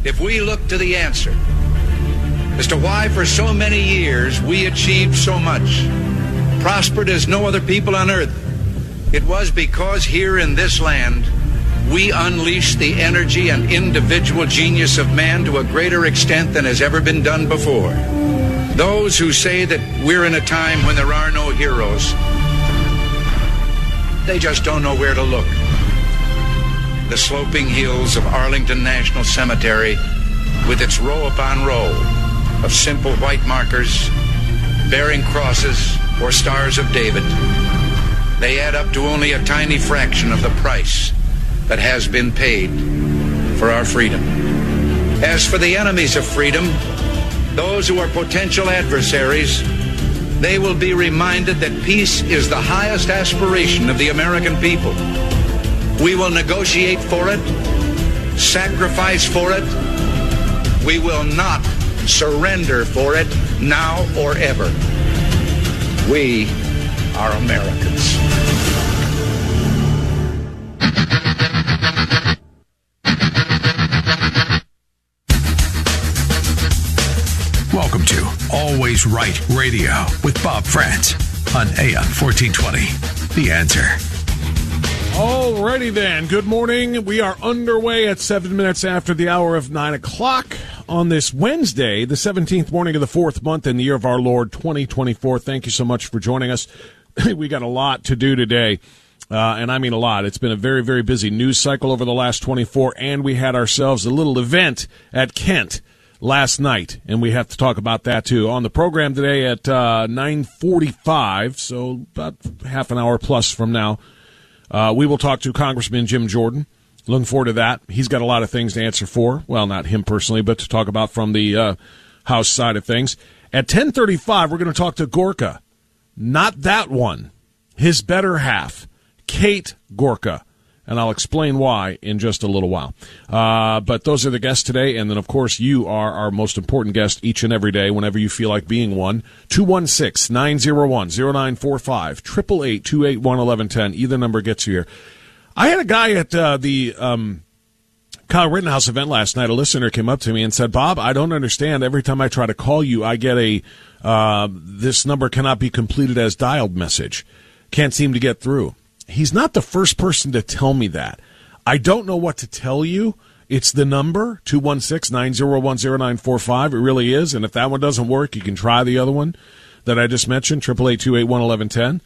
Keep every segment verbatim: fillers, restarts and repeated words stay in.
if we look to the answer as to why for so many years we achieved so much, prospered as no other people on earth, it was because here in this land we unleashed the energy and individual genius of man to a greater extent than has ever been done before. Those who say that we're in a time when there are no heroes, they just don't know where to look. The sloping hills of Arlington National Cemetery, with its row upon row of simple white markers bearing crosses or stars of David, they add up to only a tiny fraction of the price that has been paid for our freedom. As for the enemies of freedom, those who are potential adversaries, they will be reminded that peace is the highest aspiration of the American people. We will negotiate for it, sacrifice for it. We will not surrender for it now or ever. We are Americans. Welcome to Always Right Radio with Bob France on A M fourteen twenty. The Answer. Alrighty then. Good morning. We are underway at seven minutes after the hour of nine o'clock on this Wednesday, the seventeenth morning of the fourth month in the year of our Lord twenty twenty-four. Thank you so much for joining us. We got a lot to do today, uh, and I mean a lot. It's been a very, very busy news cycle over the last twenty-four, and we had ourselves a little event at Kent last night, and we have to talk about that too. On the program today at uh, nine forty-five, so about half an hour plus from now, uh, we will talk to Congressman Jim Jordan. Looking forward to that. He's got a lot of things to answer for. Well, not him personally, but to talk about from the uh, House side of things. At ten thirty-five, we're going to talk to Gorka. Not that one. His better half, Kate Gorka. And I'll explain why in just a little while. Uh, but those are the guests today. And then, of course, you are our most important guest each and every day whenever you feel like being one. two one six, nine zero one, zero nine four five, eight eight eight, two eight one, one one one zero. Either number gets you here. I had a guy at uh, the um, Kyle Rittenhouse event last night. A listener came up to me and said, Bob, I don't understand. Every time I try to call you, I get a uh, this number cannot be completed as dialed message. Can't seem to get through. He's not the first person to tell me that. I don't know what to tell you. It's the number, two one six, nine zero one, zero nine four five. It really is. And if that one doesn't work, you can try the other one that I just mentioned, eight eight eight, two eight one, one one one zero.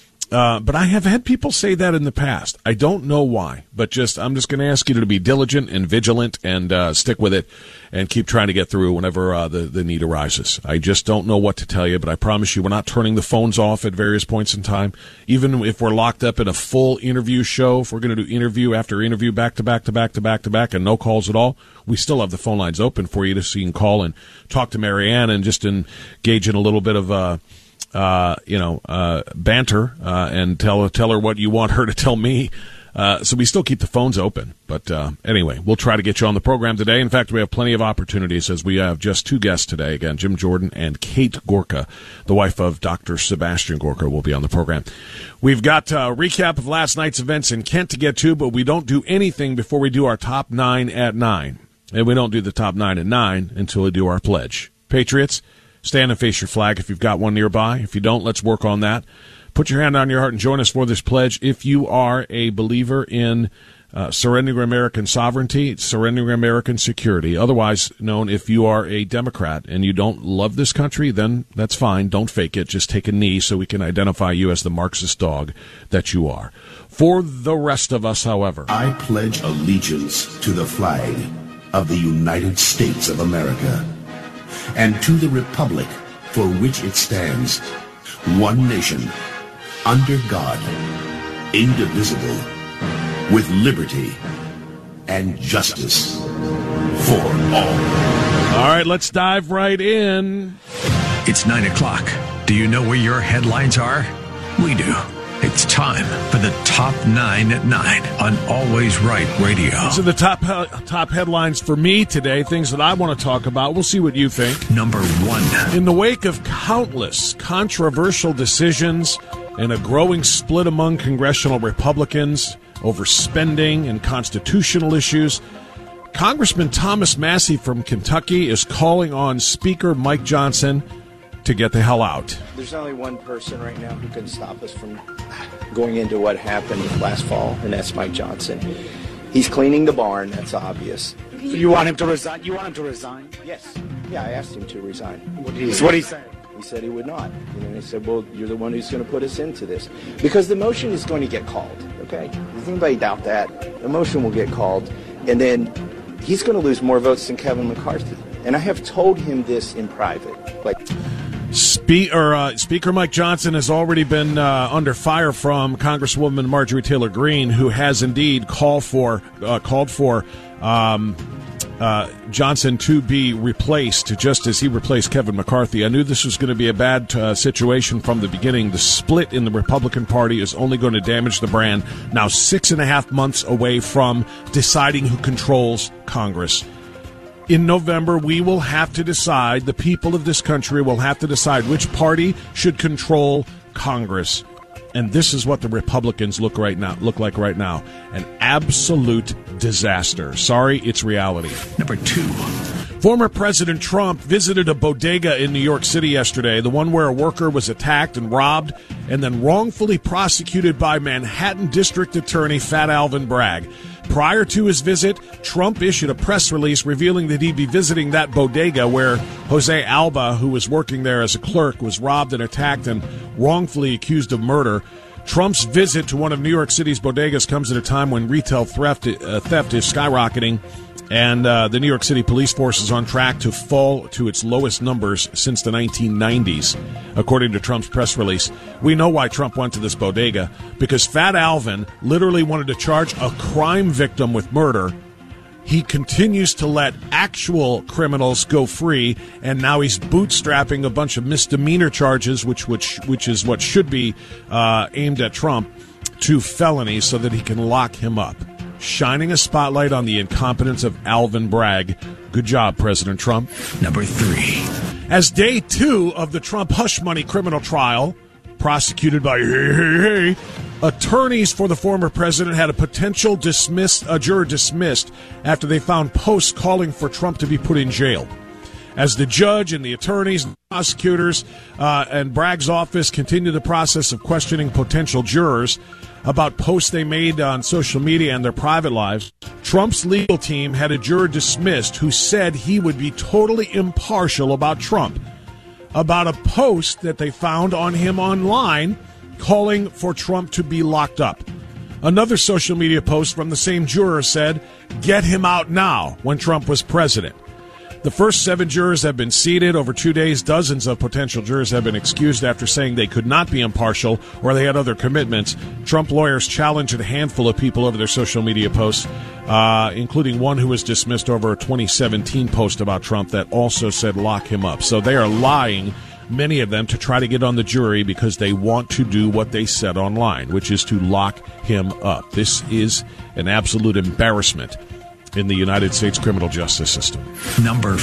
Uh, but I have had people say that in the past. I don't know why, but just I'm just going to ask you to be diligent and vigilant and uh, stick with it and keep trying to get through whenever uh, the, the need arises. I just don't know what to tell you, but I promise you we're not turning the phones off at various points in time. Even if we're locked up in a full interview show, if we're going to do interview after interview back to back to back to back to back and no calls at all, we still have the phone lines open for you to so you can call and talk to Marianne and just engage in a little bit of uh, Uh, you know, uh, banter, uh, and tell, tell her what you want her to tell me. Uh, so we still keep the phones open. But, uh, anyway, we'll try to get you on the program today. In fact, we have plenty of opportunities as we have just two guests today. Again, Jim Jordan and Kate Gorka, the wife of Doctor Sebastian Gorka, will be on the program. We've got a recap of last night's events in Kent to get to, but we don't do anything before we do our top nine at nine. And we don't do the top nine at nine until we do our pledge. Patriots, stand and face your flag if you've got one nearby. If you don't, let's work on that. Put your hand on your heart and join us for this pledge. If you are a believer in uh, surrendering American sovereignty, surrendering American security, otherwise known if you are a Democrat and you don't love this country, then that's fine. Don't fake it. Just take a knee so we can identify you as the Marxist dog that you are. For the rest of us, however, I pledge allegiance to the flag of the United States of America and to the republic for which it stands, one nation, under God, indivisible, with liberty and justice for all. All right, let's dive right in. It's nine o'clock. Do you know where your headlines are? We do. It's time for the top nine at nine on Always Right Radio. These are the top uh, top headlines for me today, things that I want to talk about. We'll see what you think. Number one. In the wake of countless controversial decisions and a growing split among congressional Republicans over spending and constitutional issues, Congressman Thomas Massie from Kentucky is calling on Speaker Mike Johnson to get the hell out. There's only one person right now who can stop us from going into what happened last fall, and that's Mike Johnson. He's cleaning the barn, that's obvious. You want him to resign? You want him to resign? Yes. Yeah, I asked him to resign. What did he say? What did he say? He said he would not. You know, and I said, well, you're the one who's going to put us into this. Because the motion is going to get called, okay? Does anybody doubt that? The motion will get called, and then he's going to lose more votes than Kevin McCarthy. And I have told him this in private. Like, Spe- or, uh, Speaker Mike Johnson has already been uh, under fire from Congresswoman Marjorie Taylor Greene, who has indeed called for uh, called for um, uh, Johnson to be replaced, just as he replaced Kevin McCarthy. I knew this was going to be a bad uh, situation from the beginning. The split in the Republican Party is only going to damage the brand. Now six and a half months away from deciding who controls Congress. In November, we will have to decide, the people of this country will have to decide which party should control Congress. And this is what the Republicans look right now look like right now. An absolute disaster. Sorry, it's reality. Number two. Former President Trump visited a bodega in New York City yesterday, the one where a worker was attacked and robbed and then wrongfully prosecuted by Manhattan District Attorney Fat Alvin Bragg. Prior to his visit, Trump issued a press release revealing that he'd be visiting that bodega where Jose Alba, who was working there as a clerk, was robbed and attacked and wrongfully accused of murder. Trump's visit to one of New York City's bodegas comes at a time when retail theft, uh, theft is skyrocketing, and uh, the New York City police force is on track to fall to its lowest numbers since the nineteen nineties, according to Trump's press release. We know why Trump went to this bodega, because Fat Alvin literally wanted to charge a crime victim with murder. He continues to let actual criminals go free, and now he's bootstrapping a bunch of misdemeanor charges, which which which is what should be uh, aimed at Trump, to felonies so that he can lock him up. Shining a spotlight on the incompetence of Alvin Bragg. Good job, President Trump. Number three. As day two of the Trump hush money criminal trial, prosecuted by hey, hey, hey, attorneys for the former president had a potential dismissed, a juror dismissed after they found posts calling for Trump to be put in jail. As the judge and the attorneys and prosecutors uh, and Bragg's office continue the process of questioning potential jurors about posts they made on social media and their private lives, Trump's legal team had a juror dismissed who said he would be totally impartial about Trump, about a post that they found on him online calling for Trump to be locked up. Another social media post from the same juror said, "Get him out now," when Trump was president. The first seven jurors have been seated. Over two days, dozens of potential jurors have been excused after saying they could not be impartial or they had other commitments. Trump lawyers challenged a handful of people over their social media posts, uh, including one who was dismissed over a twenty seventeen post about Trump that also said lock him up. So they are lying, many of them, to try to get on the jury because they want to do what they said online, which is to lock him up. This is an absolute embarrassment in the United States criminal justice system. Number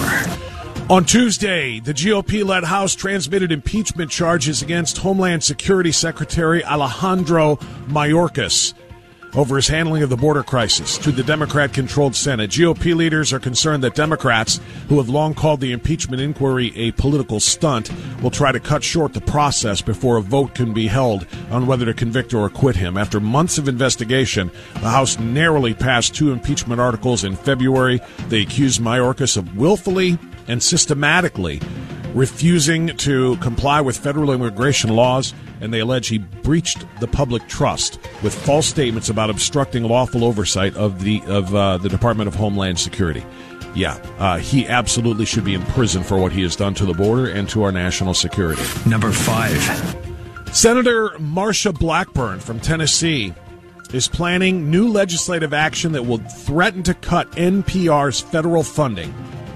four. On Tuesday, the G O P-led House transmitted impeachment charges against Homeland Security Secretary Alejandro Mayorkas over his handling of the border crisis to the Democrat-controlled Senate. G O P leaders are concerned that Democrats, who have long called the impeachment inquiry a political stunt, will try to cut short the process before a vote can be held on whether to convict or acquit him. After months of investigation, the House narrowly passed two impeachment articles in February. They accused Mayorkas of willfully and systematically refusing to comply with federal immigration laws, and they allege he breached the public trust with false statements about obstructing lawful oversight of the of uh, the Department of Homeland Security. Yeah, uh, he absolutely should be in prison for what he has done to the border and to our national security. Number five. Senator Marsha Blackburn from Tennessee is planning new legislative action that will threaten to cut N P R's federal funding.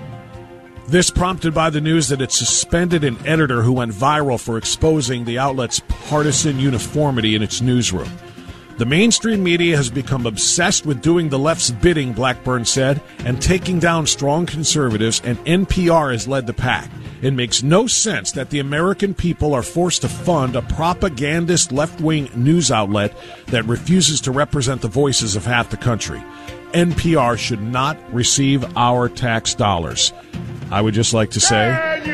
This prompted by the news that it suspended an editor who went viral for exposing the outlet's partisan uniformity in its newsroom. The mainstream media has become obsessed with doing the left's bidding, Blackburn said, and taking down strong conservatives, and N P R has led the pack. It makes no sense that the American people are forced to fund a propagandist left-wing news outlet that refuses to represent the voices of half the country. N P R should not receive our tax dollars. I would just like to say,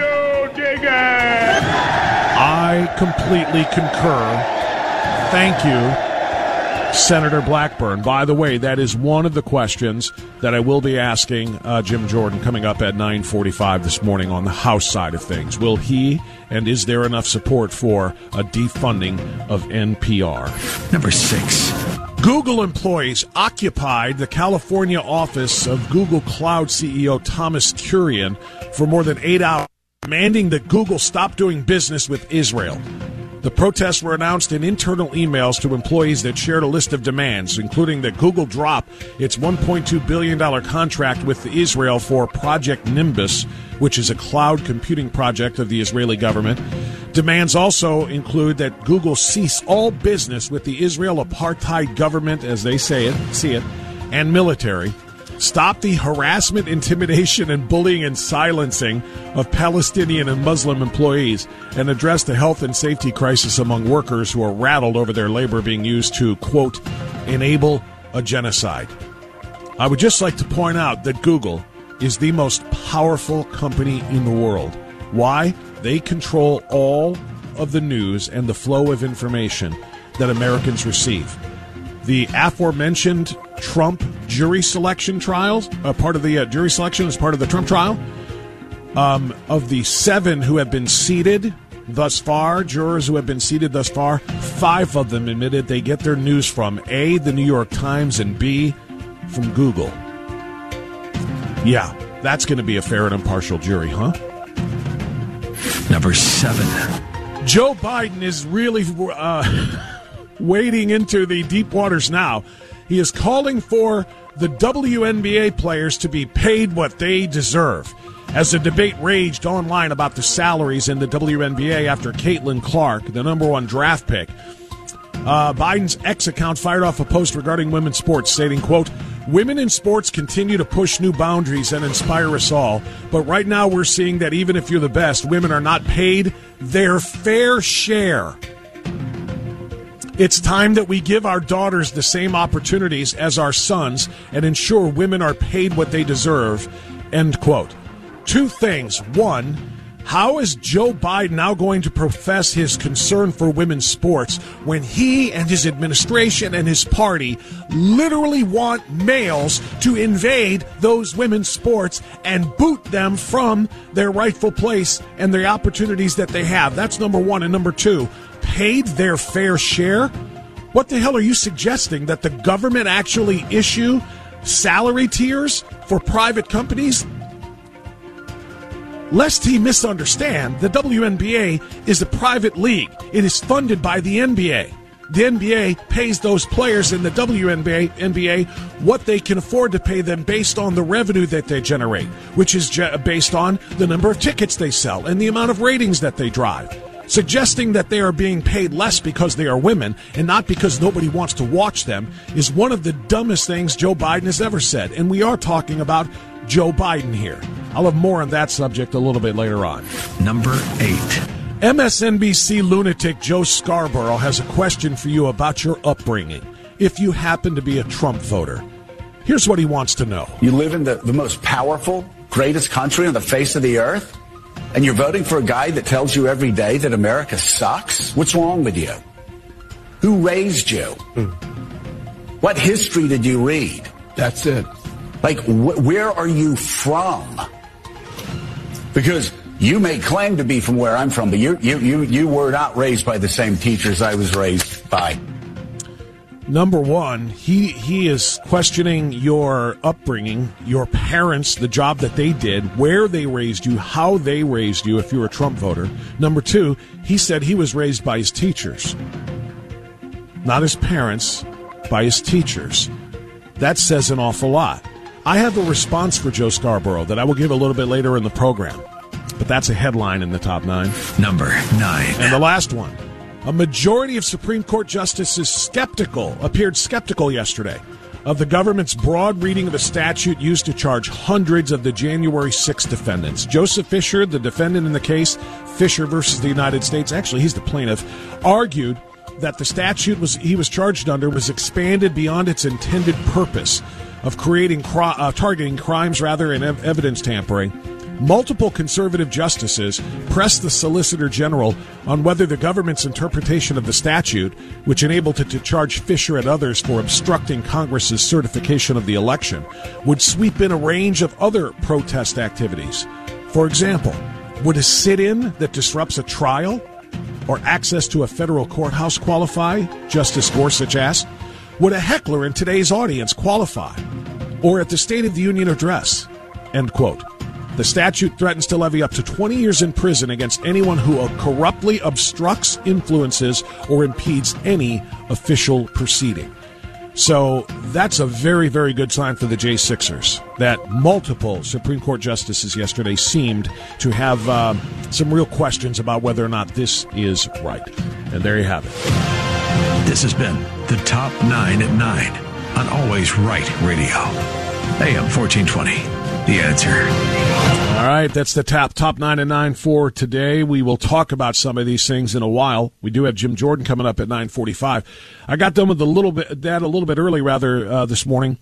I completely concur. Thank you, Senator Blackburn. By the way, that is one of the questions that I will be asking uh, Jim Jordan coming up at nine forty-five this morning on the House side of things. Will he, and is there enough support for a defunding of N P R? Number six. Google employees occupied the California office of Google Cloud C E O Thomas Kurian for more than eight hours, demanding that Google stop doing business with Israel. The protests were announced in internal emails to employees that shared a list of demands, including that Google drop its one point two billion dollars contract with Israel for Project Nimbus, which is a cloud computing project of the Israeli government. Demands also include that Google cease all business with the Israel apartheid government, as they say it, see it, and military. Stop the harassment, intimidation, and bullying and silencing of Palestinian and Muslim employees, and address the health and safety crisis among workers who are rattled over their labor being used to, quote, enable a genocide. I would just like to point out that Google is the most powerful company in the world. Why? They control all of the news and the flow of information that Americans receive. The aforementioned Trump jury selection trials, uh, part of the uh, jury selection as part of the Trump trial, um, of the seven who have been seated thus far, jurors who have been seated thus far, five of them admitted they get their news from A, the New York Times, and B, from Google. Yeah, that's going to be a fair and impartial jury, huh? Number seven. Joe Biden is really uh, wading into the deep waters now. He is calling for the W N B A players to be paid what they deserve, as the debate raged online about the salaries in the W N B A after Caitlin Clark, the number one draft pick. Uh, Biden's X account fired off a post regarding women's sports, stating, quote, women in sports continue to push new boundaries and inspire us all, but right now we're seeing that even if you're the best, women are not paid their fair share. It's time that we give our daughters the same opportunities as our sons and ensure women are paid what they deserve, end quote. Two things. One, how is Joe Biden now going to profess his concern for women's sports when he and his administration and his party literally want males to invade those women's sports and boot them from their rightful place and the opportunities that they have? That's number one. And number two, paid their fair share? What the hell are you suggesting, that the government actually issue salary tiers for private companies? Lest he misunderstand, the W N B A is a private league. It is funded by the N B A. The N B A pays those players in the W N B A, N B A what they can afford to pay them based on the revenue that they generate, which is ge- based on the number of tickets they sell and the amount of ratings that they drive. Suggesting that they are being paid less because they are women and not because nobody wants to watch them is one of the dumbest things Joe Biden has ever said. And we are talking about Joe Biden here. I'll have more on that subject a little bit later on. Number eight. M S N B C lunatic Joe Scarborough has a question for you about your upbringing, if you happen to be a Trump voter. Here's what he wants to know. You live in the, the most powerful, greatest country on the face of the earth, and you're voting for a guy that tells you every day that America sucks? What's wrong with you? Who raised you? Mm. What history did you read? That's it. Like, wh- where are you from? Because you may claim to be from where I'm from, but you, you, you, you were not raised by the same teachers I was raised by. Number one, he he is questioning your upbringing, your parents, the job that they did, where they raised you, how they raised you if you're a Trump voter. Number two, he said he was raised by his teachers. Not his parents, by his teachers. That says an awful lot. I have a response for Joe Scarborough that I will give a little bit later in the program. But that's a headline in the top nine. Number nine. And the last one. A majority of Supreme Court justices skeptical, appeared skeptical yesterday of the government's broad reading of a statute used to charge hundreds of the January sixth defendants. Joseph Fisher, the defendant in the case, Fisher versus the United States, actually he's the plaintiff, argued that the statute was he was charged under was expanded beyond its intended purpose. of creating cri- uh, targeting crimes rather and ev- evidence tampering, multiple conservative justices pressed the Solicitor General on whether the government's interpretation of the statute, which enabled it to charge Fisher and others for obstructing Congress's certification of the election, would sweep in a range of other protest activities. For example, would a sit-in that disrupts a trial or access to a federal courthouse qualify? Justice Gorsuch asked. Would a heckler in today's audience qualify? Or at the State of the Union address? End quote. The statute threatens to levy up to twenty years in prison against anyone who corruptly obstructs, influences, or impedes any official proceeding. So that's a very, very good sign for the J sixers that multiple Supreme Court justices yesterday seemed to have uh, some real questions about whether or not this is right. And there you have it. This has been the Top nine at nine on Always Right Radio. A M fourteen twenty. The Answer. All right, that's the top top nine and nine for today. We will talk about some of these things in a while. We do have Jim Jordan coming up at nine forty-five. I got done with a little bit that a little bit early, rather, uh, this morning,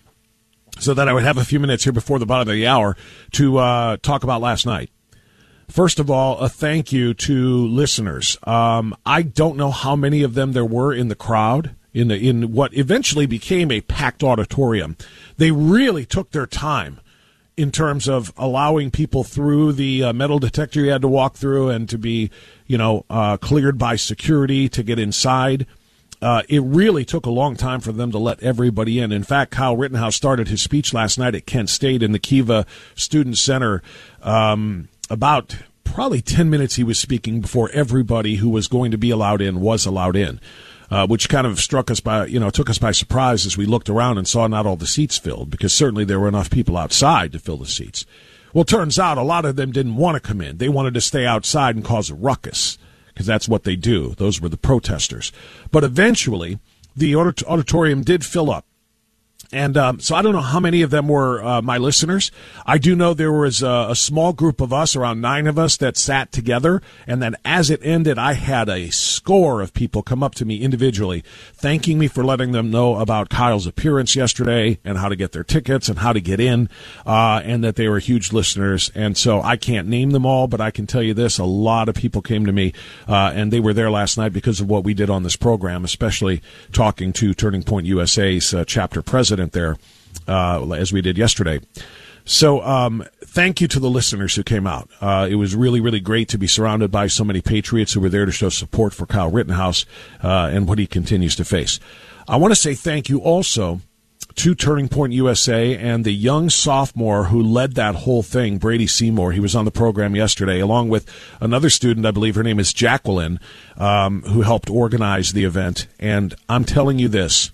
so that I would have a few minutes here before the bottom of the hour to uh, talk about last night. First of all, a thank you to listeners. Um, I don't know how many of them there were in the crowd in the, in what eventually became a packed auditorium. They really took their time in terms of allowing people through the uh, metal detector you had to walk through and to be, you know, uh, cleared by security to get inside. Uh, it really took a long time for them to let everybody in. In fact, Kyle Rittenhouse started his speech last night at Kent State in the Kiva Student Center. Um, about probably ten minutes he was speaking before everybody who was going to be allowed in was allowed in. Uh, which kind of struck us by, you know, took us by surprise as we looked around and saw not all the seats filled, because certainly there were enough people outside to fill the seats. Well, it turns out a lot of them didn't want to come in. They wanted to stay outside and cause a ruckus, because that's what they do. Those were the protesters. But eventually, the auditorium did fill up. And um, so I don't know how many of them were uh, my listeners. I do know there was a, a small group of us, around nine of us, that sat together. And then as it ended, I had a score of people come up to me individually, thanking me for letting them know about Kyle's appearance yesterday and how to get their tickets and how to get in, uh, and that they were huge listeners. And so I can't name them all, but I can tell you this. A lot of people came to me, uh, and they were there last night because of what we did on this program, especially talking to Turning Point U S A's uh, chapter president there, uh, as we did yesterday. So um, thank you to the listeners who came out. Uh, it was really, really great to be surrounded by so many patriots who were there to show support for Kyle Rittenhouse uh, and what he continues to face. I want to say thank you also to Turning Point U S A and the young sophomore who led that whole thing, Brady Seymour. He was on the program yesterday, along with another student, I believe her name is Jacqueline, um, who helped organize the event. And I'm telling you this.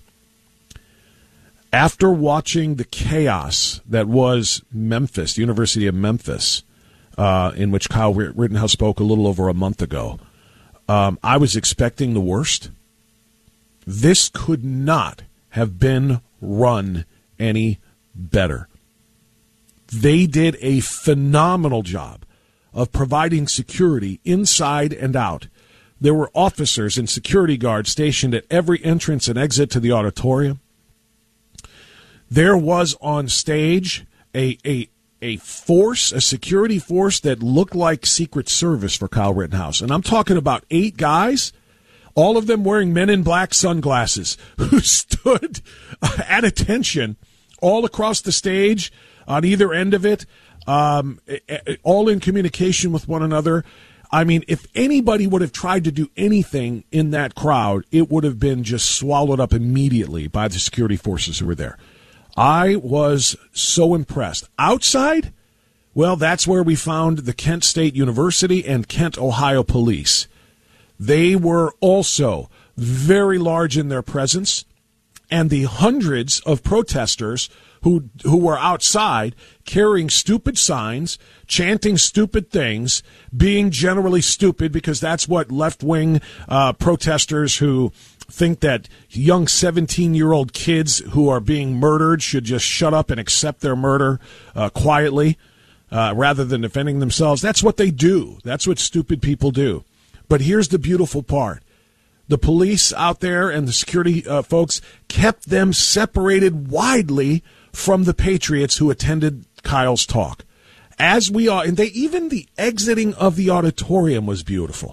After watching the chaos that was Memphis, the University of Memphis, uh, in which Kyle Rittenhouse spoke a little over a month ago, um, I was expecting the worst. This could not have been run any better. They did a phenomenal job of providing security inside and out. There were officers and security guards stationed at every entrance and exit to the auditorium. There was on stage a, a a force, a security force that looked like Secret Service for Kyle Rittenhouse. And I'm talking about eight guys, all of them wearing Men in Black sunglasses, who stood at attention all across the stage, on either end of it, um, all in communication with one another. I mean, if anybody would have tried to do anything in that crowd, it would have been just swallowed up immediately by the security forces who were there. I was so impressed. Outside, well, that's where we found the Kent State University and Kent, Ohio police. They were also very large in their presence, and the hundreds of protesters who who were outside carrying stupid signs, chanting stupid things, being generally stupid, because that's what left-wing uh, protesters who think that young seventeen-year-old kids who are being murdered should just shut up and accept their murder uh, quietly uh, rather than defending themselves. That's what they do. That's what stupid people do. But here's the beautiful part. The police out there and the security uh, folks kept them separated widely from the Patriots who attended Kyle's talk. As we are, and they even the exiting of the auditorium was beautiful.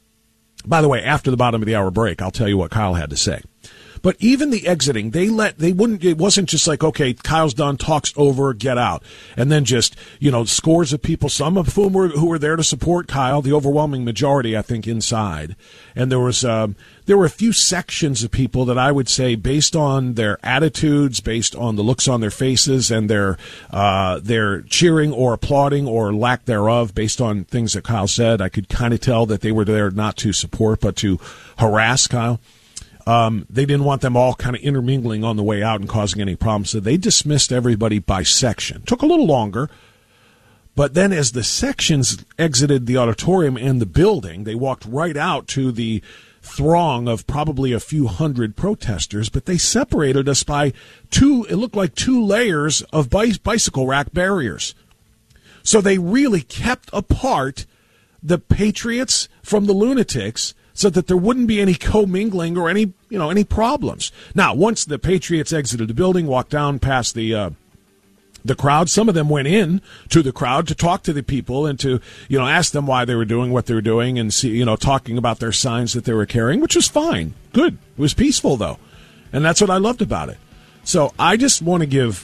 By the way, after the bottom of the hour break, I'll tell you what Kyle had to say. But even the exiting, they let, they wouldn't, it wasn't just like, okay, Kyle's done, talk's over, get out. And then just, you know, scores of people, some of whom were, who were there to support Kyle, the overwhelming majority, I think, inside. And there was, um, there were a few sections of people that I would say, based on their attitudes, based on the looks on their faces and their, uh, their cheering or applauding or lack thereof, based on things that Kyle said, I could kind of tell that they were there not to support, but to harass Kyle. Um, they didn't want them all kind of intermingling on the way out and causing any problems, so they dismissed everybody by section. Took a little longer, but then as the sections exited the auditorium and the building, they walked right out to the throng of probably a few hundred protesters, but they separated us by two, it looked like two layers of bicycle rack barriers. So they really kept apart the patriots from the lunatics, so that there wouldn't be any commingling or any, you know, any problems. Now, once the Patriots exited the building, walked down past the uh, the crowd, some of them went in to the crowd to talk to the people and to, you know, ask them why they were doing what they were doing and see, you know, talking about their signs that they were carrying, which was fine, good. It was peaceful though, and that's what I loved about it. So I just want to give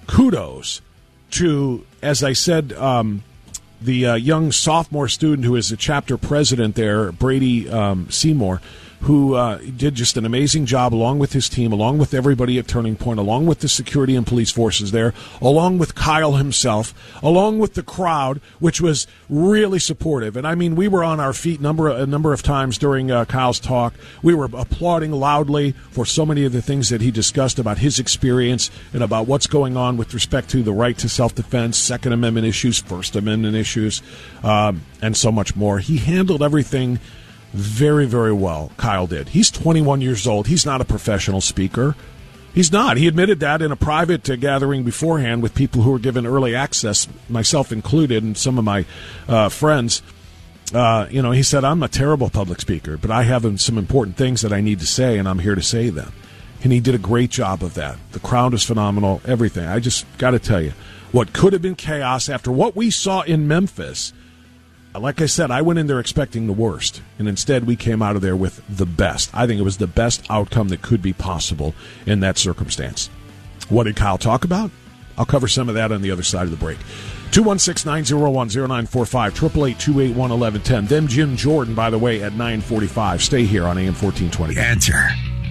kudos to, as I said. Um, The uh, young sophomore student who is the chapter president there, Brady um, Seymour, who uh, did just an amazing job along with his team, along with everybody at Turning Point, along with the security and police forces there, along with Kyle himself, along with the crowd, which was really supportive. And, I mean, we were on our feet number, a number of times during uh, Kyle's talk. We were applauding loudly for so many of the things that he discussed about his experience and about what's going on with respect to the right to self-defense, Second Amendment issues, First Amendment issues, um, and so much more. He handled everything very, very well. Kyle did. He's twenty-one years old. He's not a professional speaker. He's not. He admitted that in a private uh, gathering beforehand with people who were given early access, myself included, and some of my uh, friends. Uh, you know, he said, I'm a terrible public speaker, but I have some important things that I need to say, and I'm here to say them. And he did a great job of that. The crowd was phenomenal, everything. I just got to tell you, what could have been chaos after what we saw in Memphis. Like I said, I went in there expecting the worst, and instead we came out of there with the best. I think it was the best outcome that could be possible in that circumstance. What did Kyle talk about? I'll cover some of that on the other side of the break. two one six, nine oh one, oh nine four five, eight eight eight, two eight one, one one one zero. Then Jim Jordan, by the way, at nine forty-five. Stay here on A M fourteen twenty. The Answer.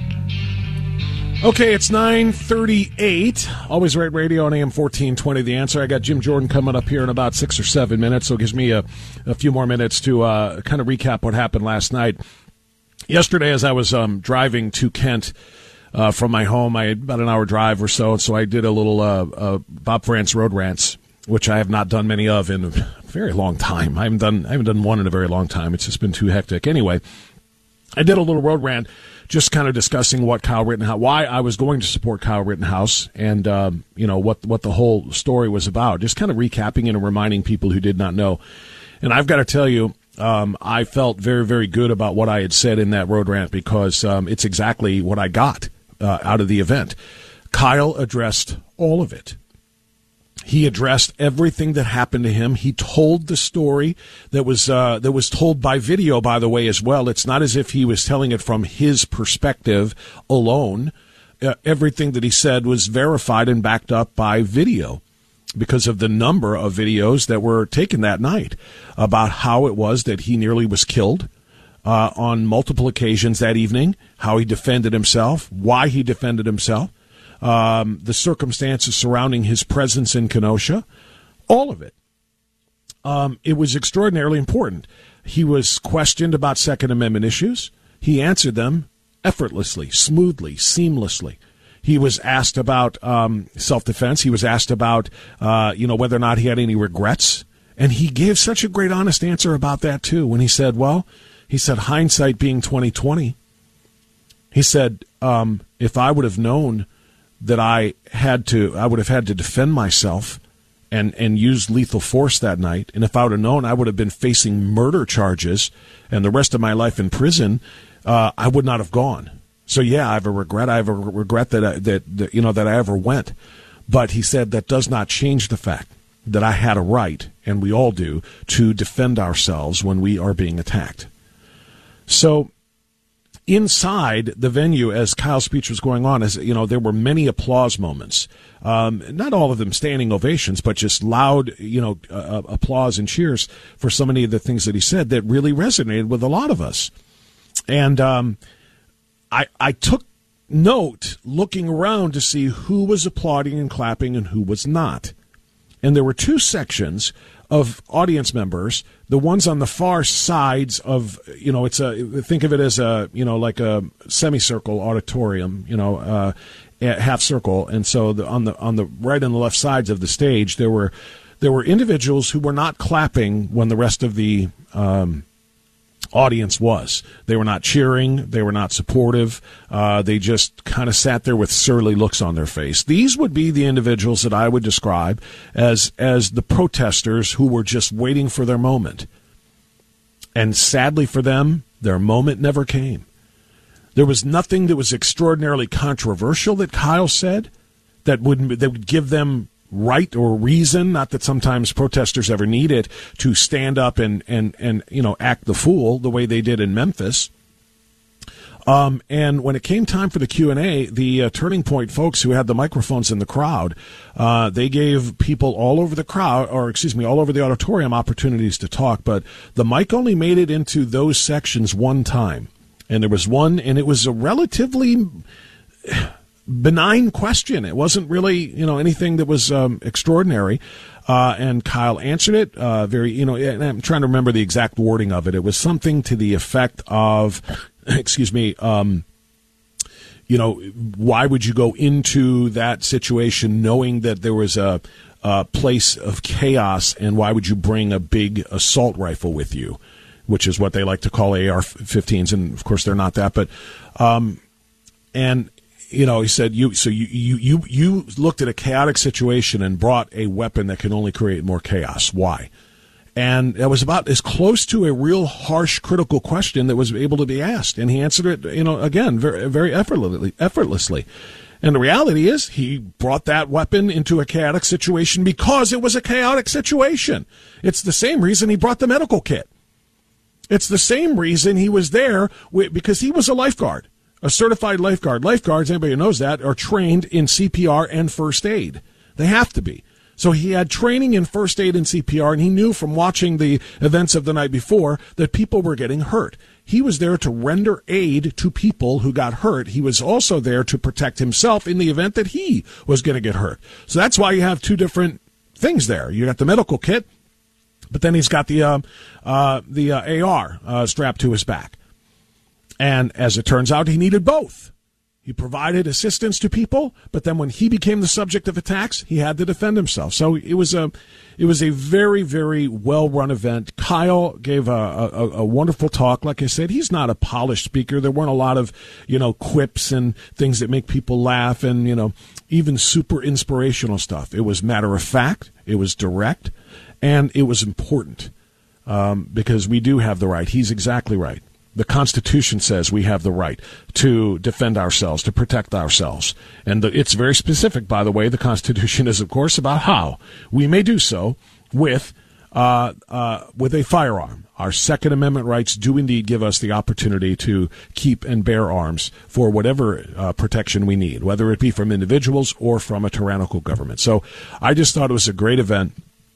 Okay, it's nine thirty-eight. Always Right Radio on A M fourteen twenty. The Answer. I got Jim Jordan coming up here in about six or seven minutes, so it gives me a, a few more minutes to uh, kind of recap what happened last night. Yesterday, as I was um, driving to Kent uh, from my home, I had about an hour drive or so, so I did a little uh, uh, Bob France road rants, which I have not done many of in a very long time. I haven't done I haven't done one in a very long time. It's just been too hectic. Anyway, I did a little road rant, just kind of discussing what Kyle Rittenhouse, why I was going to support Kyle Rittenhouse, and um, you know what what the whole story was about. Just kind of recapping and reminding people who did not know. And I've got to tell you, um, I felt very very good about what I had said in that road rant because um, it's exactly what I got uh, out of the event. Kyle addressed all of it. He addressed everything that happened to him. He told the story that was uh, that was told by video, by the way, as well. It's not as if he was telling it from his perspective alone. Uh, everything that he said was verified and backed up by video because of the number of videos that were taken that night about how it was that he nearly was killed uh, on multiple occasions that evening, how he defended himself, why he defended himself. Um, the circumstances surrounding his presence in Kenosha, all of it. Um, it was extraordinarily important. He was questioned about Second Amendment issues. He answered them effortlessly, smoothly, seamlessly. He was asked about um, self-defense. He was asked about, uh, you know, whether or not he had any regrets. And he gave such a great, honest answer about that, too, when he said, well, he said, hindsight being twenty twenty. He said, um, if I would have known that I had to, I would have had to defend myself and, and use lethal force that night. And if I would have known I would have been facing murder charges and the rest of my life in prison, uh, I would not have gone. So yeah, I have a regret. I have a regret that, I, that, that, you know, that I ever went. But he said that does not change the fact that I had a right, and we all do, to defend ourselves when we are being attacked. So inside the venue, as Kyle's speech was going on, as you know, there were many applause moments. Um, not all of them standing ovations, but just loud, you know, uh, applause and cheers for so many of the things that he said that really resonated with a lot of us. And um, I, I took note looking around to see who was applauding and clapping and who was not. And there were two sections of audience members, the ones on the far sides of, you know, it's a, think of it as a, you know, like a semicircle auditorium, you know, uh, half circle. And so the, on the, on the right and the left sides of the stage, there were, there were individuals who were not clapping when the rest of the, um, audience was. They were not cheering. They were not supportive. Uh, they just kind of sat there with surly looks on their face. These would be the individuals that I would describe as as the protesters who were just waiting for their moment. And sadly for them, their moment never came. There was nothing that was extraordinarily controversial that Kyle said that would that would give them right or reason, not that sometimes protesters ever need it, to stand up and, and, and you know, act the fool the way they did in Memphis. Um, and when it came time for the Q and A, the uh, Turning Point folks who had the microphones in the crowd, uh, they gave people all over the crowd, or excuse me, all over the auditorium opportunities to talk, but the mic only made it into those sections one time. And there was one, and it was a relatively benign question. It wasn't really, you know, anything that was um, extraordinary. Uh, and Kyle answered it uh, very, you know, and I'm trying to remember the exact wording of it. It was something to the effect of, excuse me, um, you know, why would you go into that situation knowing that there was a, a place of chaos, and why would you bring a big assault rifle with you, which is what they like to call A R fifteens, and of course they're not that, but, um, and, you know, he said, you, so you, you, you, you looked at a chaotic situation and brought a weapon that can only create more chaos. Why? And that was about as close to a real harsh, critical question that was able to be asked. And he answered it, you know, again, very, very effortlessly, effortlessly. And the reality is he brought that weapon into a chaotic situation because it was a chaotic situation. It's the same reason he brought the medical kit. It's the same reason he was there, because he was a lifeguard. A certified lifeguard. Lifeguards, anybody who knows that, are trained in C P R and first aid. They have to be. So he had training in first aid and C P R, and he knew from watching the events of the night before that people were getting hurt. He was there to render aid to people who got hurt. He was also there to protect himself in the event that he was going to get hurt. So that's why you have two different things there. You got the medical kit, but then he's got the uh, uh, the uh, A R uh, strapped to his back. And as it turns out, he needed both. He provided assistance to people, but then when he became the subject of attacks, he had to defend himself. So it was a, it was a very, very well-run event. Kyle gave a, a, a wonderful talk. Like I said, he's not a polished speaker. There weren't a lot of, you know, quips and things that make people laugh and, you know, even super inspirational stuff. It was matter of fact. It was direct, and it was important um, because we do have the right. He's exactly right. The Constitution says we have the right to defend ourselves, to protect ourselves. And the, it's very specific, by the way. The Constitution is, of course, about how we may do so with uh, uh, with a firearm. Our Second Amendment rights do indeed give us the opportunity to keep and bear arms for whatever uh, protection we need, whether it be from individuals or from a tyrannical government. So I just thought it was a great event.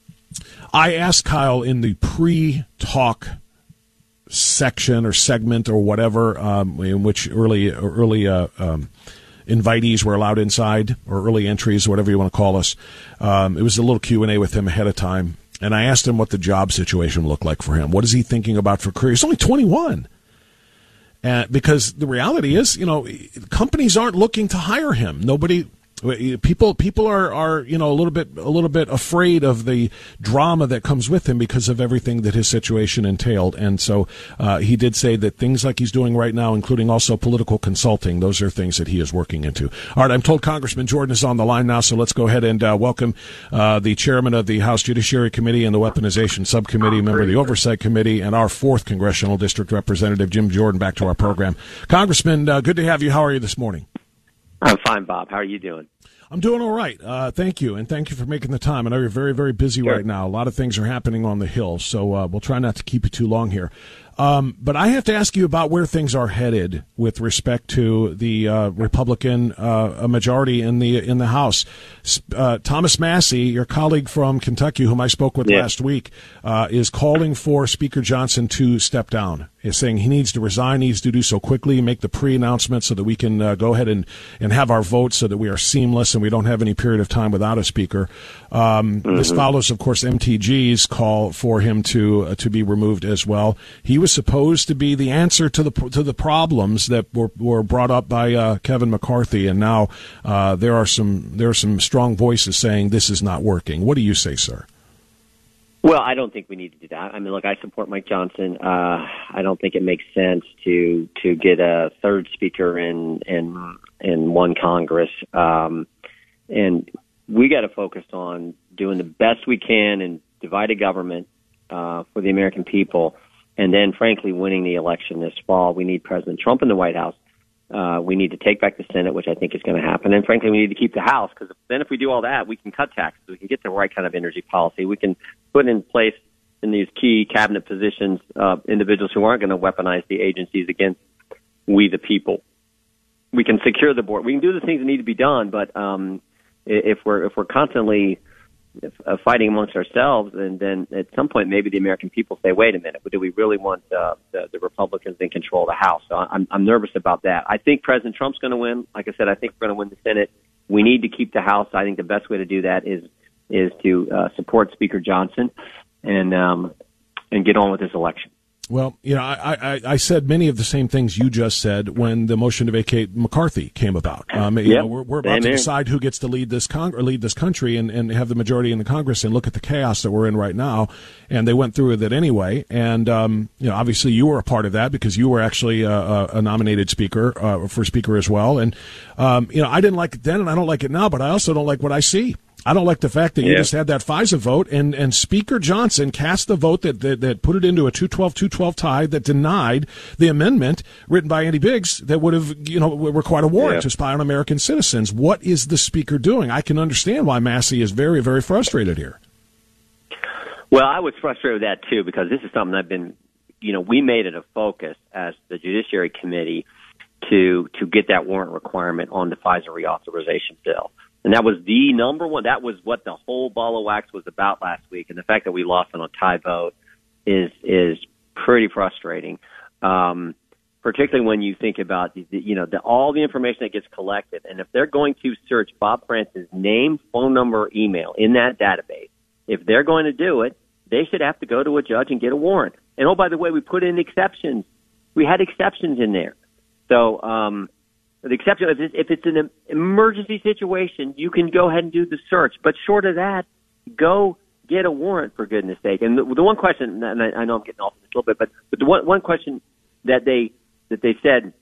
I asked Kyle in the pre-talk section or segment or whatever, um, in which early early uh, um, invitees were allowed inside, or early entries, whatever you want to call us. Um, it was a little Q and A with him ahead of time, and I asked him what the job situation looked like for him. What is he thinking about for career? He's only twenty-one. Uh, because the reality is, you know, companies aren't looking to hire him. Nobody... People, people are, are, you know, a little bit, a little bit afraid of the drama that comes with him because of everything that his situation entailed. And so, uh, he did say that things like he's doing right now, including also political consulting, those are things that he is working into. All right. I'm told Congressman Jordan is on the line now. So let's go ahead and, uh, welcome, uh, the chairman of the House Judiciary Committee and the Weaponization Subcommittee, member of the Oversight Committee, and our fourth Congressional District Representative, Jim Jordan, back to our program. Congressman, uh, good to have you. How are you this morning? I'm fine, Bob. How are you doing? I'm doing all right. Uh, thank you, and thank you for making the time. I know you're very, very busy sure. right now. A lot of things are happening on the Hill, so uh, we'll try not to keep you too long here. Um, but I have to ask you about where things are headed with respect to the uh, Republican uh, majority in the in the House. Uh, Thomas Massie, your colleague from Kentucky, whom I spoke with yeah. last week, uh, is calling for Speaker Johnson to step down. He's saying he needs to resign, needs to do so quickly, make the pre-announcement so that we can uh, go ahead and, and have our vote so that we are seamless and we don't have any period of time without a speaker. Um, mm-hmm. This follows, of course, M T G's call for him to uh, to be removed as well. He was supposed to be the answer to the to the problems that were, were brought up by uh, Kevin McCarthy, and now uh, there are some there are some strong voices saying this is not working. What do you say, sir? Well, I don't think we need to do that. I mean, look, I support Mike Johnson. Uh, I don't think it makes sense to to get a third speaker in in in one Congress, um, and we got to focus on doing the best we can in divided government uh, for the American people, and then, frankly, winning the election this fall. We need President Trump in the White House. Uh, we need to take back the Senate, which I think is going to happen. And frankly, we need to keep the House, because then if we do all that, we can cut taxes. We can get the right kind of energy policy. We can put in place in these key cabinet positions uh, individuals who aren't going to weaponize the agencies against we the people. We can secure the board. We can do the things that need to be done, but um, if we're if we're constantly uh, fighting amongst ourselves, and then at some point maybe the American people say, wait a minute, do we really want uh, the, the Republicans in control of the House? So I'm, I'm nervous about that. I think President Trump's going to win. Like I said, I think we're going to win the Senate. We need to keep the House. I think the best way to do that is is to uh, support Speaker Johnson and um, and get on with this election. Well, you know, I, I, I said many of the same things you just said when the motion to vacate McCarthy came about. Um, you yep. know, we're, we're about to decide who gets to lead this con- or lead this country and, and have the majority in the Congress, and look at the chaos that we're in right now. And they went through with it anyway. And um, you know, obviously, you were a part of that because you were actually a, a nominated speaker uh, for speaker as well. And um, you know, I didn't like it then, and I don't like it now. But I also don't like what I see. I don't like the fact that you yeah. just had that FISA vote, and, and Speaker Johnson cast the vote that, that, that put it into a two twelve two twelve tie that denied the amendment written by Andy Biggs that would have, you know, required a warrant yeah. to spy on American citizens. What is the Speaker doing? I can understand why Massie is very, very frustrated here. Well, I was frustrated with that, too, because this is something I've been, you know, we made it a focus as the Judiciary Committee to to get that warrant requirement on the FISA reauthorization bill. And that was the number one. That was what the whole ball of wax was about last week. And the fact that we lost on a tie vote is is pretty frustrating, um, particularly when you think about the, you know the, all the information that gets collected. And if they're going to search Bob France's name, phone number, email in that database, if they're going to do it, they should have to go to a judge and get a warrant. And oh, by the way, we put in exceptions. We had exceptions in there. So. Um, The exception, if it's, if it's an emergency situation, you can go ahead and do the search. But short of that, go get a warrant, for goodness sake. And the, the one question, and I, I know I'm getting off this a little bit, but, but the one, one question that they that they said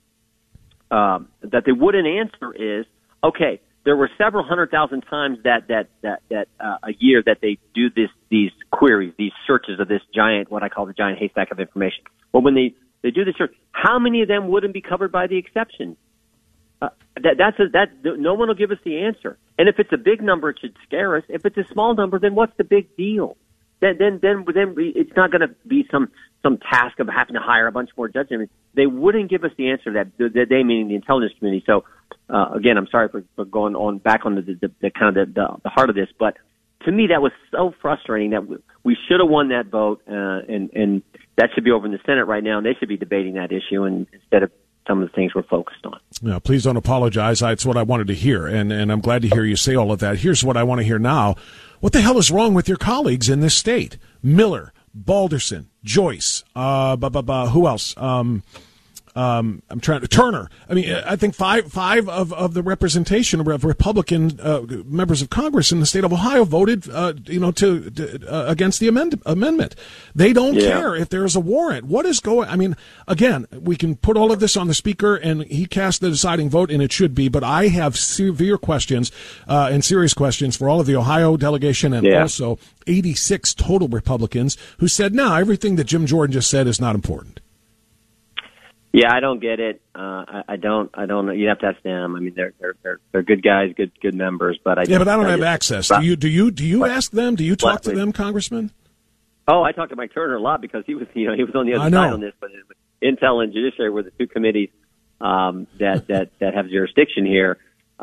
um, that they wouldn't answer is, okay, there were several hundred thousand times that that that that uh, a year that they do this these queries, these searches of this giant, what I call the giant haystack of information. But when they they do the search, how many of them wouldn't be covered by the exception? Uh, that, that's a, that. No one will give us the answer. And if it's a big number, it should scare us. If it's a small number, then what's the big deal? Then, then, then, then we, it's not going to be some some task of having to hire a bunch more judges. I mean, they wouldn't give us the answer that, that they, meaning the intelligence community. So, uh, again, I'm sorry for, for going on back on the, the, the kind of the, the, the heart of this, but to me, that was so frustrating that we, we should have won that vote, uh, and and that should be over in the Senate right now, and they should be debating that issue, and instead of some of the things we're focused on. Yeah, please don't apologize. It's what I wanted to hear, and, and I'm glad to hear you say all of that. Here's what I want to hear now. What the hell is wrong with your colleagues in this state? Miller, Balderson, Joyce, uh, bah, bah, bah, who else? Um, um, I'm trying to Turner. I mean, I think five five of, of the representation of Republican uh, members of Congress in the state of Ohio voted, uh, you know, to, to uh, against the amend- amendment. They don't yeah. care if there is a warrant. What is going? I mean, again, we can put all of this on the speaker, and he cast the deciding vote, and it should be. But I have severe questions uh, and serious questions for all of the Ohio delegation, and yeah. also eighty-six total Republicans who said, "No, everything that Jim Jordan just said is not important." Yeah, I don't get it. Uh, I, I don't. I don't. You have to ask them. I mean, they're they're they're, they're good guys, good good members. But I yeah, but I don't I have just, access. Do you? Do you? Do you what? ask them? Do you talk What? to them, Congressman? Oh, I talked to Mike Turner a lot because he was, you know, he was on the other I know. side on this. But Intel and Judiciary were the two committees um, that that that have jurisdiction here.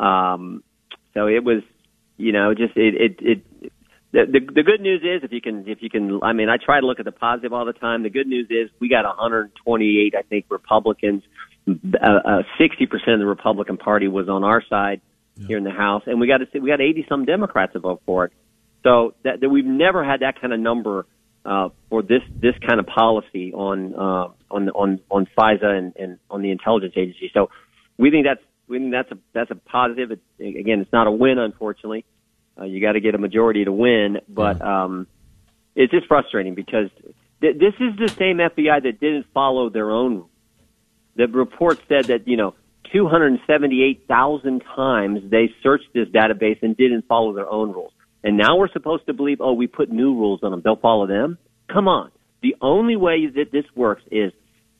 Um, so it was, you know, just it it. it The, the the good news is if you can if you can I mean I try to look at the positive all the time. The good news is we got one hundred twenty-eight I think Republicans. Uh, uh, sixty percent of the Republican Party was on our side yeah. here in the House, and we got to we got eighty some Democrats to vote for it. So that, that we've never had that kind of number uh, for this this kind of policy on uh, on on on FISA and, and on the intelligence agency. So we think that's we think that's a that's a positive. It, again, it's not a win, unfortunately. Uh, you got to get a majority to win, but um, it's just frustrating because th- this is the same F B I that didn't follow their own rules. The report said that, you know, two hundred seventy-eight thousand times they searched this database and didn't follow their own rules. And now we're supposed to believe, oh, we put new rules on them. They'll follow them? Come on. The only way that this works is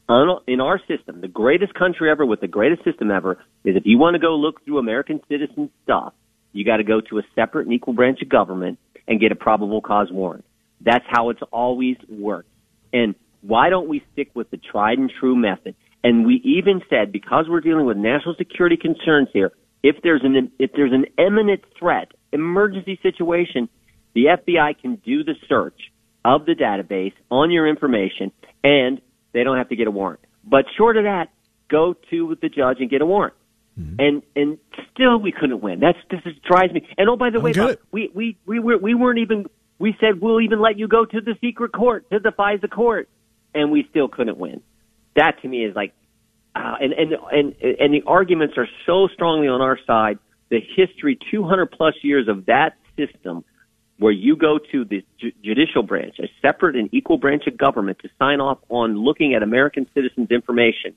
in our system, the greatest country ever with the greatest system ever, is if you want to go look through American citizen stuff, you got to go to a separate and equal branch of government and get a probable cause warrant. That's how it's always worked. And why don't we stick with the tried and true method? And we even said, because we're dealing with national security concerns here, if there's an if there's an imminent threat, emergency situation, the F B I can do the search of the database on your information, and they don't have to get a warrant. But short of that, go to the judge and get a warrant. Mm-hmm. And and still we couldn't win. That's this is, drives me. And oh, by the way, Bob, we we we were we weren't even. We said we'll even let you go to the secret court, to the FISA court, and we still couldn't win. That to me is like, uh, and and and and the arguments are so strongly on our side. The history, two hundred plus years of that system, where you go to the ju- judicial branch, a separate and equal branch of government, to sign off on looking at American citizens' information.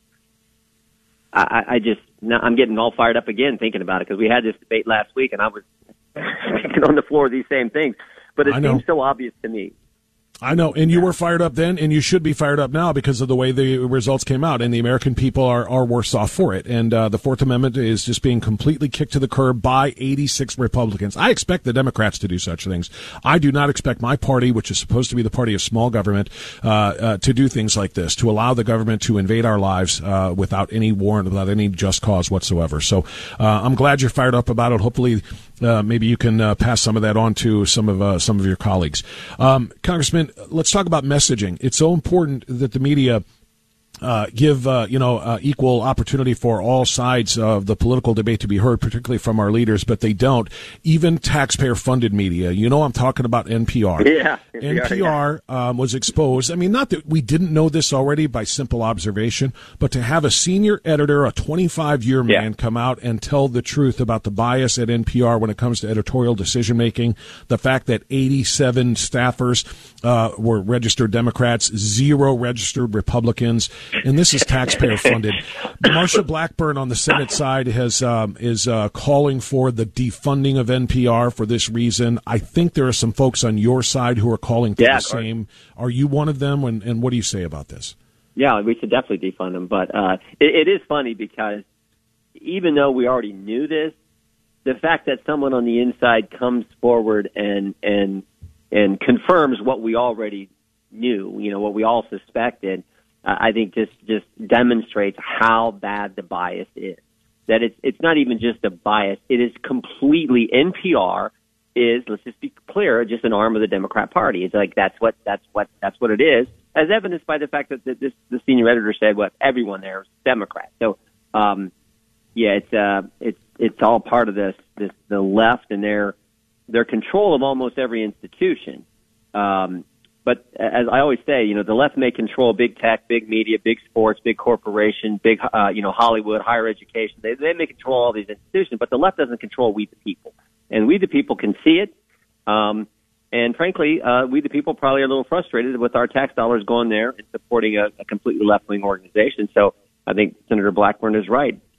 I, I just, I'm getting all fired up again thinking about it because we had this debate last week and I was speaking on the floor of these same things. But it seems so obvious to me. I know, and you were fired up then, and you should be fired up now because of the way the results came out, and the American people are, are worse off for it. And uh, the Fourth Amendment is just being completely kicked to the curb by eighty-six Republicans. I expect the Democrats to do such things. I do not expect my party, which is supposed to be the party of small government, uh, uh, to do things like this, to allow the government to invade our lives uh, without any warrant, without any just cause whatsoever. So uh, I'm glad you're fired up about it. Hopefully, uh, maybe you can uh, pass some of that on to some of uh, some of your colleagues. Um, Congressman, let's talk about messaging. It's so important that the media uh, give uh, you know uh, equal opportunity for all sides of the political debate to be heard, particularly from our leaders, but they don't. Even taxpayer-funded media. You know, I'm talking about N P R. Yeah, N P R yeah. Um, was exposed. I mean, not that we didn't know this already by simple observation, but to have a senior editor, a twenty-five-year man, yeah. come out and tell the truth about the bias at N P R when it comes to editorial decision-making, the fact that eighty-seven staffers uh, were registered Democrats, zero registered Republicans, and this is taxpayer-funded. Marsha Blackburn on the Senate side has um, is uh, calling for the defunding of N P R for this reason. I think there are some folks on your side who are calling for yeah, the same. Are you one of them? And, and what do you say about this? Yeah, we should definitely defund them. But uh, it, it is funny because even though we already knew this, the fact that someone on the inside comes forward and and and confirms what we already knew, you know, what we all suspected, uh, I think just, just demonstrates how bad the bias is. That it's it's not even just a bias; it is completely N P R is, let's just be clear, just an arm of the Democrat Party. It's like that's what that's what that's what it is, as evidenced by the fact that the, this the senior editor said what everyone there is Democrat. So, um, yeah, it's uh, it's it's all part of this this the left and their their control of almost every institution. Um, but as I always say, you know, the left may control big tech, big media, big sports, big corporation, big uh, you know Hollywood, higher education. They they may control all these institutions, but the left doesn't control we the people. And we the people can see it. Um, and frankly, uh, we the people probably are a little frustrated with our tax dollars going there and supporting a, a completely left-wing organization. So I think Senator Blackburn is right.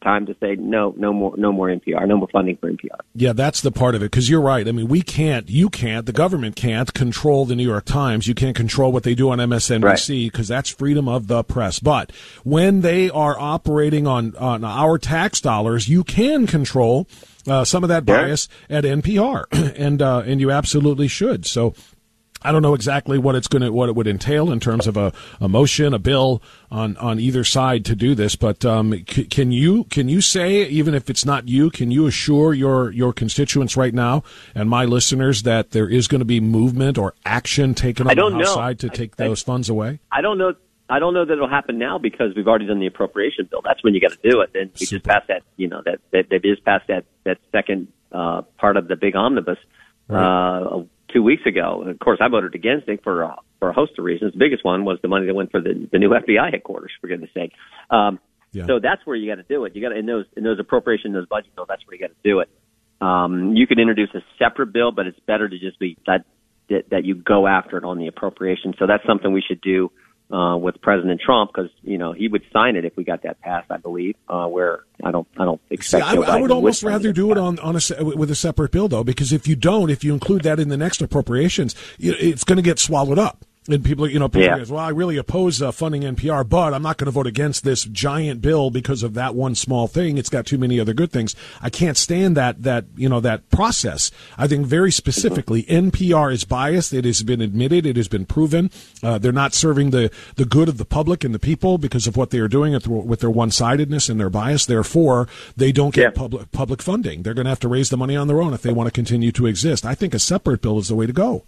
time to say no, no more, no more N P R, no more funding for N P R. Yeah, that's the part of it, because you're right. I mean, we can't, you can't, the government can't control the New York Times. You can't control what they do on M S N B C because right. that's freedom of the press. But when they are operating on, on our tax dollars, you can control uh, some of that bias yeah. at N P R, and uh, and you absolutely should. So I don't know exactly what it's going to, what it would entail in terms of a, a motion, a bill on, on either side to do this. But um, c- can you can you say, even if it's not you, can you assure your your constituents right now and my listeners that there is going to be movement or action taken on the House know. side to take I, those I, funds away? I don't know. I don't know that it'll happen now because we've already done the appropriation bill. That's when you got to do it. And we Super. just passed that. You know that that they just passed that that second uh, part of the big omnibus. Right. Uh, Two weeks ago, of course, I voted against it for uh, for a host of reasons. The biggest one was the money that went for the, the new F B I headquarters. For goodness' sake, um, yeah. so that's where you got to do it. You got to in those in those appropriation, those budget bills. That's where you got to do it. Um, you could introduce a separate bill, but it's better to just be that, that that you go after it on the appropriation. So that's something we should do uh, with President Trump, because you know he would sign it if we got that passed. I believe. Uh, where I don't, I don't expect. See, I, I would almost would rather do it on on a with a separate bill, though, because if you don't, if you include that in the next appropriations, it's going to get swallowed up. And people, you know, people yeah. go, well, I really oppose uh, funding N P R, but I'm not going to vote against this giant bill because of that one small thing. It's got too many other good things. I can't stand that, that, you know, that process. I think very specifically, mm-hmm. N P R is biased. It has been admitted. It has been proven. Uh, they're not serving the, the good of the public and the people because of what they are doing with their one-sidedness and their bias. Therefore, they don't get yeah. public, public funding. They're going to have to raise the money on their own if they want to continue to exist. I think a separate bill is the way to go.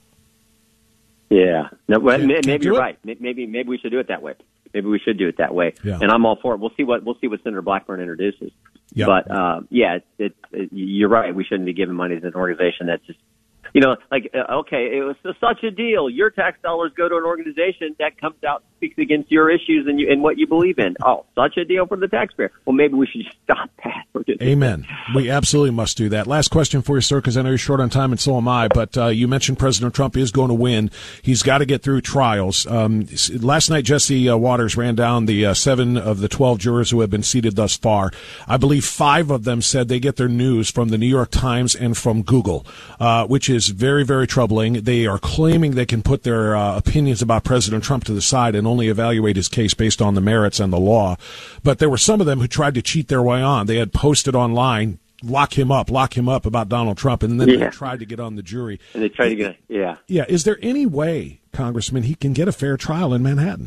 Yeah, no, well, can't, maybe can't you're it? right. Maybe maybe we should do it that way. Maybe we should do it that way. Yeah. And I'm all for it. We'll see what we'll see what Senator Blackburn introduces. Yep. But uh, yeah, it, it, it, you're right. We shouldn't be giving money to an organization that's just, you know, like uh, okay, it was such a deal. Your tax dollars go to an organization that comes out and speaks against your issues and, you, and what you believe in. Oh, such a deal for the taxpayer. Well, maybe we should stop that. Amen. We absolutely must do that. Last question for you, sir, because I know you're short on time, and so am I. But uh, you mentioned President Trump is going to win. He's got to get through trials. Um, last night, Jesse uh, Waters ran down the uh, seven of the twelve jurors who have been seated thus far. I believe five of them said they get their news from the New York Times and from Google, uh, which is very, very troubling. They are claiming they can put their uh, opinions about President Trump to the side and only evaluate his case based on the merits and the law. But there were some of them who tried to cheat their way on. They had posted online, lock him up, lock him up about Donald Trump, and then yeah. they tried to get on the jury. And they tried to get, yeah. Yeah. Is there any way, Congressman, he can get a fair trial in Manhattan?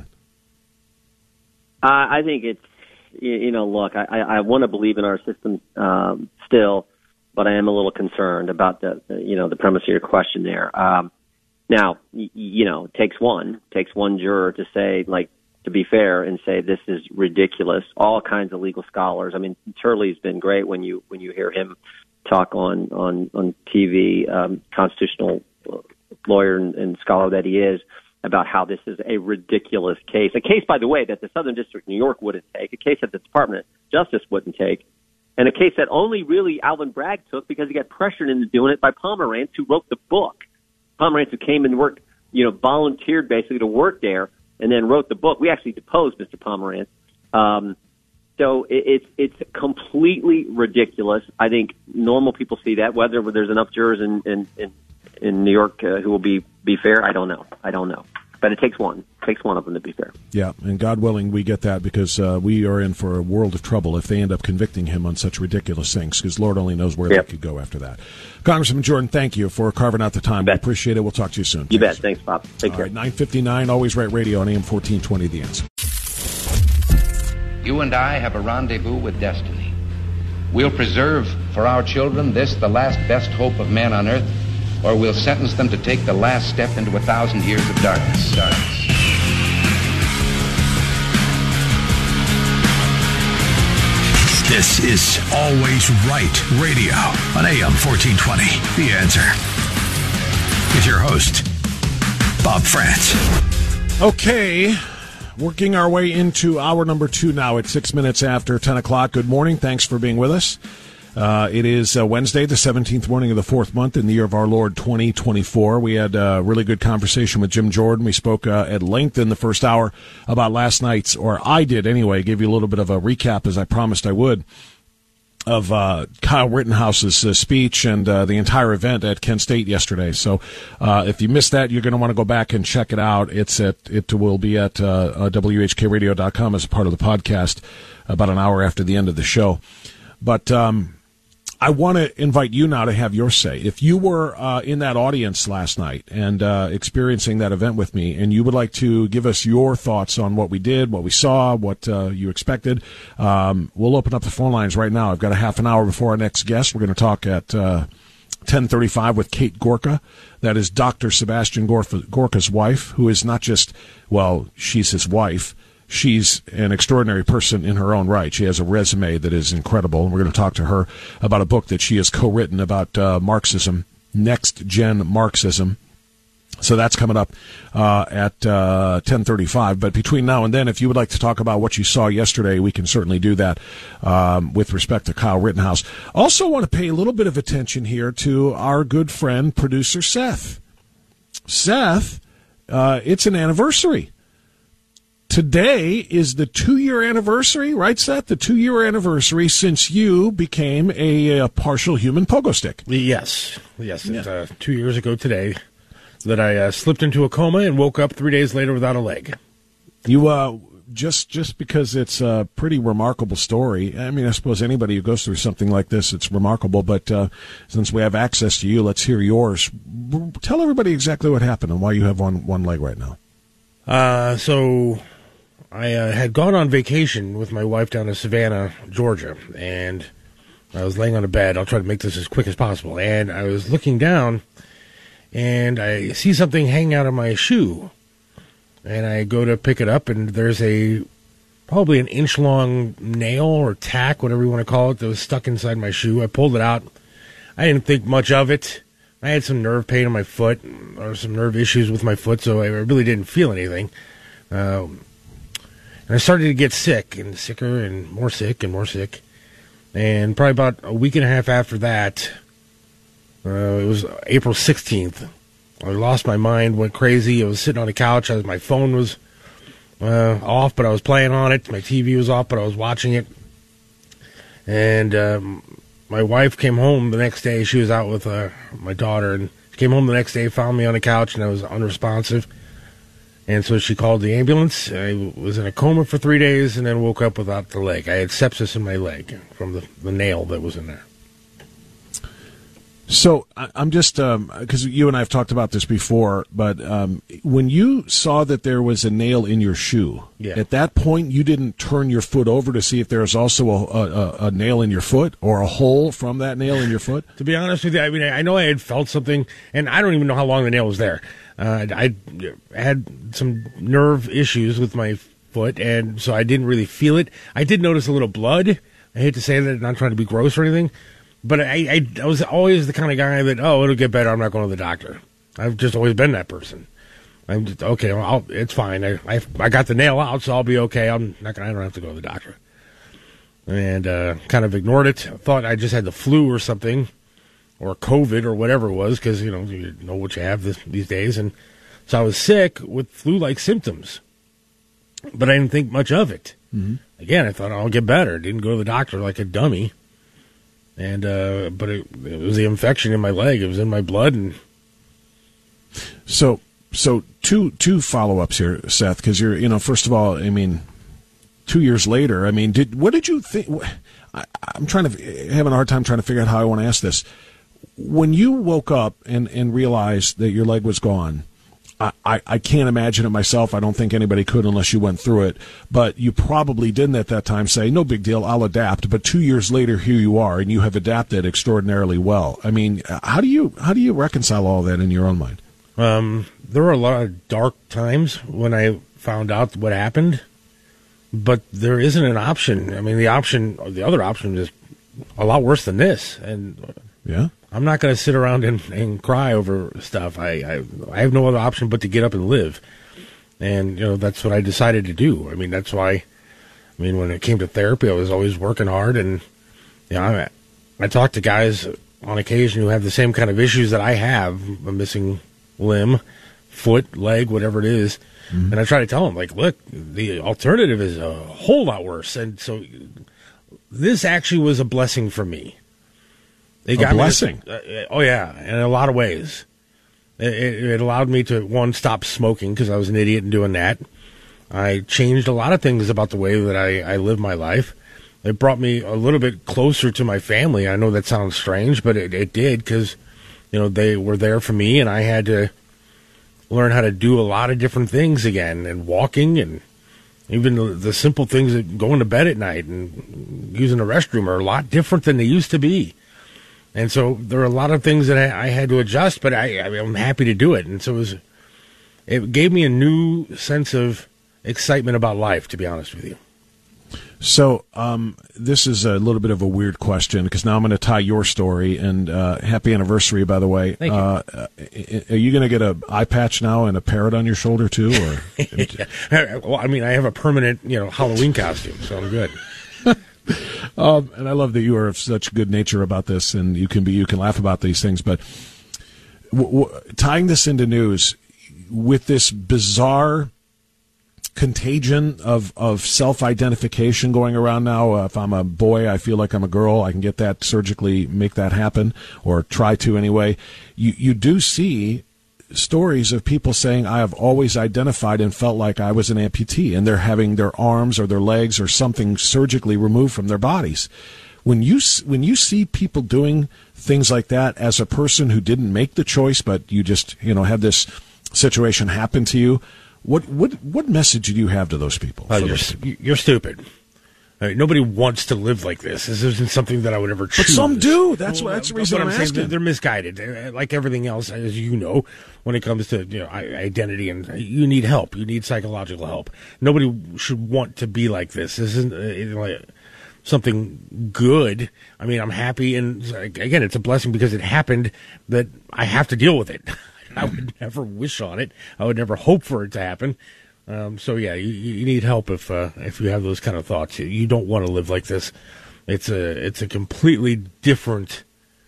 Uh, I think it's, you know, look, I, I, I want to believe in our system um, still, but I am a little concerned about the, the you know, the premise of your question there. Um, now, y- you know, it takes one, it takes one juror to say, like, to be fair and say this is ridiculous. All kinds of legal scholars. I mean, Turley's been great when you when you hear him talk on on on T V, um, constitutional lawyer and, and scholar that he is, about how this is a ridiculous case. A case, by the way, that the Southern District of New York wouldn't take, a case that the Department of Justice wouldn't take, and a case that only really Alvin Bragg took because he got pressured into doing it by Pomerantz, who wrote the book. Pomerantz, who came and worked, you know, volunteered basically to work there, and then wrote the book. We actually deposed Mister Pomerantz. Um, so it, it's it's completely ridiculous. I think normal people see that. Whether there's enough jurors in in, in, in New York uh, who will be, be fair, I don't know. I don't know. But it takes one. It takes one of them to be fair. Yeah, and God willing, we get that, because uh, we are in for a world of trouble if they end up convicting him on such ridiculous things, because Lord only knows where yep. they could go after that. Congressman Jordan, thank you for carving out the time. We appreciate it. We'll talk to you soon. You Thanks. bet. Thanks, Bob. Take All care. Right, nine fifty-nine, Always Right Radio on A M fourteen twenty, The Answer. You and I have a rendezvous with destiny. We'll preserve for our children this, the last best hope of man on earth, or we'll sentence them to take the last step into a thousand years of darkness. darkness. This is Always Right Radio on A M fourteen twenty. The Answer. With your host, Bob France. Okay, working our way into hour number two now at six minutes after ten o'clock. Good morning. Thanks for being with us. Uh, it is uh, Wednesday, the seventeenth morning of the fourth month in the year of our Lord twenty twenty-four. We had a really good conversation with Jim Jordan. We spoke uh, at length in the first hour about last night's, or I did anyway, gave you a little bit of a recap as I promised I would, of uh, Kyle Rittenhouse's uh, speech and uh, the entire event at Kent State yesterday. So uh, if you missed that, you're going to want to go back and check it out. It's at it will be at uh, uh, W H K radio dot com as a part of the podcast about an hour after the end of the show. But um, I want to invite you now to have your say. If you were uh, in that audience last night and uh, experiencing that event with me, and you would like to give us your thoughts on what we did, what we saw, what uh, you expected, um, we'll open up the phone lines right now. I've got a half an hour before our next guest. We're going to talk at uh, ten thirty-five with Kate Gorka. That is Doctor Sebastian Gorka's wife, who is not just, well, she's his wife. She's an extraordinary person in her own right. She has a resume that is incredible. And we're going to talk to her about a book that she has co-written about uh, Marxism, next-gen Marxism. So that's coming up uh, at uh, ten thirty-five. But between now and then, if you would like to talk about what you saw yesterday, we can certainly do that um, with respect to Kyle Rittenhouse. Also want to pay a little bit of attention here to our good friend, producer Seth. Seth, uh, it's an anniversary. Today is the two-year anniversary, right, Seth? The two-year anniversary since you became a, a partial human pogo stick. Yes. Yes. Yeah. It's uh, two years ago today that I uh, slipped into a coma and woke up three days later without a leg. You, uh, just just because it's a pretty remarkable story, I mean, I suppose anybody who goes through something like this, it's remarkable, but uh, since we have access to you, let's hear yours. Tell everybody exactly what happened and why you have one, one leg right now. Uh, so... I uh, had gone on vacation with my wife down to Savannah, Georgia, and I was laying on a bed. I'll try to make this as quick as possible. And I was looking down, and I see something hanging out of my shoe. And I go to pick it up, and there's a probably an inch-long nail or tack, whatever you want to call it, that was stuck inside my shoe. I pulled it out. I didn't think much of it. I had some nerve pain in my foot, or some nerve issues with my foot, so I really didn't feel anything. Um... And I started to get sick and sicker and more sick and more sick. And probably about a week and a half after that, uh, it was April sixteenth. I lost my mind, went crazy. I was sitting on the couch. I was, my phone was uh, off, but I was playing on it. My T V was off, but I was watching it. And um, my wife came home the next day. She was out with uh, my daughter. And she came home the next day, found me on the couch, and I was unresponsive. And so she called the ambulance. I was in a coma for three days and then woke up without the leg. I had sepsis in my leg from the, the nail that was in there. So I'm just, because um, you and I have talked about this before, but um, when you saw that there was a nail in your shoe, yeah. At that point you didn't turn your foot over to see if there was also a, a, a nail in your foot or a hole from that nail in your foot? To be honest with you, I mean, I know I had felt something, and I don't even know how long the nail was there. Uh, I had some nerve issues with my foot, and so I didn't really feel it. I did notice a little blood. I hate to say that, not trying to be gross or anything, but I, I, I was always the kind of guy that, oh, it'll get better, I'm not going to the doctor. I've just always been that person. I'm just, okay, well, I'll, it's fine. I, I I got the nail out, so I'll be okay. I'm not gonna, I don't have to go to the doctor. And uh, kind of ignored it. I thought I just had the flu or something, or COVID or whatever it was, because, you know, you know what you have this, these days. And so I was sick with flu-like symptoms, but I didn't think much of it. Mm-hmm. Again, I thought I'll get better. Didn't go to the doctor like a dummy. And uh, but it, it was the infection in my leg. It was in my blood. And so, so two two follow-ups here, Seth, because you're, you know, first of all, I mean, two years later, I mean, did what did you think? I, I'm trying to having a hard time trying to figure out how I want to ask this. When you woke up and, and realized that your leg was gone, I, I, I can't imagine it myself. I don't think anybody could unless you went through it. But you probably didn't at that time say, no big deal, I'll adapt. But two years later, here you are, and you have adapted extraordinarily well. I mean, how do you how do you reconcile all that in your own mind? Um, there were a lot of dark times when I found out what happened. But there isn't an option. I mean, the option, the other option is a lot worse than this. And yeah. I'm not going to sit around and, and cry over stuff. I, I I have no other option but to get up and live. And, you know, that's what I decided to do. I mean, that's why, I mean, when it came to therapy, I was always working hard. And, you know, I, I talk to guys on occasion who have the same kind of issues that I have, a missing limb, foot, leg, whatever it is. Mm-hmm. And I try to tell them, like, look, the alternative is a whole lot worse. And so this actually was a blessing for me. It a got blessing? Me to, uh, oh, yeah, in a lot of ways. It, it allowed me to, one, stop smoking because I was an idiot in doing that. I changed a lot of things about the way that I, I live my life. It brought me a little bit closer to my family. I know that sounds strange, but it, it did because, you know, they were there for me, and I had to learn how to do a lot of different things again, and walking, and even the, the simple things that going to bed at night and using the restroom are a lot different than they used to be. And so there are a lot of things that I, I had to adjust, but I, I mean, I'm happy to do it. And so it, was, it gave me a new sense of excitement about life, to be honest with you. So um, this is a little bit of a weird question because now I'm going to tie your story, and uh, happy anniversary, by the way. Thank you. Uh, are you going to get an eye patch now and a parrot on your shoulder too? Or yeah. Well, I mean, I have a permanent, you know, Halloween costume, so I'm good. um, and I love that you are of such good nature about this, and you can be you can laugh about these things. But w- w- tying this into news with this bizarre contagion of, of self-identification going around now. Uh, if I'm a boy, I feel like I'm a girl. I can get that surgically, make that happen, or try to anyway. You you do see stories of people saying, I have always identified and felt like I was an amputee, and they're having their arms or their legs or something surgically removed from their bodies. When you when you see people doing things like that as a person who didn't make the choice, but you just, you know, had this situation happen to you, What what what message do you have to those people? Uh, you're, you're stupid. Uh, nobody wants to live like this. This isn't something that I would ever choose. But some do. That's what. That's the reason I'm, I'm asking. saying. They're misguided, like everything else, as you know, when it comes to, you know, identity, and you need help. You need psychological help. Nobody should want to be like this. This isn't uh, like something good. I mean, I'm happy, and again, it's a blessing because it happened that I have to deal with it. I would never wish on it. I would never hope for it to happen. Um, so yeah, you, you need help if uh, if you have those kind of thoughts. You don't want to live like this. It's a it's a completely different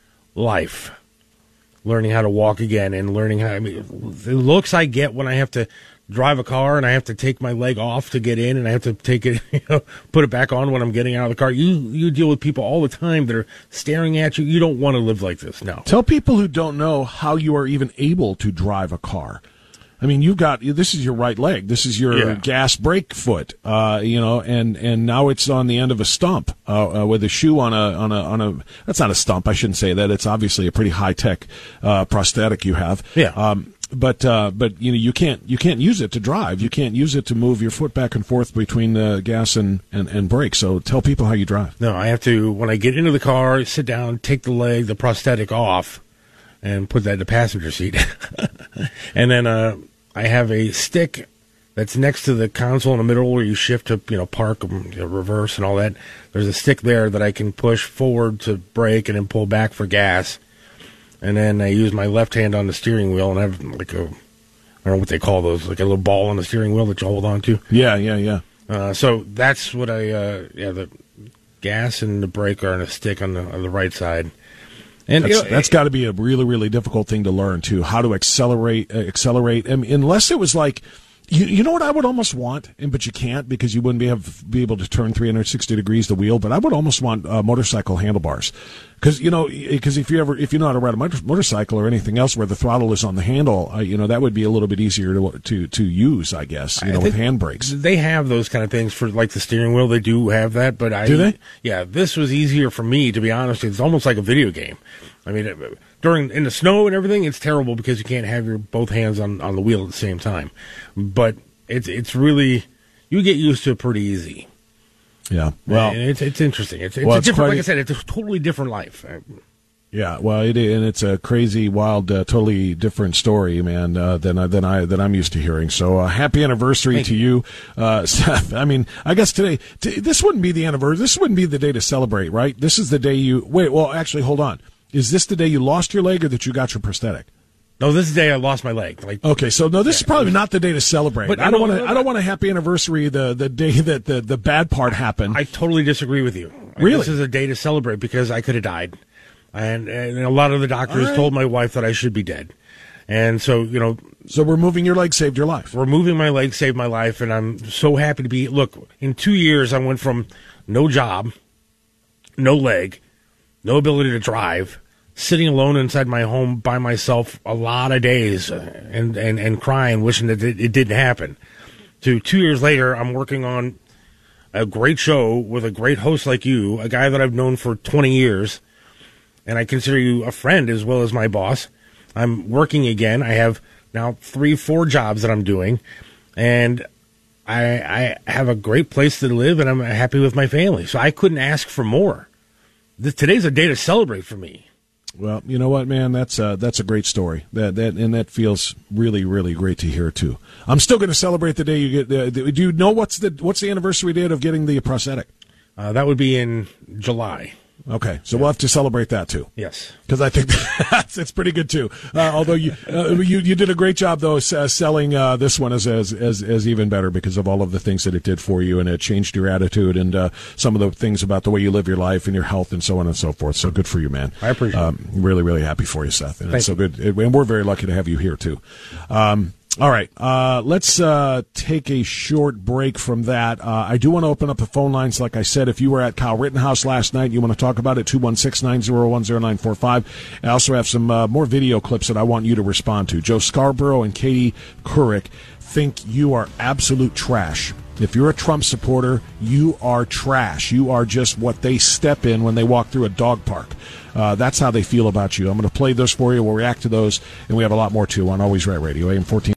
life. Learning how to walk again and learning how. I mean, the looks I get when I have to drive a car and I have to take my leg off to get in, and I have to take it, you know, put it back on when I'm getting out of the car. You you deal with people all the time that are staring at you. You don't want to live like this. No. Tell people who don't know how you are even able to drive a car. I mean, you've got, this is your right leg. This is your Yeah. gas brake foot, uh, you know, and, and now it's on the end of a stump, uh, uh, with a shoe on a, on a, on a, that's not a stump. I shouldn't say that. It's obviously a pretty high tech, uh, prosthetic you have. Yeah. Um, but, uh, but, you know, you can't, you can't use it to drive. You can't use it to move your foot back and forth between the gas and, and, and brake. So tell people how you drive. No, I have to, when I get into the car, sit down, take the leg, the prosthetic off, and put that in the passenger seat. And then, uh, I have a stick that's next to the console in the middle where you shift to, you know, park, you know, reverse and all that. There's a stick there that I can push forward to brake and then pull back for gas. And then I use my left hand on the steering wheel, and I have like a, I don't know what they call those, like a little ball on the steering wheel that you hold on to. Yeah, yeah, yeah. Uh, so that's what I, uh, yeah, the gas and the brake are on a stick on the on the right side. And that's, you know, that's got to be a really, really difficult thing to learn, too, how to accelerate, uh, accelerate. I mean, unless it was like, you, you know what I would almost want, and but you can't because you wouldn't be, have, be able to turn three hundred sixty degrees the wheel, but I would almost want uh, motorcycle handlebars. Because, you know, because if you ever, if you know how to ride a motor, motorcycle or anything else where the throttle is on the handle, uh, you know, that would be a little bit easier to to, to use, I guess, you know, with hand brakes. They have those kind of things for, like, the steering wheel. They do have that, but I... Do they? Yeah, this was easier for me, to be honest. It's almost like a video game. I mean, during in the snow and everything, it's terrible because you can't have your both hands on, on the wheel at the same time. But it's it's really, you get used to it pretty easy. Yeah, well, and it's it's interesting. It's, it's well, a it's different. quite Like I said, it's a totally different life. Yeah, well, it and it's a crazy, wild, uh, totally different story, man, uh, than uh, than I than I'm used to hearing. So, uh, happy anniversary Thank to you, uh, Seth. I mean, I guess today t- this wouldn't be the anniversary. This wouldn't be the day to celebrate, right? This is the day you wait. Well, actually, hold on. Is this the day you lost your leg, or that you got your prosthetic? No, this is the day I lost my leg. Like, okay, so no, this is probably not the day to celebrate. But I don't no, want to. no, I don't want a happy anniversary the the day that the, the bad part happened. I totally disagree with you. Really? This is a day to celebrate because I could have died, and and a lot of the doctors All right. told my wife that I should be dead, and so you know. So removing your leg saved your life. Removing my leg saved my life, and I'm so happy to be. Look, in two years, I went from no job no leg, no ability to drive, sitting alone inside my home by myself a lot of days and, and, and crying, wishing that it, it didn't happen. To two years later, I'm working on a great show with a great host like you, a guy that I've known for twenty years, and I consider you a friend as well as my boss. I'm working again. I have now three, four jobs that I'm doing, and I, I have a great place to live, and I'm happy with my family. So I couldn't ask for more. This, today's a day to celebrate for me. Well, you know what, man? That's uh, that's a great story. That that and that feels really, really great to hear too. I'm still going to celebrate the day you get. Uh, do you know what's the what's the anniversary date of getting the prosthetic? Uh, that would be in July. Okay, so yeah. We'll have to celebrate that too. Yes, because I think that's it's pretty good too. Uh, although you, uh, you you did a great job though uh, selling uh, this one as, as as as even better because of all of the things that it did for you, and it changed your attitude and uh, some of the things about the way you live your life and your health and so on and so forth. So good for you, man. I appreciate um, it. Really, really happy for you, Seth. And Thank it's so you. good, it, and we're very lucky to have you here too. Um, All right, uh, let's uh, take a short break from that. Uh, I do want to open up the phone lines. Like I said, if you were at Kyle Rittenhouse last night, you want to talk about it, two one six, nine zero one, zero nine four five. I also have some uh, more video clips that I want you to respond to. Joe Scarborough and Katie Couric think you are absolute trash. If you're a Trump supporter, you are trash. You are just what they step in when they walk through a dog park. Uh, that's how they feel about you. I'm going to play those for you. We'll react to those, and we have a lot more, too, on Always Right Radio, A M fourteen.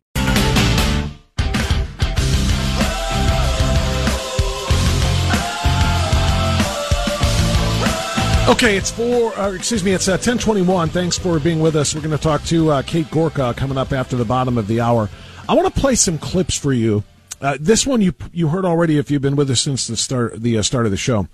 Okay, it's four. Uh, excuse me, it's uh, ten twenty-one. Thanks for being with us. We're going to talk to uh, Kate Gorka coming up after the bottom of the hour. I want to play some clips for you. Uh, this one you you heard already if you've been with us since the start the uh, start of the show.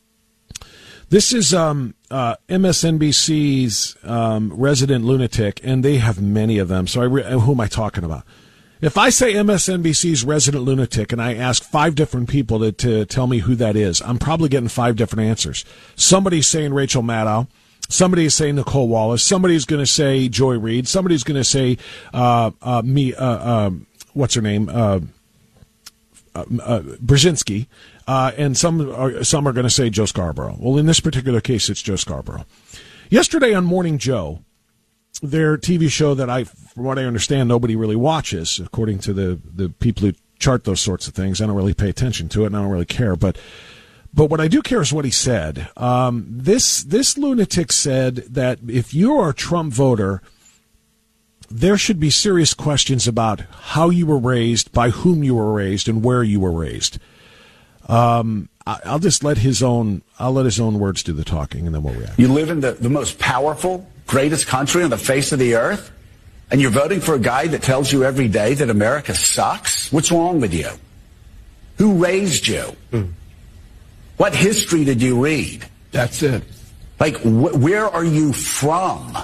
This is um, uh, M S N B C's um, resident lunatic, and they have many of them. So I re- who am I talking about? If I say M S N B C's resident lunatic and I ask five different people to, to tell me who that is, I'm probably getting five different answers. Somebody's saying Rachel Maddow. Somebody's saying Nicole Wallace. Somebody's going to say Joy Reid. Somebody's going to say uh, uh, me. Uh, um, what's her name? Uh, uh, uh, Brzezinski. Uh, and some are, some are going to say Joe Scarborough. Well, in this particular case, it's Joe Scarborough. Yesterday on Morning Joe, their T V show that I, from what I understand, nobody really watches, according to the, the people who chart those sorts of things. I don't really pay attention to it, and I don't really care. But but what I do care is what he said. Um, this this lunatic said that if you are a Trump voter, there should be serious questions about how you were raised, by whom you were raised, and where you were raised. Um, I'll just let his own I'll let his own words do the talking, and then we'll react. You live in the, the most powerful, greatest country on the face of the earth, and you're voting for a guy that tells you every day that America sucks? What's wrong with you? Who raised you? Mm. What history did you read? That's it. Like, wh- where are you from?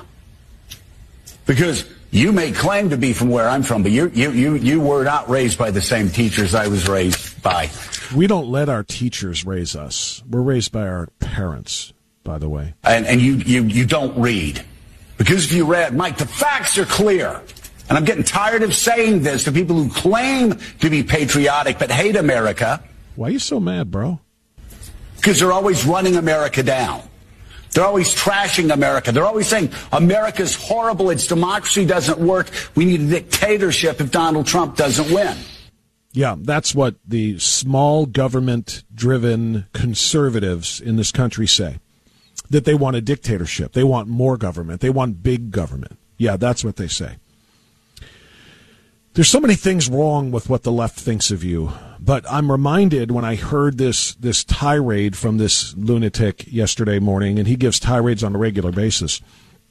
Because you may claim to be from where I'm from, but you you you you were not raised by the same teachers I was raised by. We don't let our teachers raise us. We're raised by our parents, by the way. And and you you you don't read. Because if you read, Mike, the facts are clear. And I'm getting tired of saying this to people who claim to be patriotic but hate America. Why are you so mad, bro? Because they're always running America down. They're always trashing America. They're always saying America's horrible. Its democracy doesn't work. We need a dictatorship if Donald Trump doesn't win. Yeah, that's what the small government-driven conservatives in this country say, that they want a dictatorship. They want more government. They want big government. Yeah, that's what they say. There's so many things wrong with what the left thinks of you, but I'm reminded when I heard this this tirade from this lunatic yesterday morning, and he gives tirades on a regular basis,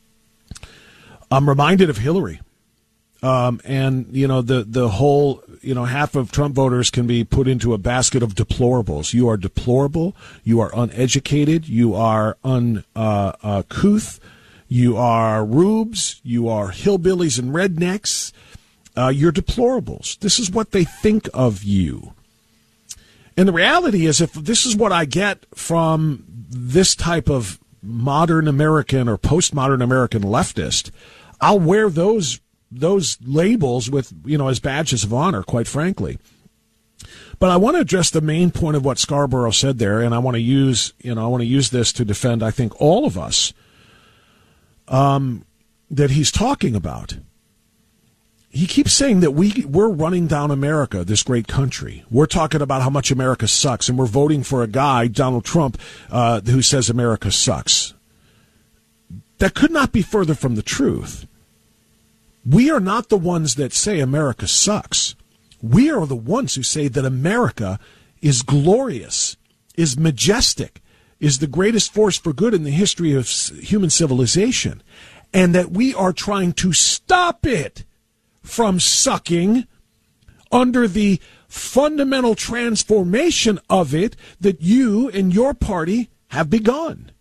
I'm reminded of Hillary. Um, and, you know, the, the whole, you know, half of Trump voters can be put into a basket of deplorables. You are deplorable. You are uneducated. You are uncouth. Uh, you are rubes. You are hillbillies and rednecks. Uh, you're deplorables. This is what they think of you. And the reality is, if this is what I get from this type of modern American or postmodern American leftist, I'll wear those those labels with, you know, as badges of honor, quite frankly. But I want to address the main point of what Scarborough said there, and I want to use, you know, I want to use this to defend, I think, all of us um, that he's talking about. He keeps saying that we, we're running down America, this great country. We're talking about how much America sucks, and we're voting for a guy, Donald Trump, uh, who says America sucks. That could not be further from the truth. We are not the ones that say America sucks. We are the ones who say that America is glorious, is majestic, is the greatest force for good in the history of human civilization, and that we are trying to stop it from sucking under the fundamental transformation of it that you and your party have begun.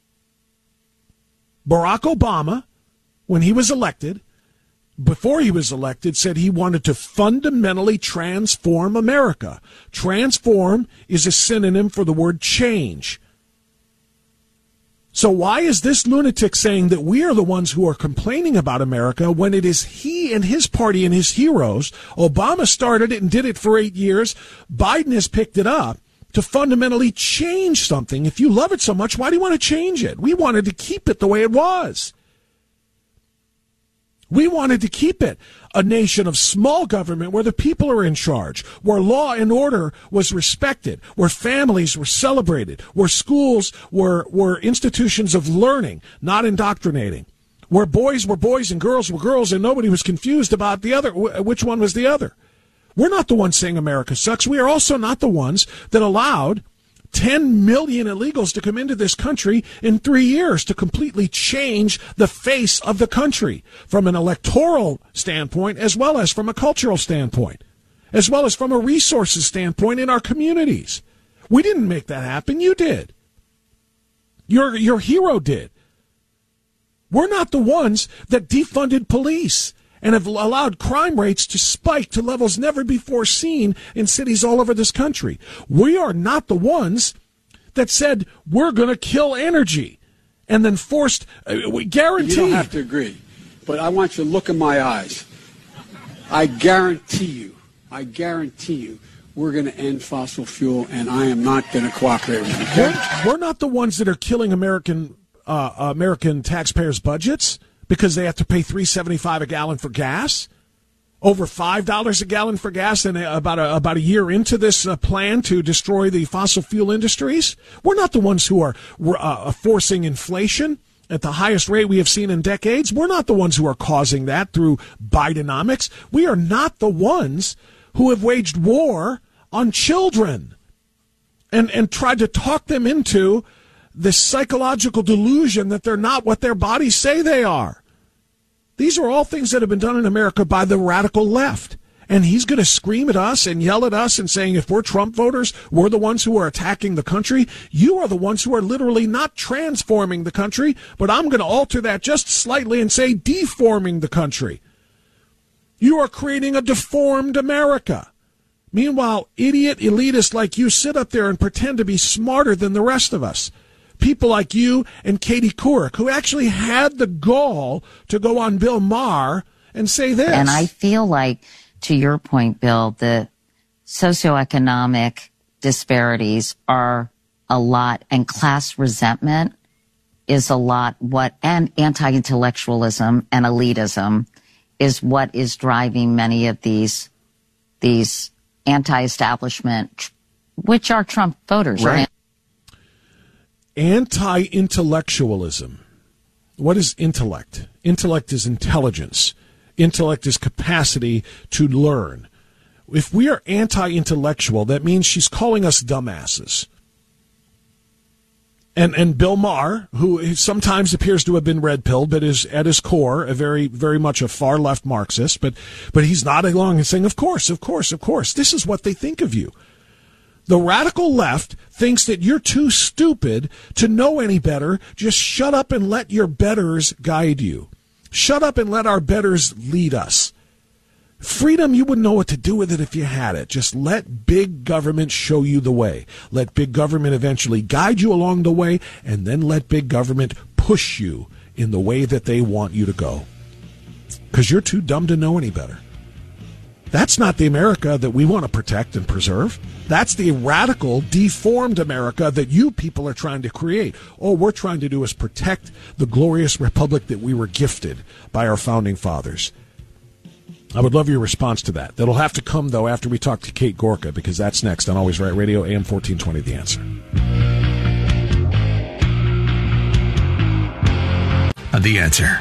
Barack Obama, when he was elected, before he was elected, said he wanted to fundamentally transform America. Transform is a synonym for the word change. So why is this lunatic saying that we are the ones who are complaining about America when it is he and his party and his heroes? Obama started it and did it for eight years. Biden has picked it up to fundamentally change something. If you love it so much, why do you want to change it? We wanted to keep it the way it was. We wanted to keep it a nation of small government where the people are in charge, where law and order was respected, where families were celebrated, where schools were, were institutions of learning, not indoctrinating, where boys were boys and girls were girls and nobody was confused about the other, which one was the other. We're not the ones saying America sucks. We are also not the ones that allowed ten million illegals to come into this country in three years to completely change the face of the country from an electoral standpoint as well as from a cultural standpoint, as well as from a resources standpoint in our communities. We didn't make that happen. You did. Your, your hero did. We're not the ones that defunded police and have allowed crime rates to spike to levels never before seen in cities all over this country. We are not the ones that said we're going to kill energy and then forced, uh, we guarantee. You don't have to agree, but I want you to look in my eyes. I guarantee you, I guarantee you, we're going to end fossil fuel, and I am not going to cooperate with you. Okay? We're, we're not the ones that are killing American uh, American taxpayers' budgets because they have to pay three dollars and seventy-five cents a gallon for gas, over five dollars a gallon for gas, and about a, about a year into this uh, plan to destroy the fossil fuel industries. We're not the ones who are uh, forcing inflation at the highest rate we have seen in decades. We're not the ones who are causing that through Bidenomics. We are not the ones who have waged war on children and, and tried to talk them into this psychological delusion that they're not what their bodies say they are. These are all things that have been done in America by the radical left. And he's going to scream at us and yell at us and saying, if we're Trump voters, we're the ones who are attacking the country. You are the ones who are literally not transforming the country, but I'm going to alter that just slightly and say deforming the country. You are creating a deformed America. Meanwhile, idiot elitists like you sit up there and pretend to be smarter than the rest of us. People like you and Katie Couric, who actually had the gall to go on Bill Maher and say this. And I feel like, to your point, Bill, the socioeconomic disparities are a lot, and class resentment is a lot, what, and anti-intellectualism and elitism is what is driving many of these, these anti-establishment, which are Trump voters, right? right? Anti-intellectualism. What is intellect? Intellect is intelligence. Intellect is capacity to learn. If we are anti-intellectual, that means she's calling us dumbasses. And and Bill Maher, who sometimes appears to have been red-pilled, but is at his core a very, very much a far-left Marxist, but but he's nodding along and saying, of course, of course, of course, this is what they think of you. The radical left thinks that you're too stupid to know any better. Just shut up and let your betters guide you. Shut up and let our betters lead us. Freedom, you wouldn't know what to do with it if you had it. Just let big government show you the way. Let big government eventually guide you along the way, and then let big government push you in the way that they want you to go. Because you're too dumb to know any better. That's not the America that we want to protect and preserve. That's the radical, deformed America that you people are trying to create. All we're trying to do is protect the glorious republic that we were gifted by our founding fathers. I would love your response to that. That'll have to come, though, after we talk to Kate Gorka, because that's next on Always Right Radio, A M fourteen twenty, The Answer. The Answer.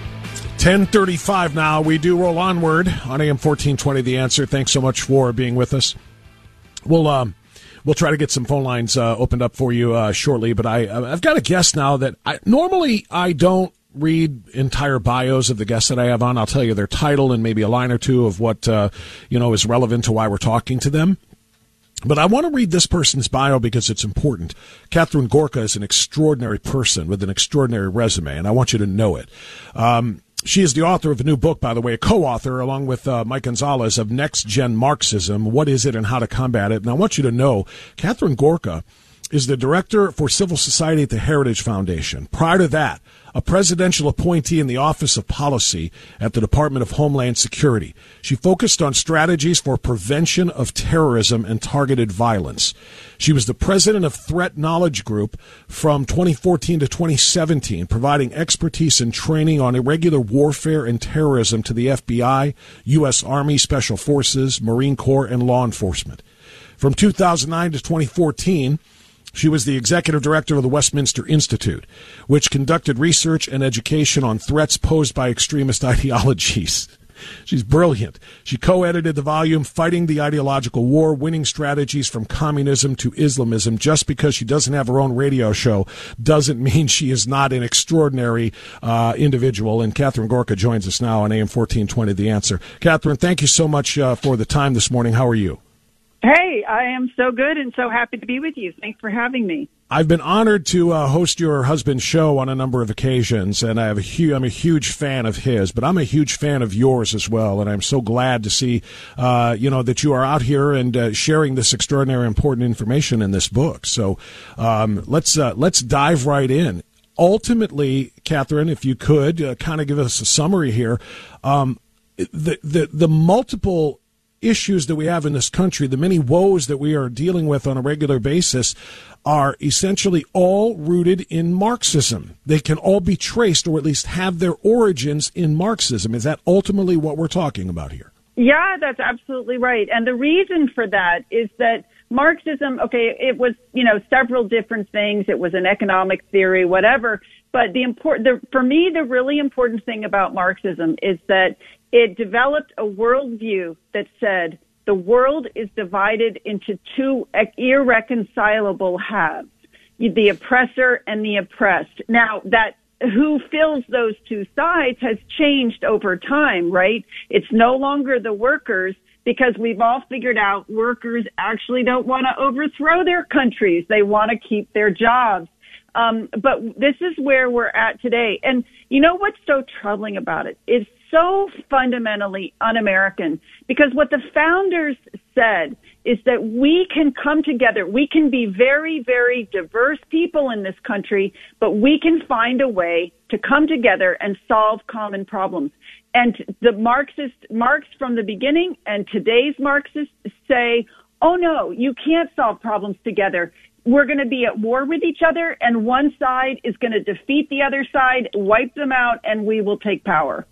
ten thirty-five now. We do roll onward on A M fourteen twenty, The Answer. Thanks so much for being with us. We'll um, we'll try to get some phone lines uh, opened up for you uh, shortly, but I I've got a guest now that I, normally I don't read entire bios of the guests that I have on. I'll tell you their title and maybe a line or two of what uh, you know is relevant to why we're talking to them. But I want to read this person's bio because it's important. Catherine Gorka is an extraordinary person with an extraordinary resume, and I want you to know it. Um, she is the author of a new book, by the way, a co-author along with uh, Mike Gonzalez of Next Gen Marxism, What is it and How to Combat it? And I want you to know Catherine Gorka is the director for civil society at the Heritage Foundation. Prior to that, a presidential appointee in the Office of Policy at the Department of Homeland Security. She focused on strategies for prevention of terrorism and targeted violence. She was the president of Threat Knowledge Group from twenty fourteen to twenty seventeen, providing expertise and training on irregular warfare and terrorism to the F B I, U S Army, Special Forces, Marine Corps, and law enforcement. From two thousand nine to twenty fourteen, she was the executive director of the Westminster Institute, which conducted research and education on threats posed by extremist ideologies. She's brilliant. She co-edited the volume Fighting the Ideological War, Winning Strategies from Communism to Islamism. Just because she doesn't have her own radio show doesn't mean she is not an extraordinary uh, individual. And Catherine Gorka joins us now on A M fourteen twenty, The Answer. Catherine, thank you so much uh, for the time this morning. How are you? Hey, I am so good and so happy to be with you. Thanks for having me. I've been honored to uh, host your husband's show on a number of occasions, and I have a hu- I'm a huge fan of his, but I'm a huge fan of yours as well, and I'm so glad to see, uh, you know, that you are out here and uh, sharing this extraordinary important information in this book. So um, let's uh, let's dive right in. Ultimately, Catherine, if you could uh, kind of give us a summary here, um, the the the multiple issues that we have in this country, the many woes that we are dealing with on a regular basis, are essentially all rooted in Marxism. They can all be traced or at least have their origins in Marxism. Is that ultimately what we're talking about here? Yeah, that's absolutely right. And the reason for that is that Marxism, okay, it was, you know, several different things. It was an economic theory, whatever. But the important, the, for me, the really important thing about Marxism is that it developed a worldview that said the world is divided into two irreconcilable halves, the oppressor and the oppressed. Now, that who fills those two sides has changed over time, right? It's no longer the workers, because we've all figured out workers actually don't want to overthrow their countries. They want to keep their jobs. Um, but this is where we're at today. And you know what's so troubling about it? It's so fundamentally un-American, because what the founders said is that we can come together. We can be very, very diverse people in this country, but we can find a way to come together and solve common problems. And the Marxist, Marx from the beginning and today's Marxists say, oh no, you can't solve problems together. We're going to be at war with each other, and one side is going to defeat the other side, wipe them out, and we will take power.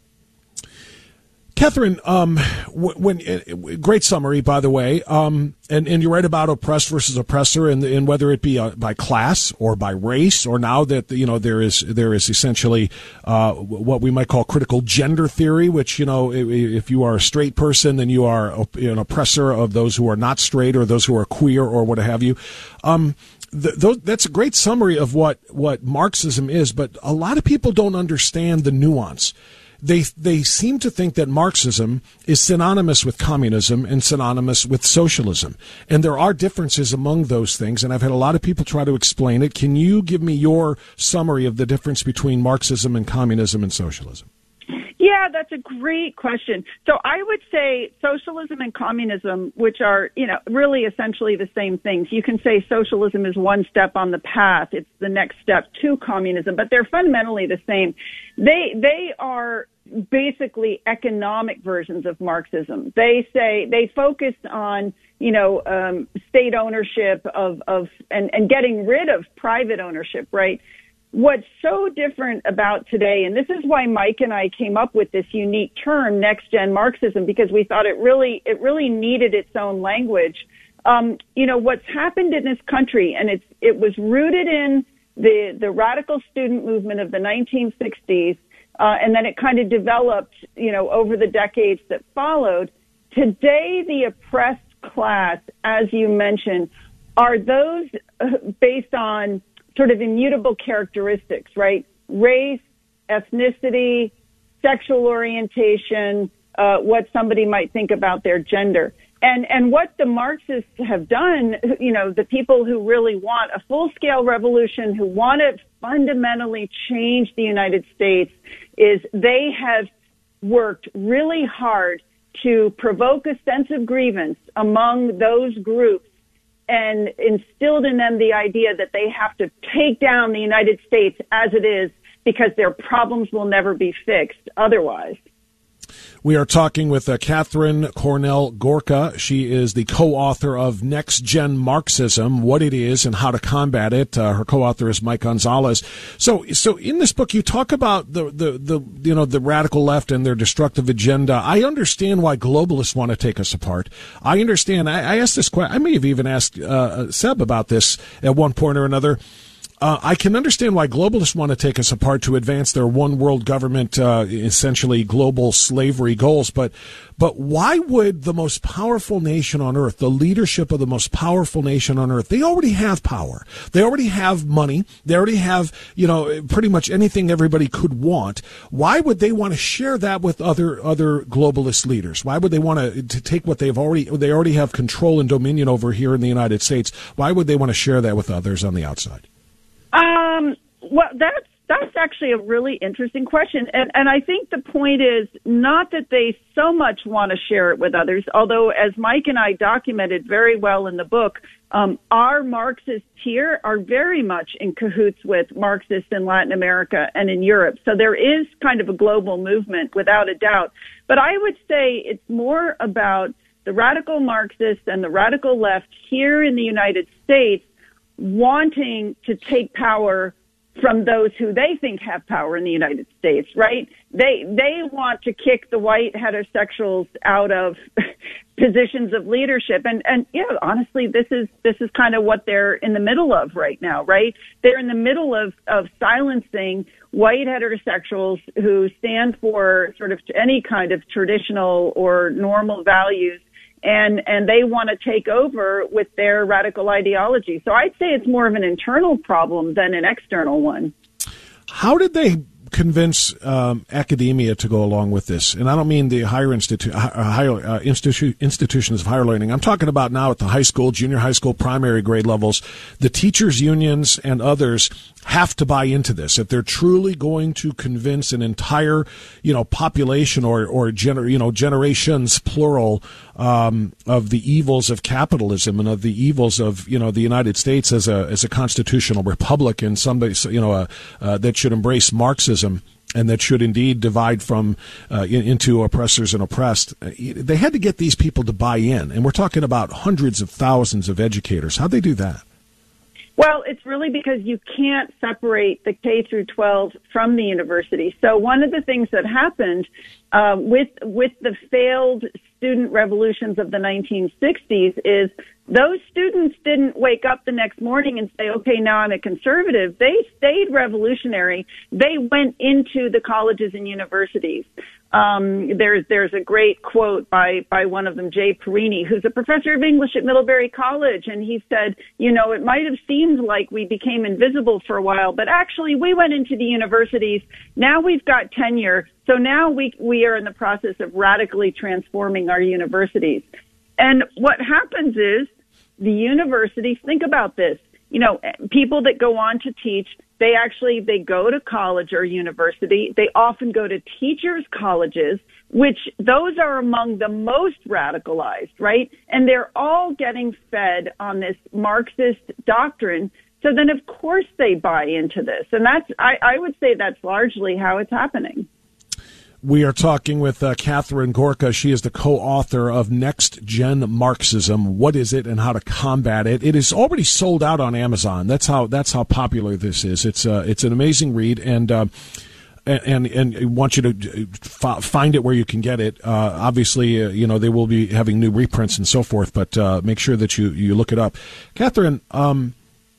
Catherine, um, when, when great summary, by the way, um, and, and you're right about oppressed versus oppressor, and, and whether it be uh, by class or by race, or now that you know there is there is essentially uh, what we might call critical gender theory, which you know if you are a straight person, then you are an oppressor of those who are not straight or those who are queer or what have you. Um, The, those, that's a great summary of what, what Marxism is, but a lot of people don't understand the nuance. They they seem to think that Marxism is synonymous with communism and synonymous with socialism. And there are differences among those things, and I've had a lot of people try to explain it. Can you give me your summary of the difference between Marxism and communism and socialism? Yeah, that's a great question. So I would say socialism and communism, which are, you know, really essentially the same things. You can say socialism is one step on the path. It's the next step to communism, but they're fundamentally the same. They, they are basically economic versions of Marxism. They say they focus on, you know, um, state ownership of, of and, and getting rid of private ownership, right? What's so different about today, and this is why Mike and I came up with this unique term, next-gen Marxism, because we thought it really, it really needed its own language. Um, you know, what's happened in this country, and it's, it was rooted in the, the radical student movement of the nineteen sixties, uh, and then it kind of developed, you know, over the decades that followed. Today, the oppressed class, as you mentioned, are those uh, based on sort of immutable characteristics, right? Race, ethnicity, sexual orientation, uh, what somebody might think about their gender. And, and what the Marxists have done, you know, the people who really want a full-scale revolution, who want to fundamentally change the United States, is they have worked really hard to provoke a sense of grievance among those groups and instilled in them the idea that they have to take down the United States as it is because their problems will never be fixed otherwise. We are talking with uh, Catherine Cornell Gorka. She is the co-author of Next Gen Marxism, What It Is and How to Combat It. Uh, her co-author is Mike Gonzalez. So, so in this book, you talk about the, the, the, you know, the radical left and their destructive agenda. I understand why globalists want to take us apart. I understand. I, I asked this question. I may have even asked uh, Seb about this at one point or another. Uh, I can understand why globalists want to take us apart to advance their one world government, uh, essentially global slavery goals. But, but why would the most powerful nation on earth, the leadership of the most powerful nation on earth, they already have power. They already have money. They already have, you know, pretty much anything everybody could want. Why would they want to share that with other, other globalist leaders? Why would they want to, to take what they've already, they already have control and dominion over here in the United States? Why would they want to share that with others on the outside? Um, well, that's, that's actually a really interesting question. And, and I think the point is not that they so much want to share it with others, although as Mike and I documented very well in the book, um, our Marxists here are very much in cahoots with Marxists in Latin America and in Europe. So there is kind of a global movement without a doubt. But I would say it's more about the radical Marxists and the radical left here in the United States wanting to take power from those who they think have power in the United States, right? They they want to kick the white heterosexuals out of positions of leadership. And, and you know, honestly, this is this is kind of what they're in the middle of right now, right? They're in the middle of, of silencing white heterosexuals who stand for sort of any kind of traditional or normal values. And, and they want to take over with their radical ideology. So I'd say it's more of an internal problem than an external one. How did they convince um, academia to go along with this? And I don't mean the higher, institu- higher uh, institu- institutions of higher learning. I'm talking about now at the high school, junior high school, primary grade levels. The teachers' unions and others have to buy into this if they're truly going to convince an entire, you know, population or or gener- you know generations plural um, of the evils of capitalism and of the evils of you know the United States as a as a constitutional republic and somebody you know uh, uh, that should embrace Marxism and that should indeed divide from uh, in, into oppressors and oppressed. They had to get these people to buy in, and we're talking about hundreds of thousands of educators. How'd they do that? Well, it's really because you can't separate the K through twelve from the university. So one of the things that happened uh, with with the failed student revolutions of the nineteen sixties is those students didn't wake up the next morning and say, okay, now I'm a conservative. They stayed revolutionary. They went into the colleges and universities. Um, there's, there's a great quote by, by one of them, Jay Perini, who's a professor of English at Middlebury College. And he said, you know, it might have seemed like we became invisible for a while, but actually we went into the universities. Now we've got tenure. So now we, we are in the process of radically transforming our universities. And what happens is the universities, think about this, you know, people that go on to teach, they actually, they go to college or university. They often go to teachers' colleges, which those are among the most radicalized, right? And they're all getting fed on this Marxist doctrine. So then, of course, they buy into this. And that's, I, I would say that's largely how it's happening. We are talking with uh, Catherine Gorka. She is the co-author of Next Gen Marxism. What is it and how to combat it? It is already sold out on Amazon. That's how that's how popular this is. It's uh, it's an amazing read, and uh, and and I want you to f- find it where you can get it. Uh, obviously, uh, you know they will be having new reprints and so forth, but uh, make sure that you you look it up. Catherine, um,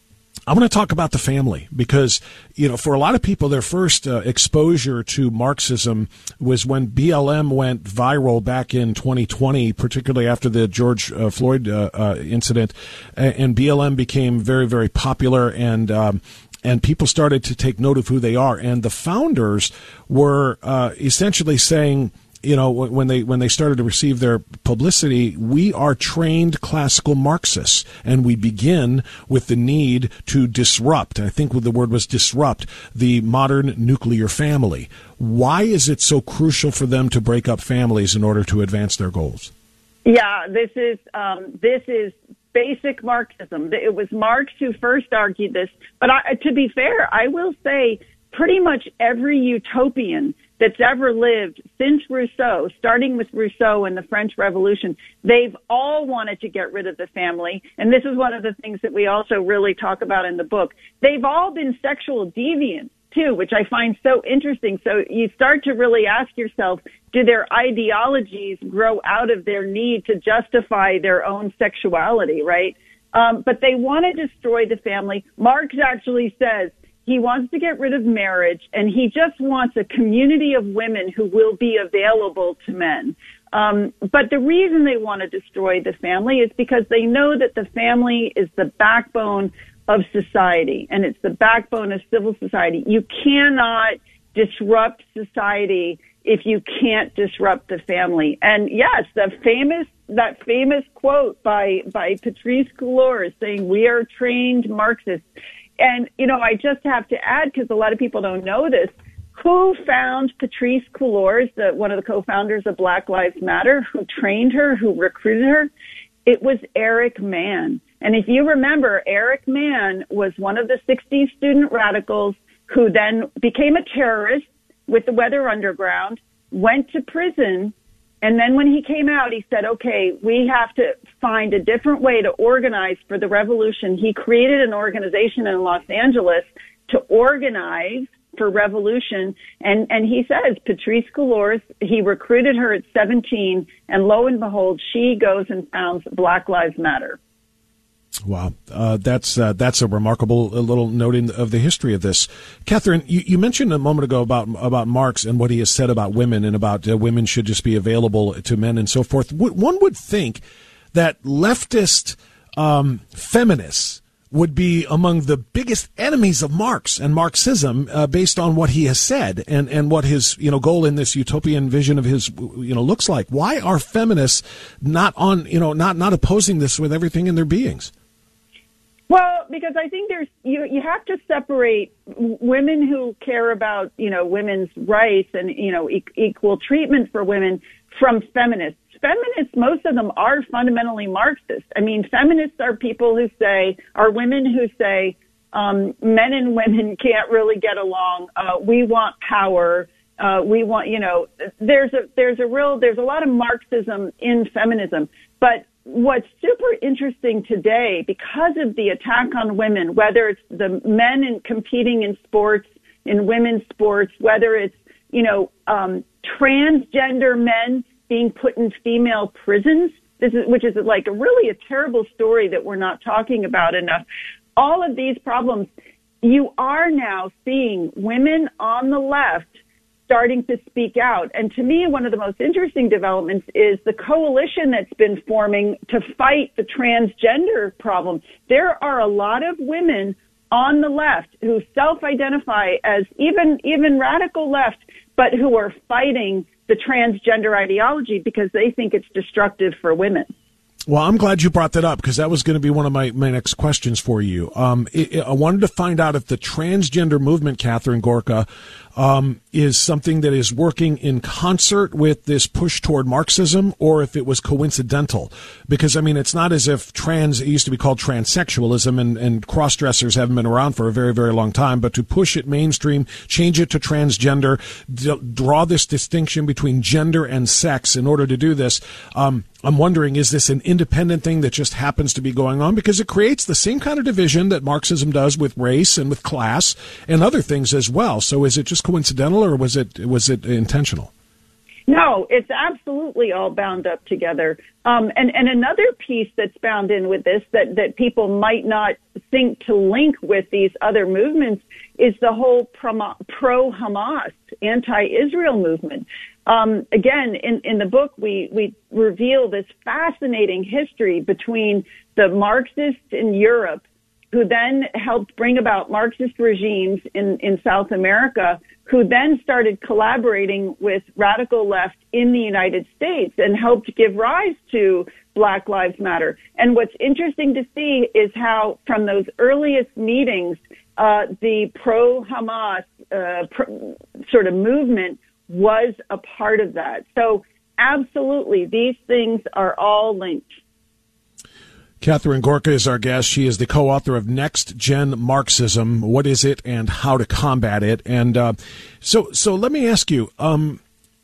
I want to talk about the family because, you know, for a lot of people, their first uh, exposure to Marxism was when B L M went viral back in twenty twenty, particularly after the George uh, Floyd uh, uh, incident, and B L M became very, very popular, and um, and people started to take note of who they are. And the founders were uh, essentially saying, you know, when they when they started to receive their publicity, we are trained classical Marxists, and we begin with the need to disrupt. I think the word was disrupt the modern nuclear family. Why is it so crucial for them to break up families in order to advance their goals? Yeah, this is um, this is basic Marxism. It was Marx who first argued this. But I, to be fair, I will say pretty much every utopian that's ever lived since Rousseau, starting with Rousseau and the French Revolution, they've all wanted to get rid of the family. And this is one of the things that we also really talk about in the book. They've all been sexual deviants, too, which I find so interesting. So you start to really ask yourself, do their ideologies grow out of their need to justify their own sexuality, right? Um, but they want to destroy the family. Marx actually says, he wants to get rid of marriage, and he just wants a community of women who will be available to men. Um, but the reason they want to destroy the family is because they know that the family is the backbone of society, and it's the backbone of civil society. You cannot disrupt society if you can't disrupt the family. And yes, the famous that famous quote by by Patrisse Cullors saying, "We are trained Marxists." And, you know, I just have to add, because a lot of people don't know this, who found Patrisse Cullors, the, one of the co-founders of Black Lives Matter, who trained her, who recruited her? It was Eric Mann. And if you remember, Eric Mann was one of the sixties student radicals who then became a terrorist with the Weather Underground, went to prison, and then when he came out, he said, okay, we have to find a different way to organize for the revolution. He created an organization in Los Angeles to organize for revolution. And, and he says, Patrisse Cullors, he recruited her at seventeen, and lo and behold, she goes and founds Black Lives Matter. Wow, uh, that's uh, that's a remarkable little note in, of the history of this. Catherine, you, you mentioned a moment ago about about Marx and what he has said about women and about uh, women should just be available to men and so forth. One would think that leftist um, feminists would be among the biggest enemies of Marx and Marxism uh, based on what he has said and, and what his you know goal in this utopian vision of his you know looks like. Why are feminists not on you know not not opposing this with everything in their beings? Well, because I think there's you you have to separate women who care about, you know, women's rights and, you know, e- equal treatment for women from feminists. Feminists, most of them are fundamentally Marxist. I mean, feminists are people who say, are women who say, um, men and women can't really get along. Uh, we want power. Uh, we want, you know, there's a, there's a real, there's a lot of Marxism in feminism, but what's super interesting today, because of the attack on women, whether it's the men in competing in sports, in women's sports, whether it's, you know, um, transgender men being put in female prisons, this is, which is like a really a terrible story that we're not talking about enough. All of these problems, you are now seeing women on the left starting to speak out. And to me, one of the most interesting developments is the coalition that's been forming to fight the transgender problem. There are a lot of women on the left who self-identify as even, even radical left, but who are fighting the transgender ideology because they think it's destructive for women. Well, I'm glad you brought that up because that was going to be one of my, my next questions for you. Um, it, it, I wanted to find out if the transgender movement, Catherine Gorka, um, is something that is working in concert with this push toward Marxism, or if it was coincidental. Because, I mean, it's not as if trans, it used to be called transsexualism, and, and cross-dressers haven't been around for a very, very long time, but to push it mainstream, change it to transgender, d- draw this distinction between gender and sex in order to do this, um, I'm wondering, is this an independent thing that just happens to be going on? Because it creates the same kind of division that Marxism does with race and with class and other things as well. So is it just coincidental, or was it was it intentional? No, it's absolutely all bound up together. Um, and, and another piece that's bound in with this that, that people might not think to link with these other movements is the whole pro-Hamas, anti-Israel movement. Um, again, in, in the book, we, we reveal this fascinating history between the Marxists in Europe, who then helped bring about Marxist regimes in, in South America, who then started collaborating with radical left in the United States and helped give rise to Black Lives Matter. And what's interesting to see is how from those earliest meetings, uh, the pro-Hamas uh, pro- sort of movement was a part of that. So absolutely, these things are all linked. Catherine Gorka is our guest. She is the co-author of Next Gen Marxism, What is it and How to Combat it? And uh, so so let me ask you, um,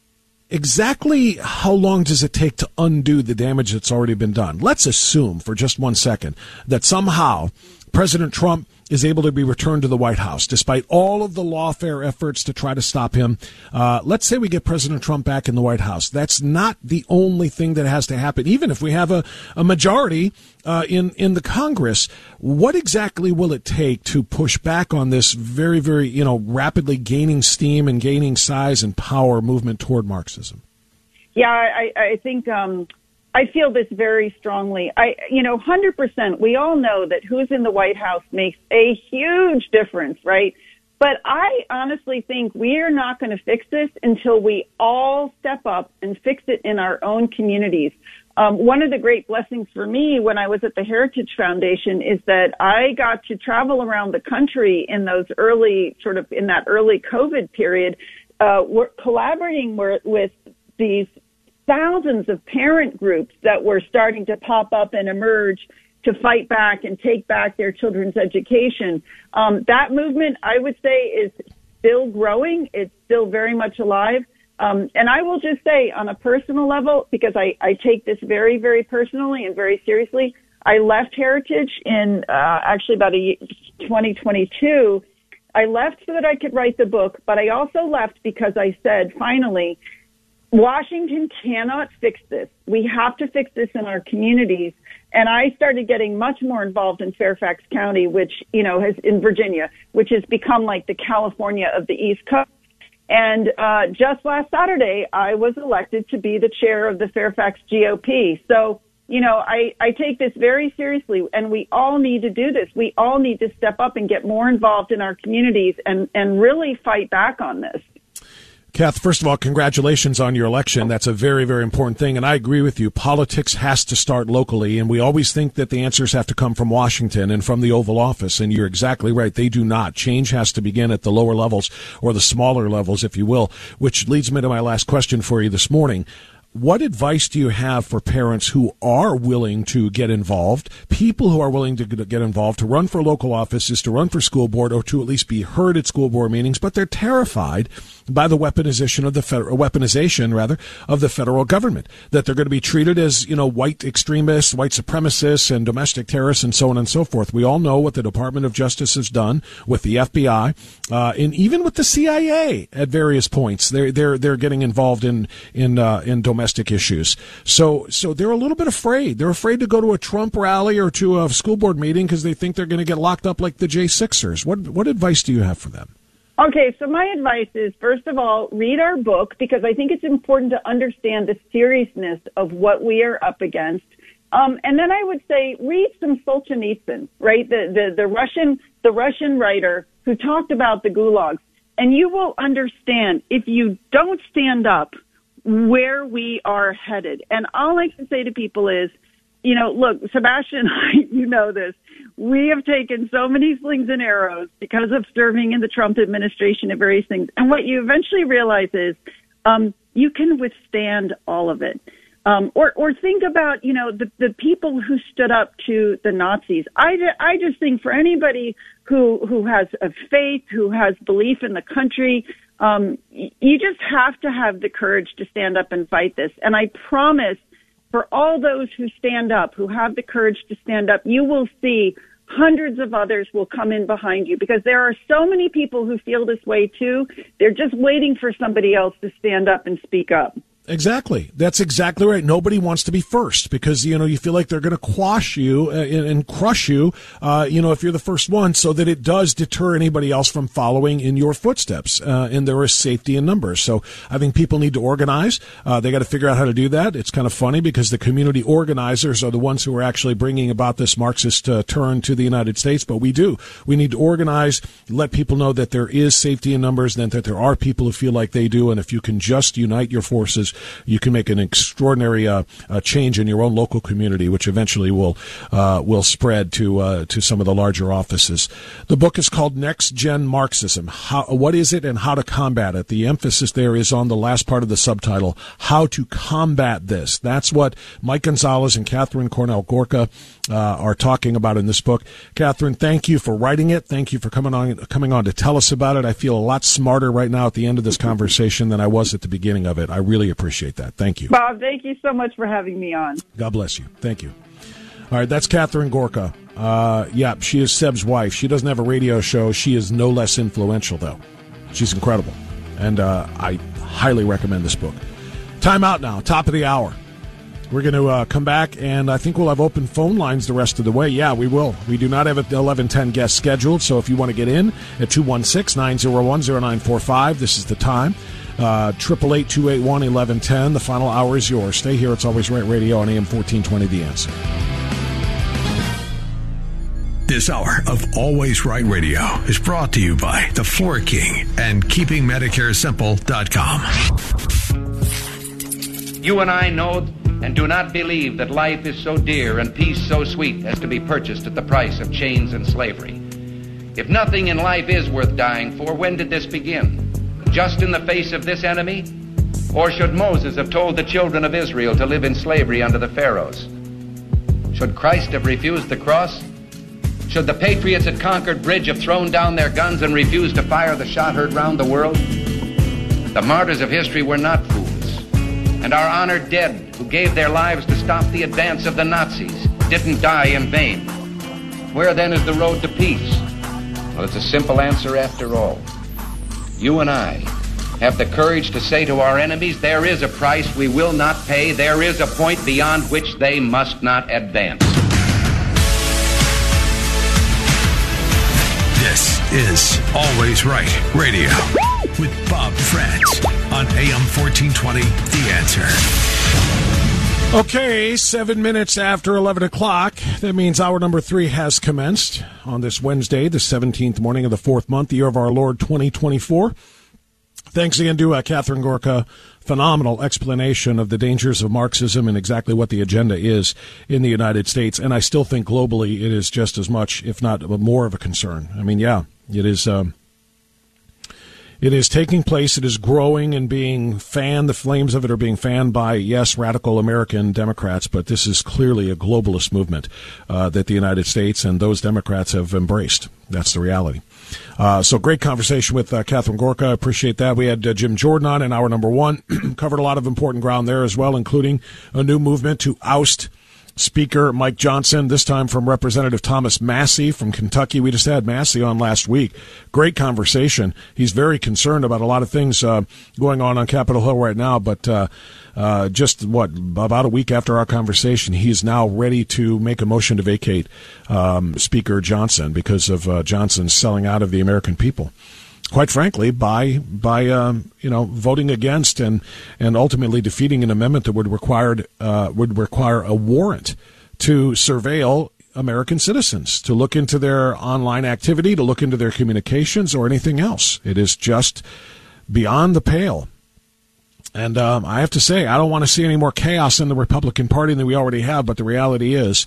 exactly how long does it take to undo the damage that's already been done? Let's assume for just one second that somehow President Trump is able to be returned to the White House, despite all of the lawfare efforts to try to stop him. Uh, let's say we get President Trump back in the White House. That's not the only thing that has to happen. Even if we have a, a majority uh, in, in the Congress, what exactly will it take to push back on this very, very, you know, rapidly gaining steam and gaining size and power movement toward Marxism? Yeah, I, I think... Um I feel this very strongly. I, you know, one hundred percent, we all know that who's in the White House makes a huge difference, right? But I honestly think we are not going to fix this until we all step up and fix it in our own communities. Um, one of the great blessings for me when I was at the Heritage Foundation is that I got to travel around the country in those early, sort of in that early COVID period, uh, we're collaborating with these thousands of parent groups that were starting to pop up and emerge to fight back and take back their children's education. Um, that movement, I would say, is still growing. It's still very much alive. Um, and I will just say on a personal level, because I, I take this very, very personally and very seriously, I left Heritage in uh, actually about a twenty twenty-two. I left so that I could write the book, but I also left because I said, finally, Washington cannot fix this. We have to fix this in our communities. And I started getting much more involved in Fairfax County, which, you know, has in Virginia, which has become like the California of the East Coast. And uh, just last Saturday, I was elected to be the chair of the Fairfax G O P. So, you know, I, I take this very seriously, and we all need to do this. We all need to step up and get more involved in our communities and, and really fight back on this. Kath, first of all, congratulations on your election. That's a very, very important thing. And I agree with you. Politics has to start locally. And we always think that the answers have to come from Washington and from the Oval Office. And you're exactly right. They do not. Change has to begin at the lower levels, or the smaller levels, if you will, which leads me to my last question for you this morning. What advice do you have for parents who are willing to get involved, people who are willing to get involved, to run for local offices, to run for school board, or to at least be heard at school board meetings, but they're terrified by the weaponization of the federal, weaponization rather, of the federal government, that they're going to be treated as, you know, white extremists, white supremacists, and domestic terrorists, and so on and so forth. We all know what the Department of Justice has done with the F B I, uh, and even with the C I A at various points. They're they're they're getting involved in in uh, in domestic issues. So so they're a little bit afraid. They're afraid to go to a Trump rally or to a school board meeting because they think they're going to get locked up like the J sixers. What what advice do you have for them? Okay, so my advice is, first of all, read our book, because I think it's important to understand the seriousness of what we are up against. Um, and then I would say read some Solzhenitsyn, right? The, the, the Russian, the Russian writer who talked about the gulags. And you will understand, if you don't stand up, where we are headed. And all I can say to people is, you know, look, Sebastian, you know this. we have taken so many slings and arrows because of serving in the Trump administration and various things. And what you eventually realize is um, you can withstand all of it. Um, or, or think about, you know, the, the people who stood up to the Nazis. I, I just think for anybody who, who has a faith, who has belief in the country, um, you just have to have the courage to stand up and fight this. And I promise for all those who stand up, who have the courage to stand up, you will see hundreds of others will come in behind you, because there are so many people who feel this way too. They're just waiting for somebody else to stand up and speak up. Exactly. That's exactly right. Nobody wants to be first because, you know, you feel like they're going to quash you and, and crush you, uh, you know, if you're the first one, so that it does deter anybody else from following in your footsteps. Uh, and there is safety in numbers. So I think people need to organize. Uh, they got to figure out how to do that. It's kind of funny because the community organizers are the ones who are actually bringing about this Marxist uh, turn to the United States. But we do. We need to organize, let people know that there is safety in numbers, and that there are people who feel like they do. And if you can just unite your forces, you can make an extraordinary uh, uh, change in your own local community, which eventually will uh, will spread to uh, to some of the larger offices. The book is called Next Gen Marxism. How, what is it and how to combat it? The emphasis there is on the last part of the subtitle, how to combat this. That's what Mike Gonzalez and Catherine Cornell Gorka uh, are talking about in this book. Catherine, thank you for writing it. Thank you for coming on coming on to tell us about it. I feel a lot smarter right now at the end of this conversation than I was at the beginning of it. I really appreciate Appreciate that. Thank you. Bob, thank you so much for having me on. God bless you. Thank you. All right, that's Catherine Gorka. Uh, yeah, she is Seb's wife. She doesn't have a radio show. She is no less influential, though. She's incredible. And uh, I highly recommend this book. Time out now, top of the hour. We're going to uh, come back, and I think we'll have open phone lines the rest of the way. Yeah, we will. We do not have an eleven ten guest scheduled, so if you want to get in at two one six, nine zero one, zero nine four five, this is the time. Uh, triple eight two eight one eleven ten. The final hour is yours. Stay here. It's Always Right Radio on A M fourteen twenty. The Answer. This hour of Always Right Radio is brought to you by The Floor King and Keeping Medicare Simple dot com. You and I know and do not believe that life is so dear and peace so sweet as to be purchased at the price of chains and slavery. If nothing in life is worth dying for, when did this begin? Just in the face of this enemy? Or should Moses have told the children of Israel to live in slavery under the Pharaohs? Should Christ have refused the cross? Should the patriots at Concord Bridge have thrown down their guns and refused to fire the shot heard round the world? The martyrs of history were not fools. And our honored dead, who gave their lives to stop the advance of the Nazis, didn't die in vain. Where then is the road to peace? Well, it's a simple answer after all. You and I have the courage to say to our enemies, there is a price we will not pay. There is a point beyond which they must not advance. This is Always Right Radio with Bob France on A M fourteen twenty. The Answer. Okay, seven minutes after eleven o'clock. That means hour number three has commenced on this Wednesday, the seventeenth morning of the fourth month, the year of our Lord twenty twenty-four. Thanks again to uh, Catherine Gorka. Phenomenal explanation of the dangers of Marxism and exactly what the agenda is in the United States. And I still think globally it is just as much, if not more of a concern. I mean, yeah, it is... Um, It is taking place. It is growing and being fanned. The flames of it are being fanned by, yes, radical American Democrats, but this is clearly a globalist movement uh, that the United States and those Democrats have embraced. That's the reality. Uh, so great conversation with uh, Catherine Gorka. I appreciate that. We had uh, Jim Jordan on in hour number one. Covered a lot of important ground there as well, including a new movement to oust Speaker Mike Johnson, this time from Representative Thomas Massie from Kentucky. We just had Massie on last week. Great conversation. He's very concerned about a lot of things uh, going on on Capitol Hill right now, but uh, uh, just, what, about a week after our conversation, he's now ready to make a motion to vacate um, Speaker Johnson because of uh, Johnson's selling out of the American people. Quite frankly, by by um, you know voting against and and ultimately defeating an amendment that would required uh, would require a warrant to surveil American citizens, to look into their online activity, to look into their communications, or anything else. It is just beyond the pale. And um, I have to say, I don't want to see any more chaos in the Republican Party than we already have. But the reality is,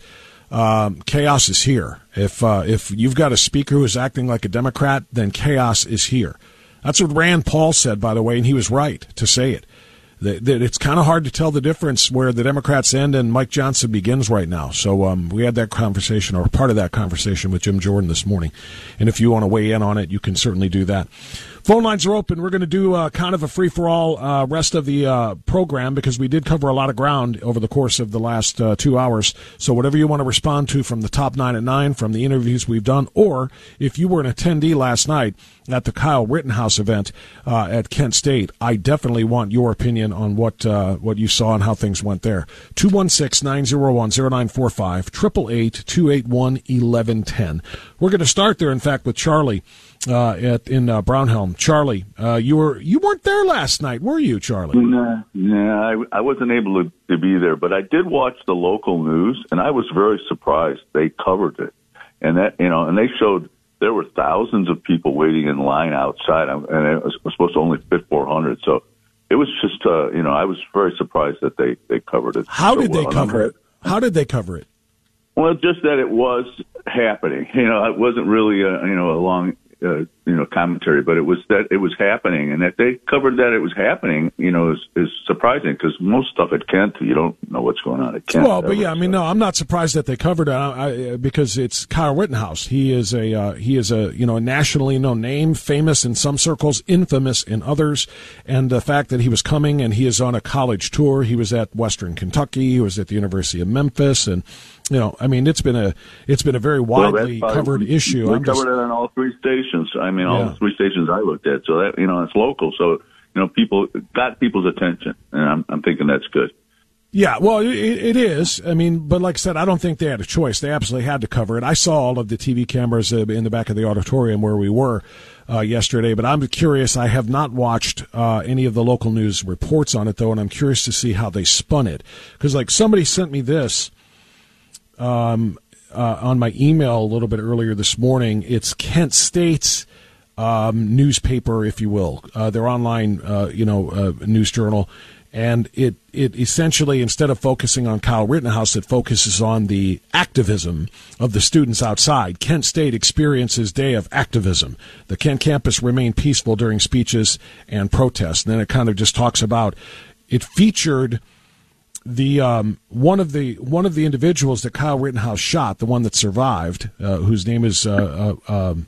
um, chaos is here. If uh, if you've got a speaker who is acting like a Democrat, then chaos is here. That's what Rand Paul said, by the way, and he was right to say it. That, that it's kind of hard to tell the difference where the Democrats end and Mike Johnson begins right now. So um, we had that conversation, or part of that conversation, with Jim Jordan this morning. And if you want to weigh in on it, you can certainly do that. Phone lines are open. We're going to do uh, kind of a free-for-all uh, rest of the uh, program because we did cover a lot of ground over the course of the last uh, two hours. So whatever you want to respond to from the top nine at nine, from the interviews we've done, or if you were an attendee last night at the Kyle Rittenhouse event uh, at Kent State, I definitely want your opinion on what uh, what you saw and how things went there. two one six, nine zero one, zero nine four five, eight eight eight, two eight one, one one one zero. We're going to start there, in fact, with Charlie. Uh, at, in uh, Brownhelm. Charlie, uh, you were you weren't there last night, were you, Charlie? Nah, nah, I, I wasn't able to, to be there, but I did watch the local news, and I was very surprised they covered it, and that you know, and they showed there were thousands of people waiting in line outside, and it was supposed to only fit four hundred. So it was just, uh, you know, I was very surprised that they they covered it. How so did they well. cover it? How did they cover it? Well, just that it was happening. You know, it wasn't really, a, you know, a long. Uh, you know, commentary, but it was that it was happening, and that they covered that it was happening, you know, is, is surprising because most stuff at Kent, you don't know what's going on at Kent. Well, but ever, yeah, I mean, so. no, I'm not surprised that they covered it I, I, because it's Kyle Rittenhouse. He is a uh, he is a you know a nationally known name, famous in some circles, infamous in others, and the fact that he was coming and he is on a college tour. He was at Western Kentucky. He was at the University of Memphis, and you know, I mean, it's been a it's been a very widely well, covered we, issue. We I'm covered just, it on all three stations. I mean, all yeah. three stations I looked at. So that you know, it's local. So you know, people got people's attention, and I'm, I'm thinking that's good. Yeah, well, it, it is. I mean, but like I said, I don't think they had a choice. They absolutely had to cover it. I saw all of the T V cameras uh, in the back of the auditorium where we were uh, yesterday, but I'm curious. I have not watched uh, any of the local news reports on it, though, and I'm curious to see how they spun it. Because, like, somebody sent me this um, uh, on my email a little bit earlier this morning. It's Kent State's um, newspaper, if you will, uh, their online, uh, you know, uh, news journal. And it, it essentially, instead of focusing on Kyle Rittenhouse, it focuses on the activism of the students outside. Kent State experiences day of activism. The Kent campus remained peaceful during speeches and protests. And then it kind of just talks about, it featured the um, one of the one of the individuals that Kyle Rittenhouse shot, the one that survived, uh, whose name is uh, uh, um,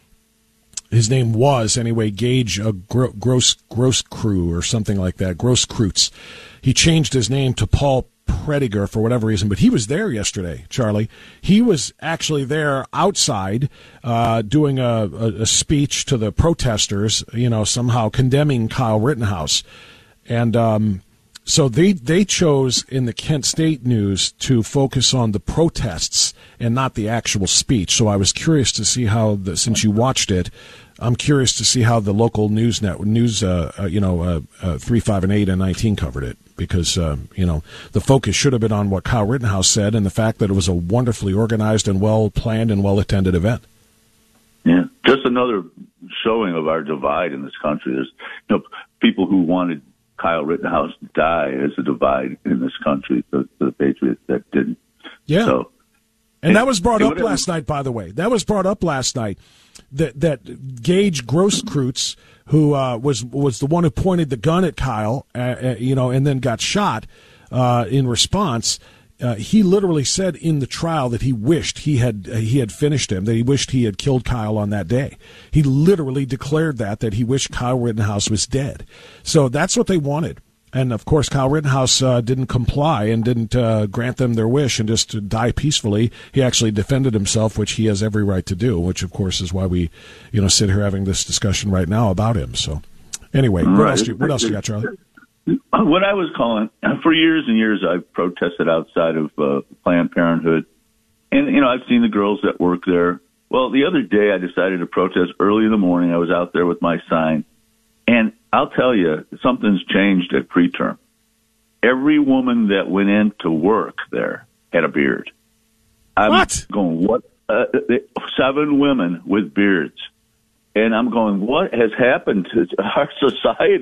his name was anyway Gage uh, Gro- Gross Grosskreutz or something like that. Grosskreutz. He changed his name to Paul Prediger for whatever reason, but he was there yesterday, Charlie. He was actually there outside uh, doing a, a, a speech to the protesters, you know, somehow condemning Kyle Rittenhouse, and. Um, So they, they chose in the Kent State news to focus on the protests and not the actual speech. So I was curious to see how, the, since you watched it, I'm curious to see how the local news net, news, uh, uh, you know, uh, uh, three, five, and eight, and nineteen covered it because, uh, you know, the focus should have been on what Kyle Rittenhouse said and the fact that it was a wonderfully organized and well planned and well attended event. Yeah, just another showing of our divide in this country. There's, you know, people who wanted Kyle Rittenhouse die as a divide in this country, the, the Patriots that didn't. Yeah. So, and that was brought up whatever. last night, by the way. That was brought up last night. That that Gage Grosskreutz, who uh, was was the one who pointed the gun at Kyle, uh, uh, you know, and then got shot uh, in response. Uh, he literally said in the trial that he wished he had uh, he had finished him, that he wished he had killed Kyle on that day. He literally declared that, that he wished Kyle Rittenhouse was dead. So that's what they wanted. And, of course, Kyle Rittenhouse uh, didn't comply and didn't uh, grant them their wish and just to die peacefully. He actually defended himself, which he has every right to do, which, of course, is why we, you know, sit here having this discussion right now about him. So, anyway, what, right. else, do you, what else do you got, Charlie? What I was calling, for years and years, I've protested outside of uh, Planned Parenthood. And, you know, I've seen the girls that work there. Well, the other day I decided to protest early in the morning. I was out there with my sign. And I'll tell you, something's changed at preterm. Every woman that went in to work there had a beard. I'm what? going, what? Uh, seven women with beards. And I'm going, what has happened to our society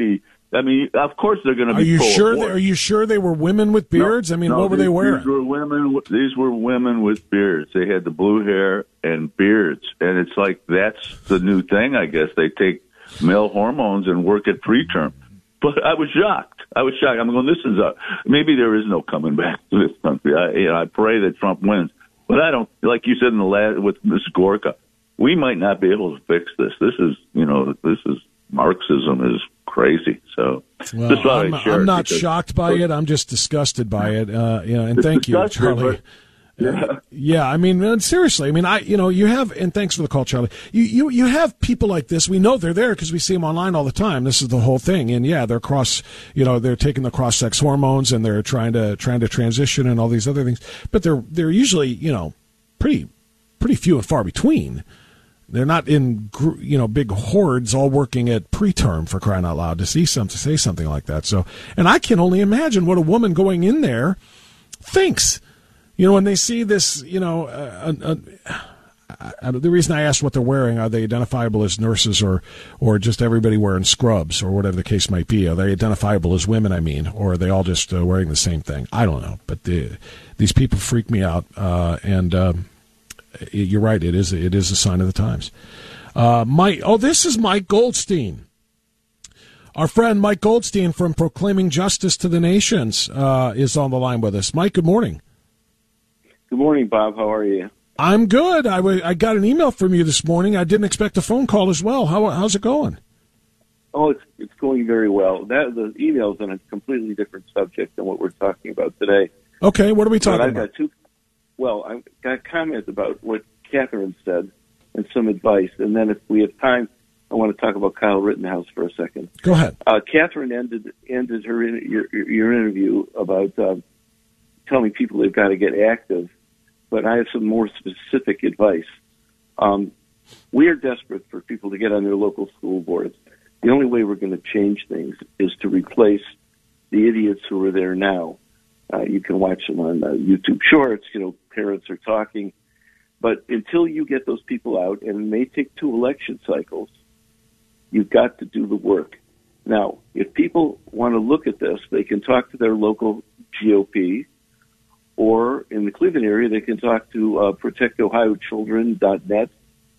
I mean, of course they're going to be. Are you sure? They, pro-abortion. are you sure they were women with beards? No, I mean, no, what were these, they wearing? These were women. with- These were women with beards. They had the blue hair and beards, and it's like that's the new thing. I guess they take male hormones and work it preterm. But I was shocked. I was shocked. I'm going. This is a maybe there is no coming back to this country. I, you know, I pray that Trump wins, but I don't. Like you said in the last with Miz Gorka, we might not be able to fix this. This is, you know, this is Marxism is crazy. So Well, just thought I'm, I'd share I'm it not because- shocked by it. I'm just disgusted by it. Uh, you know, and It's thank you, disgusting, Charlie. but- Yeah. Uh, yeah, I mean, uh, seriously. I mean, I, you know, you have, and thanks for the call, Charlie. You, you, you have people like this. We know they're there because we see them online all the time. This is the whole thing. And yeah, they're cross, you know, they're taking the cross-sex hormones and they're trying to, trying to transition and all these other things. But they're, they're usually, you know, pretty, pretty few and far between. They're not in, gr- you know, big hordes all working at preterm, for crying out loud, to see something, to say something like that. So, and I can only imagine what a woman going in there thinks. You know, when they see this, you know, uh, uh, uh, uh, the reason I asked what they're wearing, are they identifiable as nurses or, or just everybody wearing scrubs or whatever the case might be? Are they identifiable as women, I mean, or are they all just uh, wearing the same thing? I don't know. But the, these people freak me out. Uh, and um, you're right, it is, it is a sign of the times. Uh, Mike, oh, this is Mike Goldstein. Our friend Mike Goldstein from Proclaiming Justice to the Nations uh, is on the line with us. Mike, good morning. Good morning, Bob. How are you? I'm good. I, w- I got an email from you this morning. I didn't expect a phone call as well. How, how's it going? Oh, it's it's going very well. That the email is on a completely different subject than what we're talking about today. Okay, what are we But talking I've about? got two. Well, I've got comments about what Catherine said and some advice, and then if we have time, I want to talk about Kyle Rittenhouse for a second. Go ahead. Uh, Catherine ended ended her in, your your interview about um, telling people they've got to get active. But I have some more specific advice. Um, we are desperate for people to get on their local school boards. The only way we're going to change things is to replace the idiots who are there now. Uh, you can watch them on uh, YouTube Shorts. You know, parents are talking. But until you get those people out, and it may take two election cycles, you've got to do the work. Now, if people want to look at this, they can talk to their local G O P, or in the Cleveland area, they can talk to uh, protect ohio children dot net.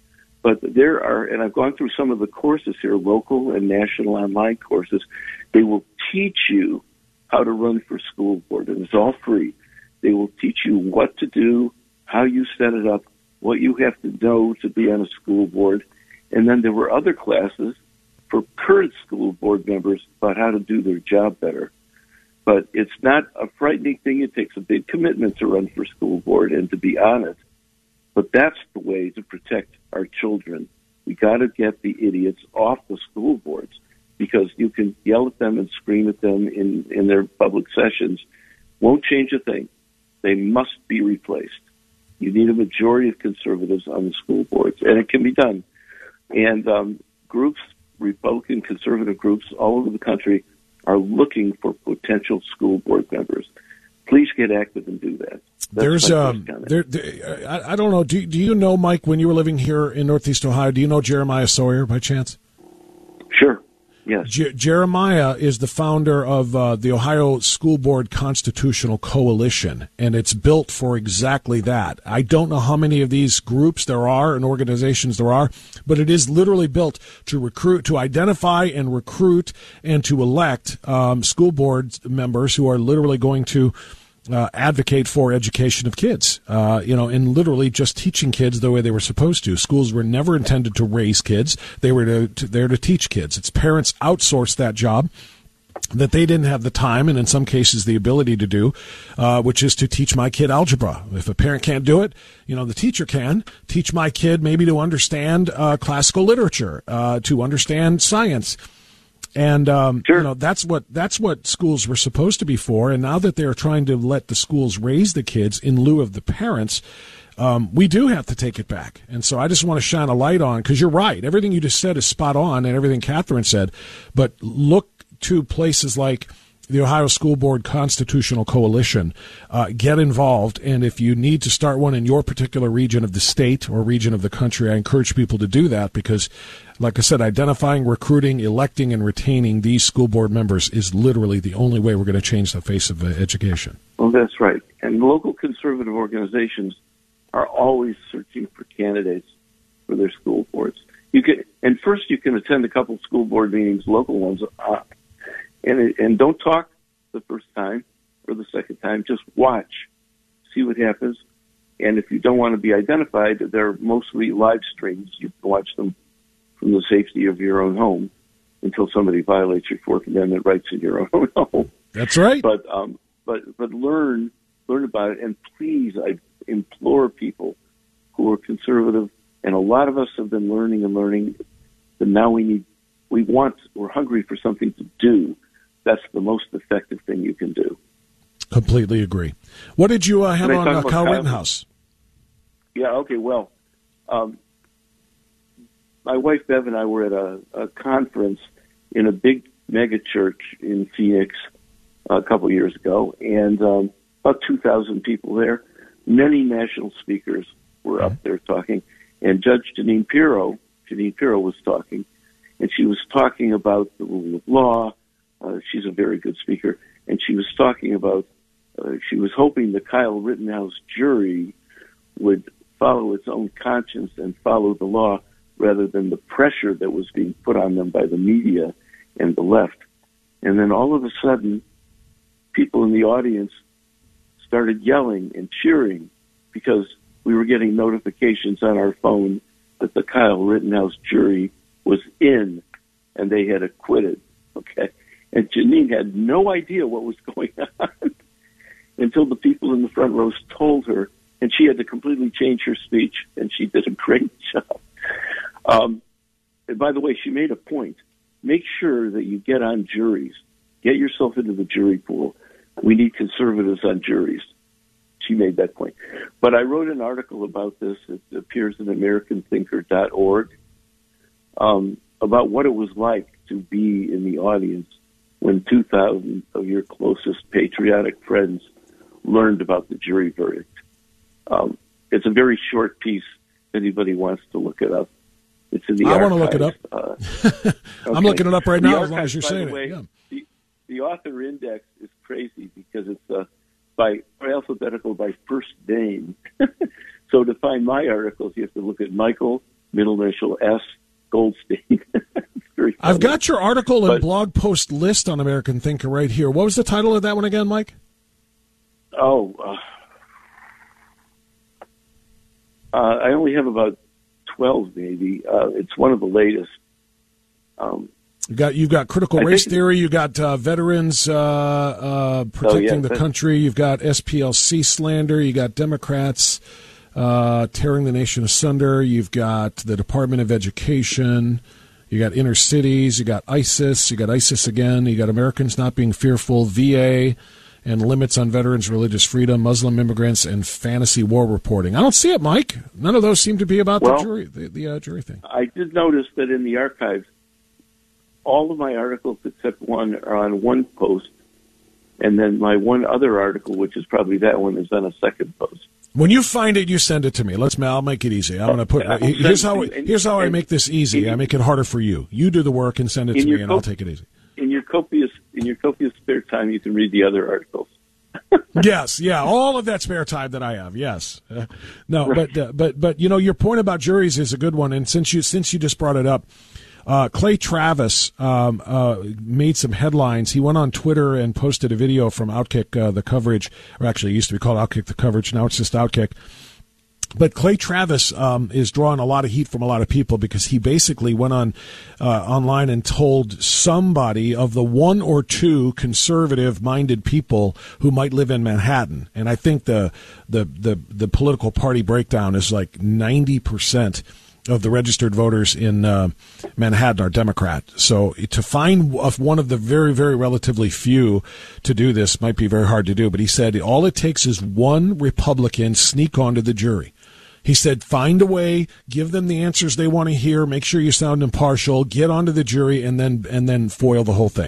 But there are, and I've gone through some of the courses here, local and national online courses. They will teach you how to run for school board, and it's all free. They will teach you what to do, how you set it up, what you have to know to be on a school board. And then there were other classes for current school board members about how to do their job better. But it's not a frightening thing. It takes a big commitment to run for school board and to be on it. But that's the way to protect our children. We got to get the idiots off the school boards, because you can yell at them and scream at them in, in their public sessions. Won't change a thing. They must be replaced. You need a majority of conservatives on the school boards, and it can be done. And um, groups, Republican conservative groups all over the country, are looking for potential school board members. Please get active and do that. That's There's my um, first comment. there, there I, I don't know. Do do you know, Mike, when you were living here in Northeast Ohio? Do you know Jeremiah Sawyer by chance? Sure. Yes. Je- Jeremiah is the founder of uh, the Ohio School Board Constitutional Coalition, and it's built for exactly that. I don't know how many of these groups there are and organizations there are, but it is literally built to recruit, to identify and recruit and to elect um, school board members who are literally going to Uh, advocate for education of kids, uh, you know, and literally just teaching kids the way they were supposed to. Schools were never intended to raise kids. They were to, to, there to teach kids. It's parents outsourced that job that they didn't have the time and in some cases the ability to do, uh, which is to teach my kid algebra. If a parent can't do it, you know, the teacher can teach my kid maybe to understand uh, classical literature, uh, to understand science. And um, you know, that's what that's what schools were supposed to be for. And now that they're trying to let the schools raise the kids in lieu of the parents, um, we do have to take it back. And so I just want to shine a light on, because you're right. Everything you just said is spot on, and everything Catherine said. But look to places like the Ohio School Board Constitutional Coalition. Uh, get involved, and if you need to start one in your particular region of the state or region of the country, I encourage people to do that because, like I said, identifying, recruiting, electing, and retaining these school board members is literally the only way we're going to change the face of uh, education. Well, that's right. And local conservative organizations are always searching for candidates for their school boards. You can, and first you can attend a couple school board meetings, local ones, uh, and and don't talk the first time or the second time. Just watch, see what happens. And if you don't want to be identified, they're mostly live streams. You can watch them from the safety of your own home until somebody violates your Fourth Amendment rights in your own home. That's right. But um, but but learn learn about it, and please, I implore people who are conservative, and a lot of us have been learning and learning, that now we need, we want, we're hungry for something to do. That's the most effective thing you can do. Completely agree. What did you uh, have Can I on talk uh, about Kyle Kyle? Rittenhouse? Yeah, okay, well, um, my wife Bev and I were at a, a conference in a big mega church in Phoenix a couple of years ago, and um, about two thousand people there. Many national speakers were up there talking, and Judge Jeanine Pirro, Jeanine Pirro was talking, and she was talking about the rule of law. Uh, she's a very good speaker, and she was talking about, uh, she was hoping the Kyle Rittenhouse jury would follow its own conscience and follow the law rather than the pressure that was being put on them by the media and the left. And then all of a sudden, people in the audience started yelling and cheering because we were getting notifications on our phone that the Kyle Rittenhouse jury was in and they had acquitted. Okay. And Jeanine had no idea what was going on until the people in the front rows told her, and she had to completely change her speech, and she did a great job. Um, and by the way, she made a point. Make sure that you get on juries. Get yourself into the jury pool. We need conservatives on juries. She made that point. But I wrote an article about this. It appears in American Thinker dot org um, about what it was like to be in the audience when two thousand of your closest patriotic friends learned about the jury verdict. Um, it's a very short piece. If anybody wants to look it up, it's in the I archives. want to look it up. Uh, I'm okay. looking it up right The now as long archives, as you're by saying the way, it. Yeah. the, the author index is crazy because it's uh, by alphabetical by first name. So to find my articles, you have to look at Michael, middle initial S, Goldstein. It's very funny. I've got your article and But- blog post list on American Thinker right here. What was the title of that one again, Mike? Oh, uh, uh, I only have about twelve, maybe. Uh, it's one of the latest. Um, You got you've got critical I race think- theory. You got uh, veterans uh, uh, protecting yeah, the that- country. You've got S P L C slander. You got Democrats uh, tearing the nation asunder. You've got the Department of Education. You got inner cities. You got ISIS. You got ISIS again. You got Americans not being fearful. V A and limits on veterans' religious freedom. Muslim immigrants and fantasy war reporting. I don't see it, Mike. None of those seem to be about Well, the jury. The, the uh, jury thing. I did notice that in the archives, all of my articles except one are on one post, and then my one other article, which is probably that one, is on a second post. When you find it, you send it to me. Let's. I'll make it easy. I'm going to put. I'll send Here's it how. to you. And- Here's how I and- make this easy. I make it harder for you. You do the work and send it In to your me, and co- I'll take it easy. In your copious in your copious spare time, you can read the other articles. Yes, yeah, all of that spare time that I have. Yes, uh, no, but uh, but but you know, your point about juries is a good one. And since you since you just brought it up, uh, Clay Travis um, uh, made some headlines. He went on Twitter and posted a video from Outkick uh, the coverage, or actually it used to be called Outkick the coverage. Now it's just Outkick. But Clay Travis um, is drawing a lot of heat from a lot of people because he basically went on uh, online and told somebody of the one or two conservative-minded people who might live in Manhattan. And I think the the the, the political party breakdown is like ninety percent of the registered voters in uh, Manhattan are Democrat. So to find one of the very, very relatively few to do this might be very hard to do. But he said all it takes is one Republican sneak onto the jury. He said, find a way, give them the answers they want to hear, make sure you sound impartial, get onto the jury, and then and then foil the whole thing.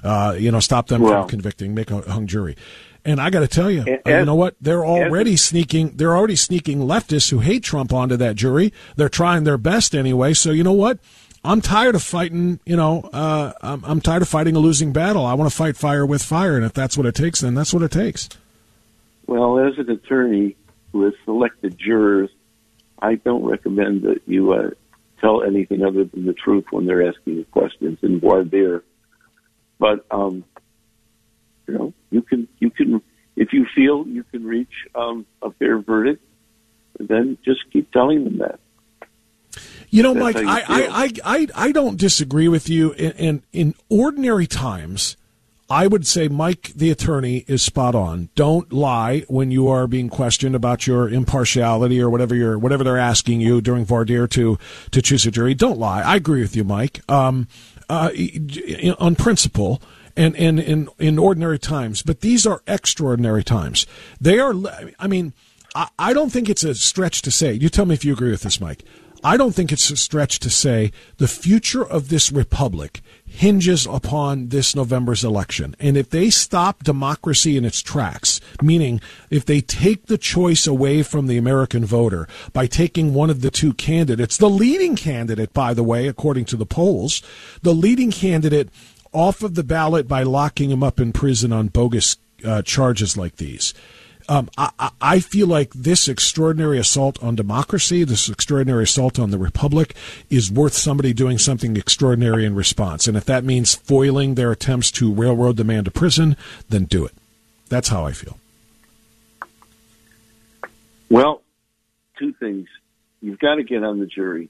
Uh, you know, stop them Well, from convicting, make a hung jury. And I got to tell you, and, uh, you know what? They're already sneaking. They're already sneaking leftists who hate Trump onto that jury. They're trying their best anyway. So you know what? I'm tired of fighting. You know, uh, I'm, I'm tired of fighting a losing battle. I want to fight fire with fire, and if that's what it takes, then that's what it takes. Well, as an attorney who has selected jurors, I don't recommend that you uh, tell anything other than the truth when they're asking you questions in voir dire. But um, you know, you can you can if you feel you can reach um, a fair verdict, then just keep telling them that. You know, That's Mike, you I, I, I, I, I don't disagree with you. And in, in ordinary times, I would say Mike, the attorney, is spot on. Don't lie when you are being questioned about your impartiality or whatever you're, whatever they're asking you during voir dire to to choose a jury. Don't lie. I agree with you, Mike. Um, uh, on principle. And, and in, in ordinary times, but these are extraordinary times. They are, I mean, I, I don't think it's a stretch to say, you tell me if you agree with this, Mike. I don't think it's a stretch to say the future of this republic hinges upon this November's election. And if they stop democracy in its tracks, meaning if they take the choice away from the American voter by taking one of the two candidates, the leading candidate, by the way, according to the polls, the leading candidate off of the ballot by locking him up in prison on bogus uh, charges like these. Um, I, I feel like this extraordinary assault on democracy, this extraordinary assault on the republic, is worth somebody doing something extraordinary in response. And if that means foiling their attempts to railroad the man to prison, then do it. That's how I feel. Well, two things. You've got to get on the jury.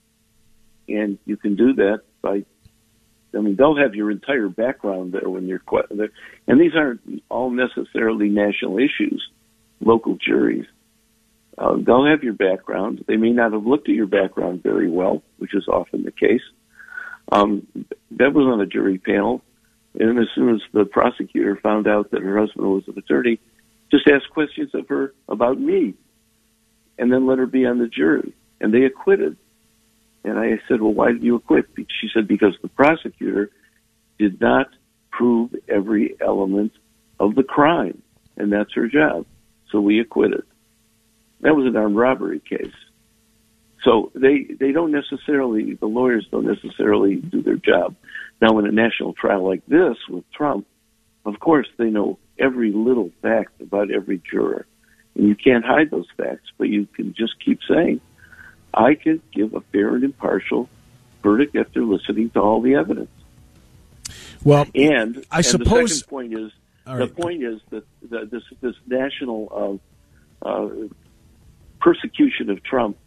And you can do that by, I mean, they'll have your entire background there when you're, and these aren't all necessarily national issues, local juries. Uh, they'll have your background. They may not have looked at your background very well, which is often the case. Um, Bev was on a jury panel, and as soon as the prosecutor found out that her husband was an attorney, just asked questions of her about me, and then let her be on the jury, and they acquitted. And I said, well, why did you acquit? She said, because the prosecutor did not prove every element of the crime, and that's her job. So we acquitted. That was an armed robbery case. So they, they don't necessarily, the lawyers don't necessarily do their job. Now, in a national trial like this with Trump, of course, they know every little fact about every juror. And you can't hide those facts, but you can just keep saying, I could give a fair and impartial verdict after listening to all the evidence. Well, and I and suppose the second point is all the right. point is that, that this this national uh, uh, persecution of Trump,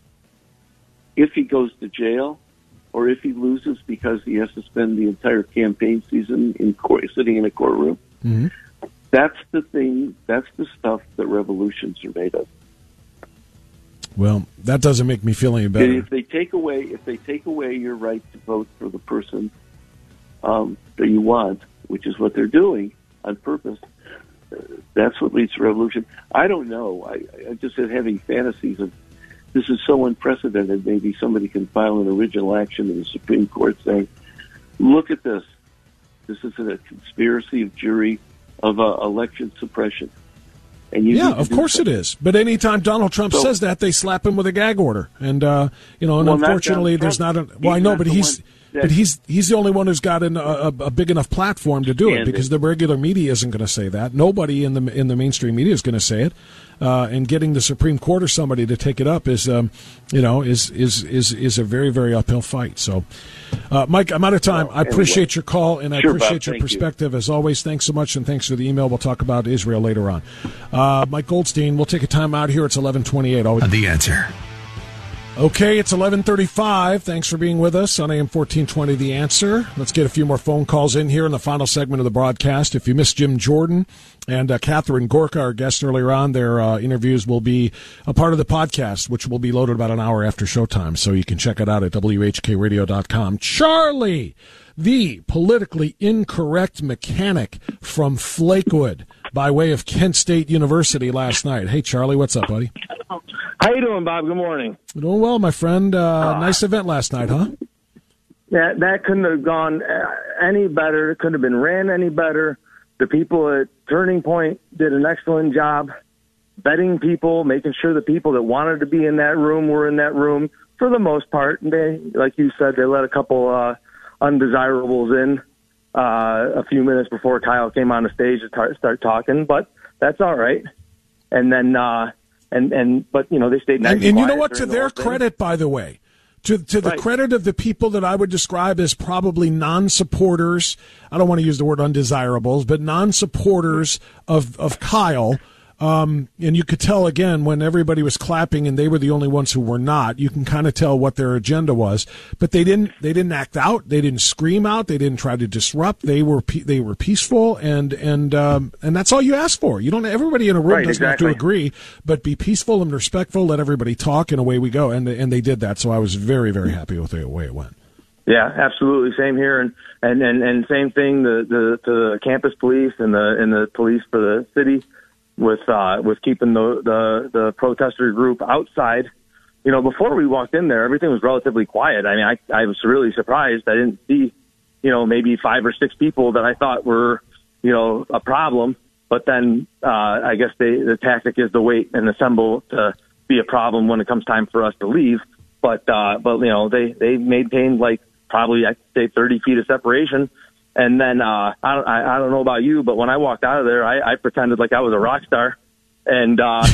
if he goes to jail or if he loses because he has to spend the entire campaign season in court, sitting in a courtroom, mm-hmm. that's the thing. That's the stuff that revolutions are made of. Well, that doesn't make me feel any better. If they take away, if they take away your right to vote for the person um, that you want, which is what they're doing on purpose, uh, that's what leads to revolution. I don't know. I, I just said having fantasies of this is so unprecedented. Maybe somebody can file an original action in the Supreme Court saying, "Look at this. This is a conspiracy of jury of uh, election suppression." And you yeah, need to of do course something. it is. But anytime Donald Trump So- says that, they slap him with a gag order, and uh, you know, and Well, not unfortunately, Donald there's not Trump. a. Well, I He's know, not but the he's one that- but he's he's the only one who's got an, a, a big enough platform to do it, And because it- the regular media isn't going to say that. Nobody in the in the mainstream media is going to say it. Uh, and getting the Supreme Court or somebody to take it up is, um, you know, is is is is a very very uphill fight. So, uh, Mike, I'm out of time. Well, I appreciate anyway. your call, and I Sure, Bob. appreciate your Thank you. perspective as always. Thanks so much, and thanks for the email. We'll talk about Israel later on. Uh, Mike Goldstein, we'll take a time out here. It's eleven twenty-eight. Always- The Answer. Okay, it's eleven thirty-five. Thanks for being with us on A M fourteen twenty, The Answer. Let's get a few more phone calls in here in the final segment of the broadcast. If you missed Jim Jordan and uh, Catherine Gorka, our guest earlier on, their uh, interviews will be a part of the podcast, which will be loaded about an hour after showtime, so you can check it out at W H K radio dot com. Charlie, the politically incorrect mechanic from Flakewood, by way of Kent State University last night. Hey, Charlie, what's up, buddy? How you doing, Bob? Good morning. Doing well, my friend. Uh, nice event last night, huh? That that couldn't have gone uh, any better. It couldn't have been ran any better. The people at Turning Point did an excellent job vetting people, making sure the people that wanted to be in that room were in that room for the most part. And they, like you said, they let a couple uh, undesirables in uh, a few minutes before Kyle came on the stage to tar- start talking, but that's all right. And then, uh, and, and, but, you know, they stayed nice and, and and you know what, to the their credit, by the way, to, to the right. credit of the people that I would describe as probably non-supporters, I don't want to use the word undesirables, but non-supporters of, of Kyle, Um, and you could tell, again, when everybody was clapping and they were the only ones who were not, you can kind of tell what their agenda was. But they didn't they didn't act out. They didn't scream out. They didn't try to disrupt. They were they were peaceful, and and um, and that's all you ask for. You don't everybody in a room right, doesn't exactly. have to agree, but be peaceful and respectful. Let everybody talk, and away we go. And and they did that. So I was very, very happy with the way it went. Yeah, absolutely. Same here. And, and, and, and same thing the, the, to the campus police and the and the police for the city. With uh, with keeping the, the the protester group outside, you know, before we walked in there, everything was relatively quiet. I mean, I I was really surprised. I didn't see, you know, maybe five or six people that I thought were, you know, a problem. But then uh, I guess they, the tactic is to wait and assemble to be a problem when it comes time for us to leave. But uh, but you know, they they maintained like probably I'd say thirty feet of separation. And then uh, I, don't, I I don't know about you, but when I walked out of there, I, I pretended like I was a rock star, and uh,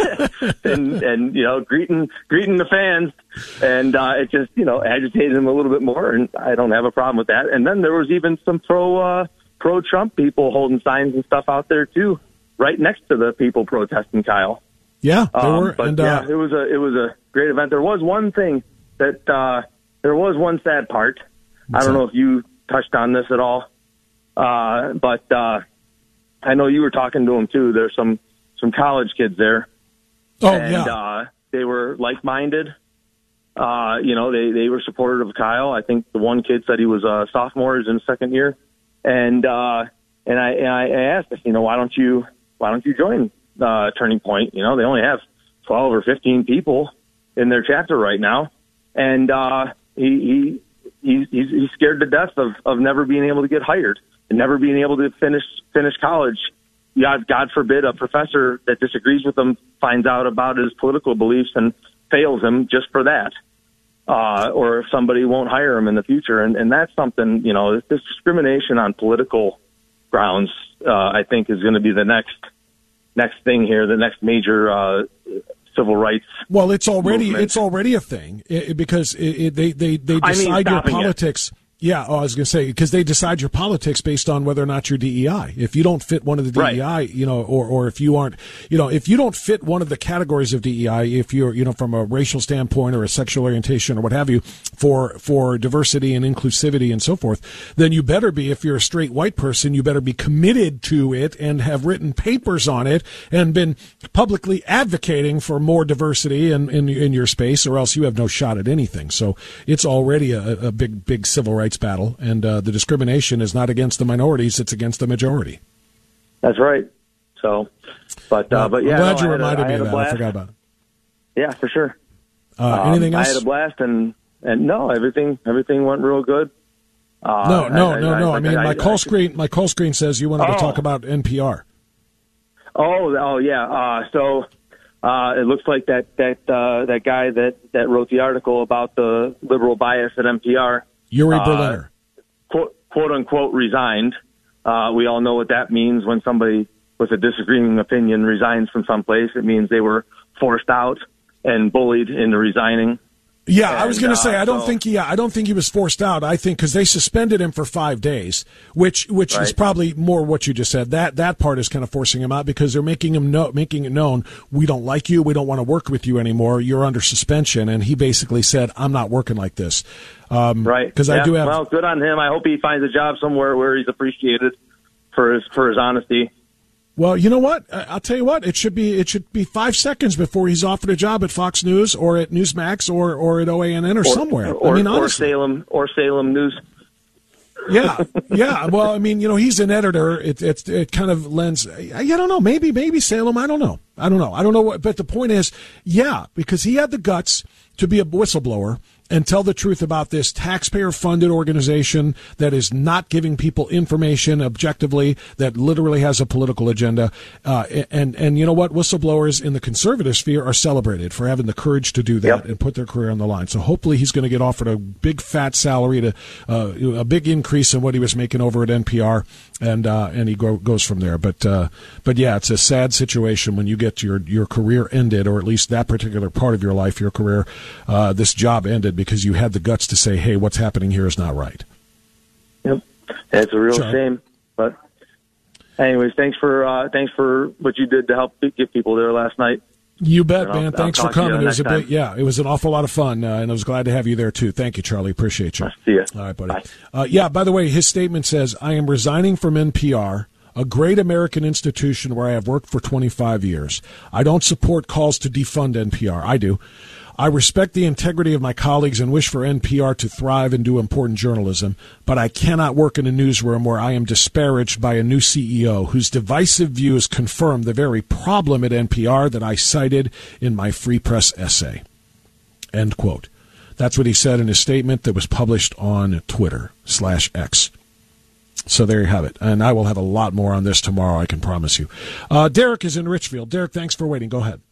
and and you know greeting greeting the fans, and uh, it just you know agitated them a little bit more, and I don't have a problem with that. And then there was even some pro uh, pro Trump people holding signs and stuff out there too, right next to the people protesting Kyle. Yeah, there um, were. But and, yeah, uh, it was a it was a great event. There was one thing that uh, there was one sad part. I don't know if you touched on this at all, uh, but uh, I know you were talking to them too. There's some some college kids there. Oh and, yeah, uh, they were like-minded. Uh, you know, they they were supportive of Kyle. I think the one kid said he was a sophomore, he's in second year, and uh, and I and I asked, you know, why don't you why don't you join uh, Turning Point? You know, they only have twelve or fifteen people in their chapter right now, and uh, he he. He's, he's, he's scared to death of, of never being able to get hired and never being able to finish finish college. God, God forbid a professor that disagrees with him finds out about his political beliefs and fails him just for that. Uh, or if somebody won't hire him in the future. And, and that's something, you know, this discrimination on political grounds, uh, I think is going to be the next next thing here, the next major uh civil rights. Well, it's already movement. it's already a thing it, because it, it, they they they I mean, decide your stopping politics. It. Yeah, oh, I was going to say because they decide your politics based on whether or not you're D E I. If you don't fit one of the D E I, right. you know, or or if you aren't, you know, if you don't fit one of the categories of D E I, if you're, you know, from a racial standpoint or a sexual orientation or what have you, for for diversity and inclusivity and so forth, then you better be. If you're a straight white person, you better be committed to it and have written papers on it and been publicly advocating for more diversity in in, in your space, or else you have no shot at anything. So it's already a, a big big civil rights battle, and uh, the discrimination is not against the minorities; it's against the majority. That's right. So, but uh, but yeah, I'm glad no, you I reminded a, me I of that. blast. I forgot about it. Yeah, for sure. Uh, um, anything else? I had a blast, and and no, everything everything went real good. Uh, no, no, I, no, I, no. I, I mean, I, my I, call I, screen, my call screen says you wanted oh. to talk about N P R. Oh, oh yeah. Uh, so uh, it looks like that that uh, that guy that that wrote the article about the liberal bias at N P R, Yuri uh, Berliner. Quote, quote unquote resigned. Uh, we all know what that means when somebody with a disagreeing opinion resigns from someplace. It means they were forced out and bullied into resigning. Yeah, and, I was going to uh, say I don't so, think he. I don't think he was forced out. I think because they suspended him for five days, which which right. is probably more what you just said. That that part is kind of forcing him out because they're making him know, making it known we don't like you, we don't want to work with you anymore. You're under suspension, and he basically said, "I'm not working like this." Um, right? Because yeah. I do have. Well, good on him. I hope he finds a job somewhere where he's appreciated for his for his honesty. Well, you know what? I'll tell you what. It should be it should be five seconds before he's offered a job at Fox News or at Newsmax or, or at O A N N or, or somewhere. Or, I mean, or honestly. Salem or Salem News. Yeah, yeah. Well, I mean, you know, he's an editor. It it it kind of lends. I, I don't know. Maybe maybe Salem. I don't know. I don't know. I don't know what, but the point is, yeah, because he had the guts to be a whistleblower and tell the truth about this taxpayer-funded organization that is not giving people information objectively, that literally has a political agenda. Uh, and, and you know what? Whistleblowers in the conservative sphere are celebrated for having the courage to do that yep. and put their career on the line. So hopefully he's going to get offered a big fat salary, to uh, a big increase in what he was making over at N P R, and uh, and he go, goes from there. But uh, but yeah, it's a sad situation when you get your, your career ended, or at least that particular part of your life, your career, uh, this job ended because you had the guts to say, hey, what's happening here is not right. Yep. It's a real sure. shame. But anyways, thanks for uh, thanks for what you did to help get people there last night. You bet, and man. I'll, Thanks I'll for coming. It was a time. big, yeah, it was an awful lot of fun, uh, and I was glad to have you there, too. Thank you, Charlie. Appreciate you. I'll see you. All right, buddy. Uh, yeah, by the way, his statement says, I am resigning from N P R, a great American institution where I have worked for twenty-five years. I don't support calls to defund N P R. I do. I respect the integrity of my colleagues and wish for N P R to thrive and do important journalism, but I cannot work in a newsroom where I am disparaged by a new C E O whose divisive views confirm the very problem at N P R that I cited in my Free Press essay. End quote. That's what he said in his statement that was published on Twitter slash X. So there you have it. And I will have a lot more on this tomorrow, I can promise you. Uh, Derek is in Richfield. Derek, thanks for waiting. Go ahead.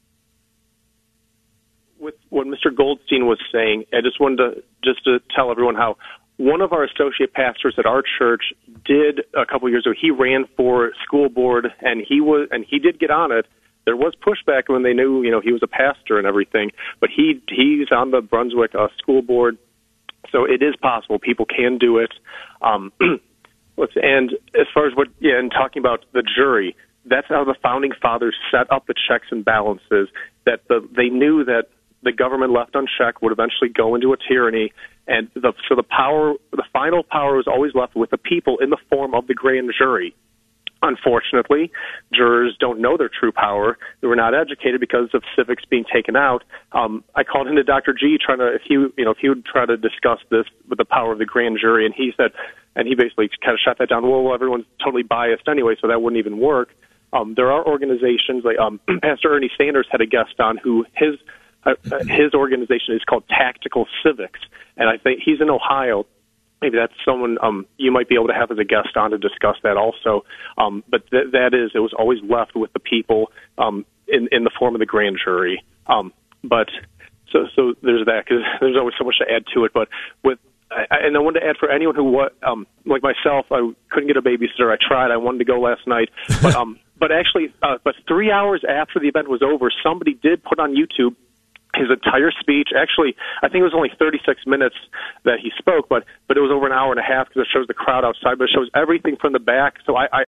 With what Mister Goldstein was saying, I just wanted to just to tell everyone how one of our associate pastors at our church did a couple of years ago. He ran for school board, and he was and he did get on it. There was pushback when they knew, you know, he was a pastor and everything, but he he's on the Brunswick uh, school board, so it is possible. People can do it. Um, and as far as what, yeah, and talking about the jury, that's how the founding fathers set up the checks and balances. That the they knew that the government left unchecked would eventually go into a tyranny, and the, so the power, the final power, was always left with the people in the form of the grand jury. Unfortunately, jurors don't know their true power. They were not educated because of civics being taken out. Um, I called into Doctor G trying to, if he, you know, if he would try to discuss this with the power of the grand jury, and he said, and he basically kind of shut that down. Well, everyone's totally biased anyway, so that wouldn't even work. Um, there are organizations like um, Pastor Ernie Sanders had a guest on who his uh, his organization is called Tactical Civics, and I think he's in Ohio. Maybe that's someone um, you might be able to have as a guest on to discuss that also. Um, but th- that is, it was always left with the people um, in, in the form of the grand jury. Um, but so so there's that, because there's always so much to add to it. But with I, and I wanted to add for anyone who, um, like myself, I couldn't get a babysitter. I tried. I wanted to go last night, but um, but actually, uh, but three hours after the event was over, somebody did put on YouTube his entire speech. Actually, I think it was only thirty-six minutes that he spoke, but but it was over an hour and a half because it shows the crowd outside, but it shows everything from the back. So I, I,